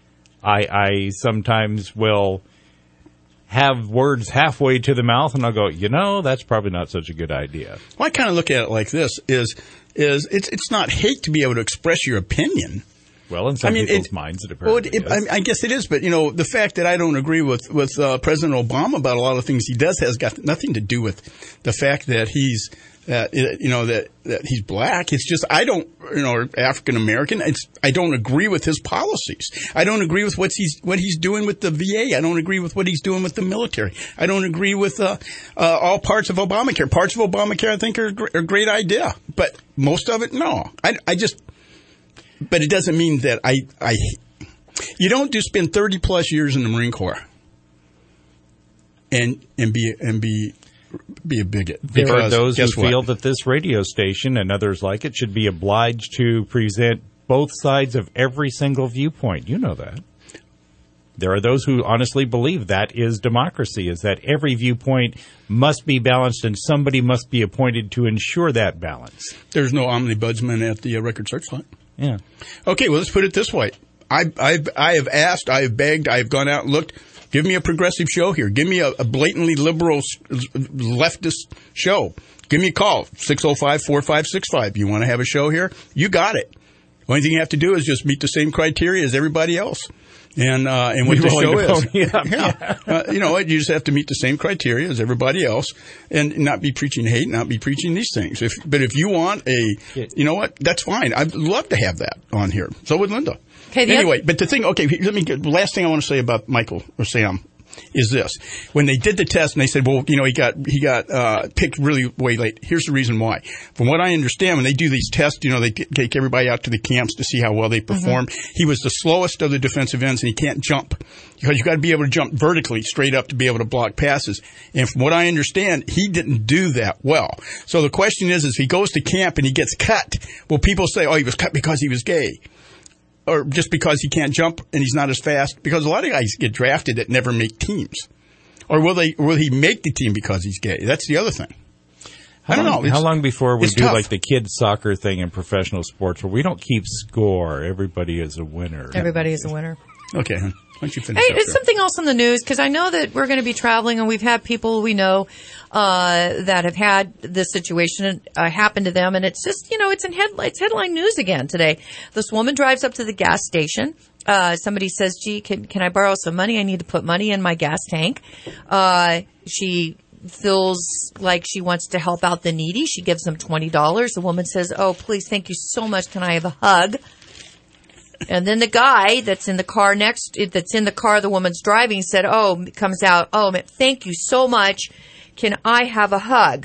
I, I sometimes will have words halfway to the mouth and I'll go, you know, that's probably not such a good idea. Well, I kind of look at it like this, is is it's it's not hate to be able to express your opinion. Well, in some I mean, people's it, minds, it well, apparently it, is. I, I guess it is, but you know, the fact that I don't agree with with uh, President Obama about a lot of things he does has got nothing to do with the fact that he's that uh, you know that, that he's black. It's just I don't you know or African American. It's I don't agree with his policies. I don't agree with what he's what he's doing with the V A. I don't agree with what he's doing with the military. I don't agree with uh, uh, all parts of Obamacare. Parts of Obamacare I think are, gr- are a great idea, but most of it no. I, I just. But it doesn't mean that I, I, you don't just spend thirty plus years in the Marine Corps and, and be, and be, be a bigot. There are those who guess what? feel that this radio station and others like it should be obliged to present both sides of every single viewpoint. You know that. There are those who honestly believe that is democracy, is that every viewpoint must be balanced and somebody must be appointed to ensure that balance. There's no omnibudsman at the uh, Record Searchlight. Yeah. Okay, well, let's put it this way. I, I've, I have asked, I have begged, I have gone out and looked. Give me a progressive show here. Give me a, a blatantly liberal leftist show. Give me a call, six oh five, four five six five. You want to have a show here? You got it. The only thing you have to do is just meet the same criteria as everybody else. And, uh, and what You're the show is. Yeah. yeah. Uh, you know what? You just have to meet the same criteria as everybody else and not be preaching hate, not be preaching these things. If, but if you want a, you know what? That's fine. I'd love to have that on here. So would Linda. Okay, anyway, but the thing, okay, let me get, the last thing I want to say about Michael or Sam is this. When they did the test and they said, well, you know, he got, he got, uh, picked really way late. Here's the reason why. From what I understand, when they do these tests, you know, they t- take everybody out to the camps to see how well they perform. Mm-hmm. He was the slowest of the defensive ends and he can't jump because you got to be able to jump vertically straight up to be able to block passes. And from what I understand, he didn't do that well. So the question is, is if he goes to camp and he gets cut, will people say, oh, he was cut because he was gay? Or just because he can't jump and he's not as fast? Because a lot of guys get drafted that never make teams. Or will they? Will he make the team because he's gay? That's the other thing. How I don't long, know. It's, how long before we do tough. like the kids soccer thing in professional sports where we don't keep score? Everybody is a winner. Everybody is a winner. Okay. Why don't you finish Hey, up it's there? something else in the news because I know that we're going to be traveling and we've had people we know uh, that have had this situation uh, happen to them, and it's just, you know, it's in headline, it's headline news again today. This woman drives up to the gas station. Uh, somebody says, gee, can, can I borrow some money? I need to put money in my gas tank. Uh, she feels like she wants to help out the needy. She gives them twenty dollars. The woman says, oh, please, thank you so much. Can I have a hug? And then the guy that's in the car next, that's in the car the woman's driving said, oh, comes out, oh, thank you so much. Can I have a hug?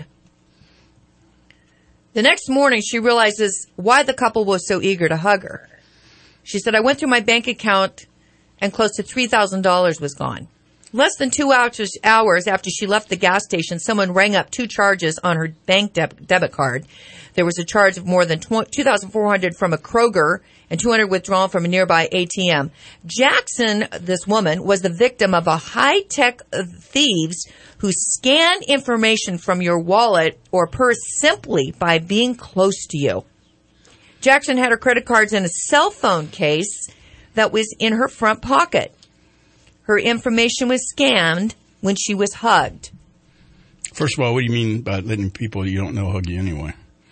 The next morning, she realizes why the couple was so eager to hug her. She said, I went through my bank account and close to three thousand dollars was gone. Less than two hours, hours after she left the gas station, someone rang up two charges on her bank deb- debit card. There was a charge of more than two thousand four hundred dollars from a Kroger and two hundred dollars withdrawn from a nearby A T M. Jackson, this woman, was the victim of a high-tech thieves who scan information from your wallet or purse simply by being close to you. Jackson had her credit cards in a cell phone case that was in her front pocket. Her information was scanned when she was hugged. First of all, what do you mean by letting people you don't know hug you anyway?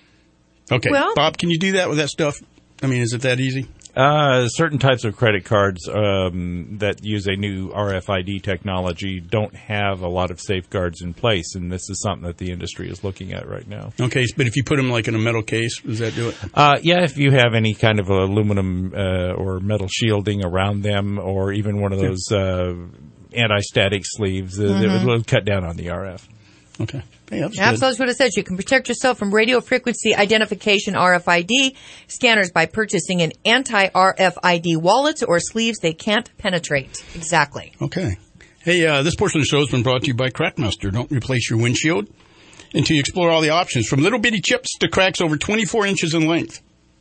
Okay, well, Bob, can you do that with that stuff? I mean, is it that easy? Uh, certain types of credit cards um, that use a new R F I D technology don't have a lot of safeguards in place, and this is something that the industry is looking at right now. Okay, but if you put them like in a metal case, does that do it? Uh, yeah, if you have any kind of aluminum uh, or metal shielding around them, or even one of those uh, anti-static sleeves, uh, Mm-hmm. it will cut down on the R F. Okay. Hey, that's Yeah, good. so that's what it says. You can protect yourself from radio frequency identification R F I D scanners by purchasing an anti-R F I D wallets or sleeves they can't penetrate. Exactly. Okay. Hey, uh, this portion of the show has been brought to you by Crackmaster. Don't replace your windshield until you explore all the options, from little bitty chips to cracks over twenty-four inches in length.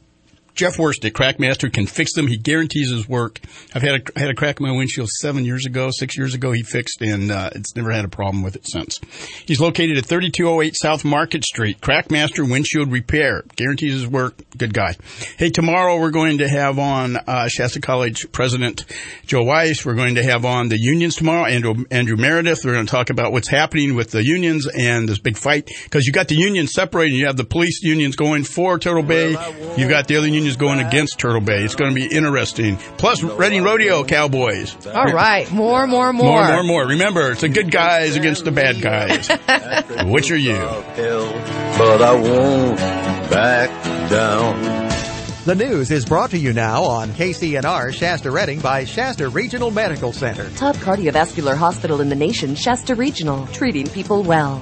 Jeff Worst at Crackmaster can fix them. He guarantees his work. I've had a, had a crack in my windshield seven years ago, six years ago he fixed, and uh, it's never had a problem with it since. He's located at thirty-two oh eight South Market Street. Crackmaster Windshield Repair. Guarantees his work. Good guy. Hey, tomorrow we're going to have on uh, Shasta College President Joe Weiss. We're going to have on the unions tomorrow, Andrew, Andrew Meredith. We're going to talk about what's happening with the unions and this big fight, because you got the unions separated. You have the police unions going for Turtle Bay. You've got the other unions going against Turtle Bay. It's going to be interesting. Plus, Reading Rodeo Cowboys. All right. More, more, more. More, more, more. Remember, it's the good guys against the bad guys. Which are you? But I won't back down. The news is brought to you now on K C N R Shasta Reading by Shasta Regional Medical Center. Top cardiovascular hospital in the nation, Shasta Regional, treating people well.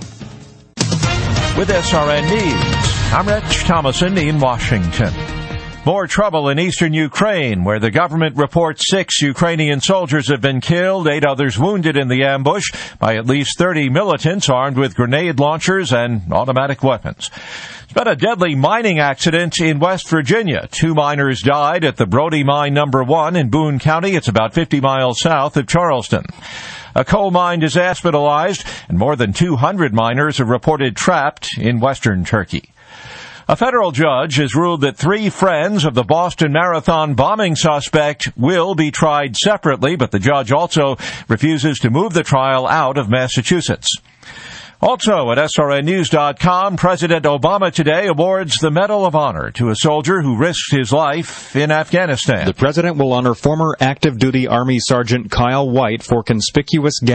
With S R N News, I'm Rich Thomason in Washington. More trouble in eastern Ukraine, where the government reports six Ukrainian soldiers have been killed, eight others wounded in the ambush by at least thirty militants armed with grenade launchers and automatic weapons. It's been a deadly mining accident in West Virginia. Two miners died at the Brody Mine Number One in Boone County. It's about fifty miles south of Charleston. A coal mine is hospitalized, and more than two hundred miners are reported trapped in western Turkey. A federal judge has ruled that three friends of the Boston Marathon bombing suspect will be tried separately, but the judge also refuses to move the trial out of Massachusetts. Also at S R N news dot com, President Obama today awards the Medal of Honor to a soldier who risked his life in Afghanistan. The president will honor former active duty Army Sergeant Kyle White for conspicuous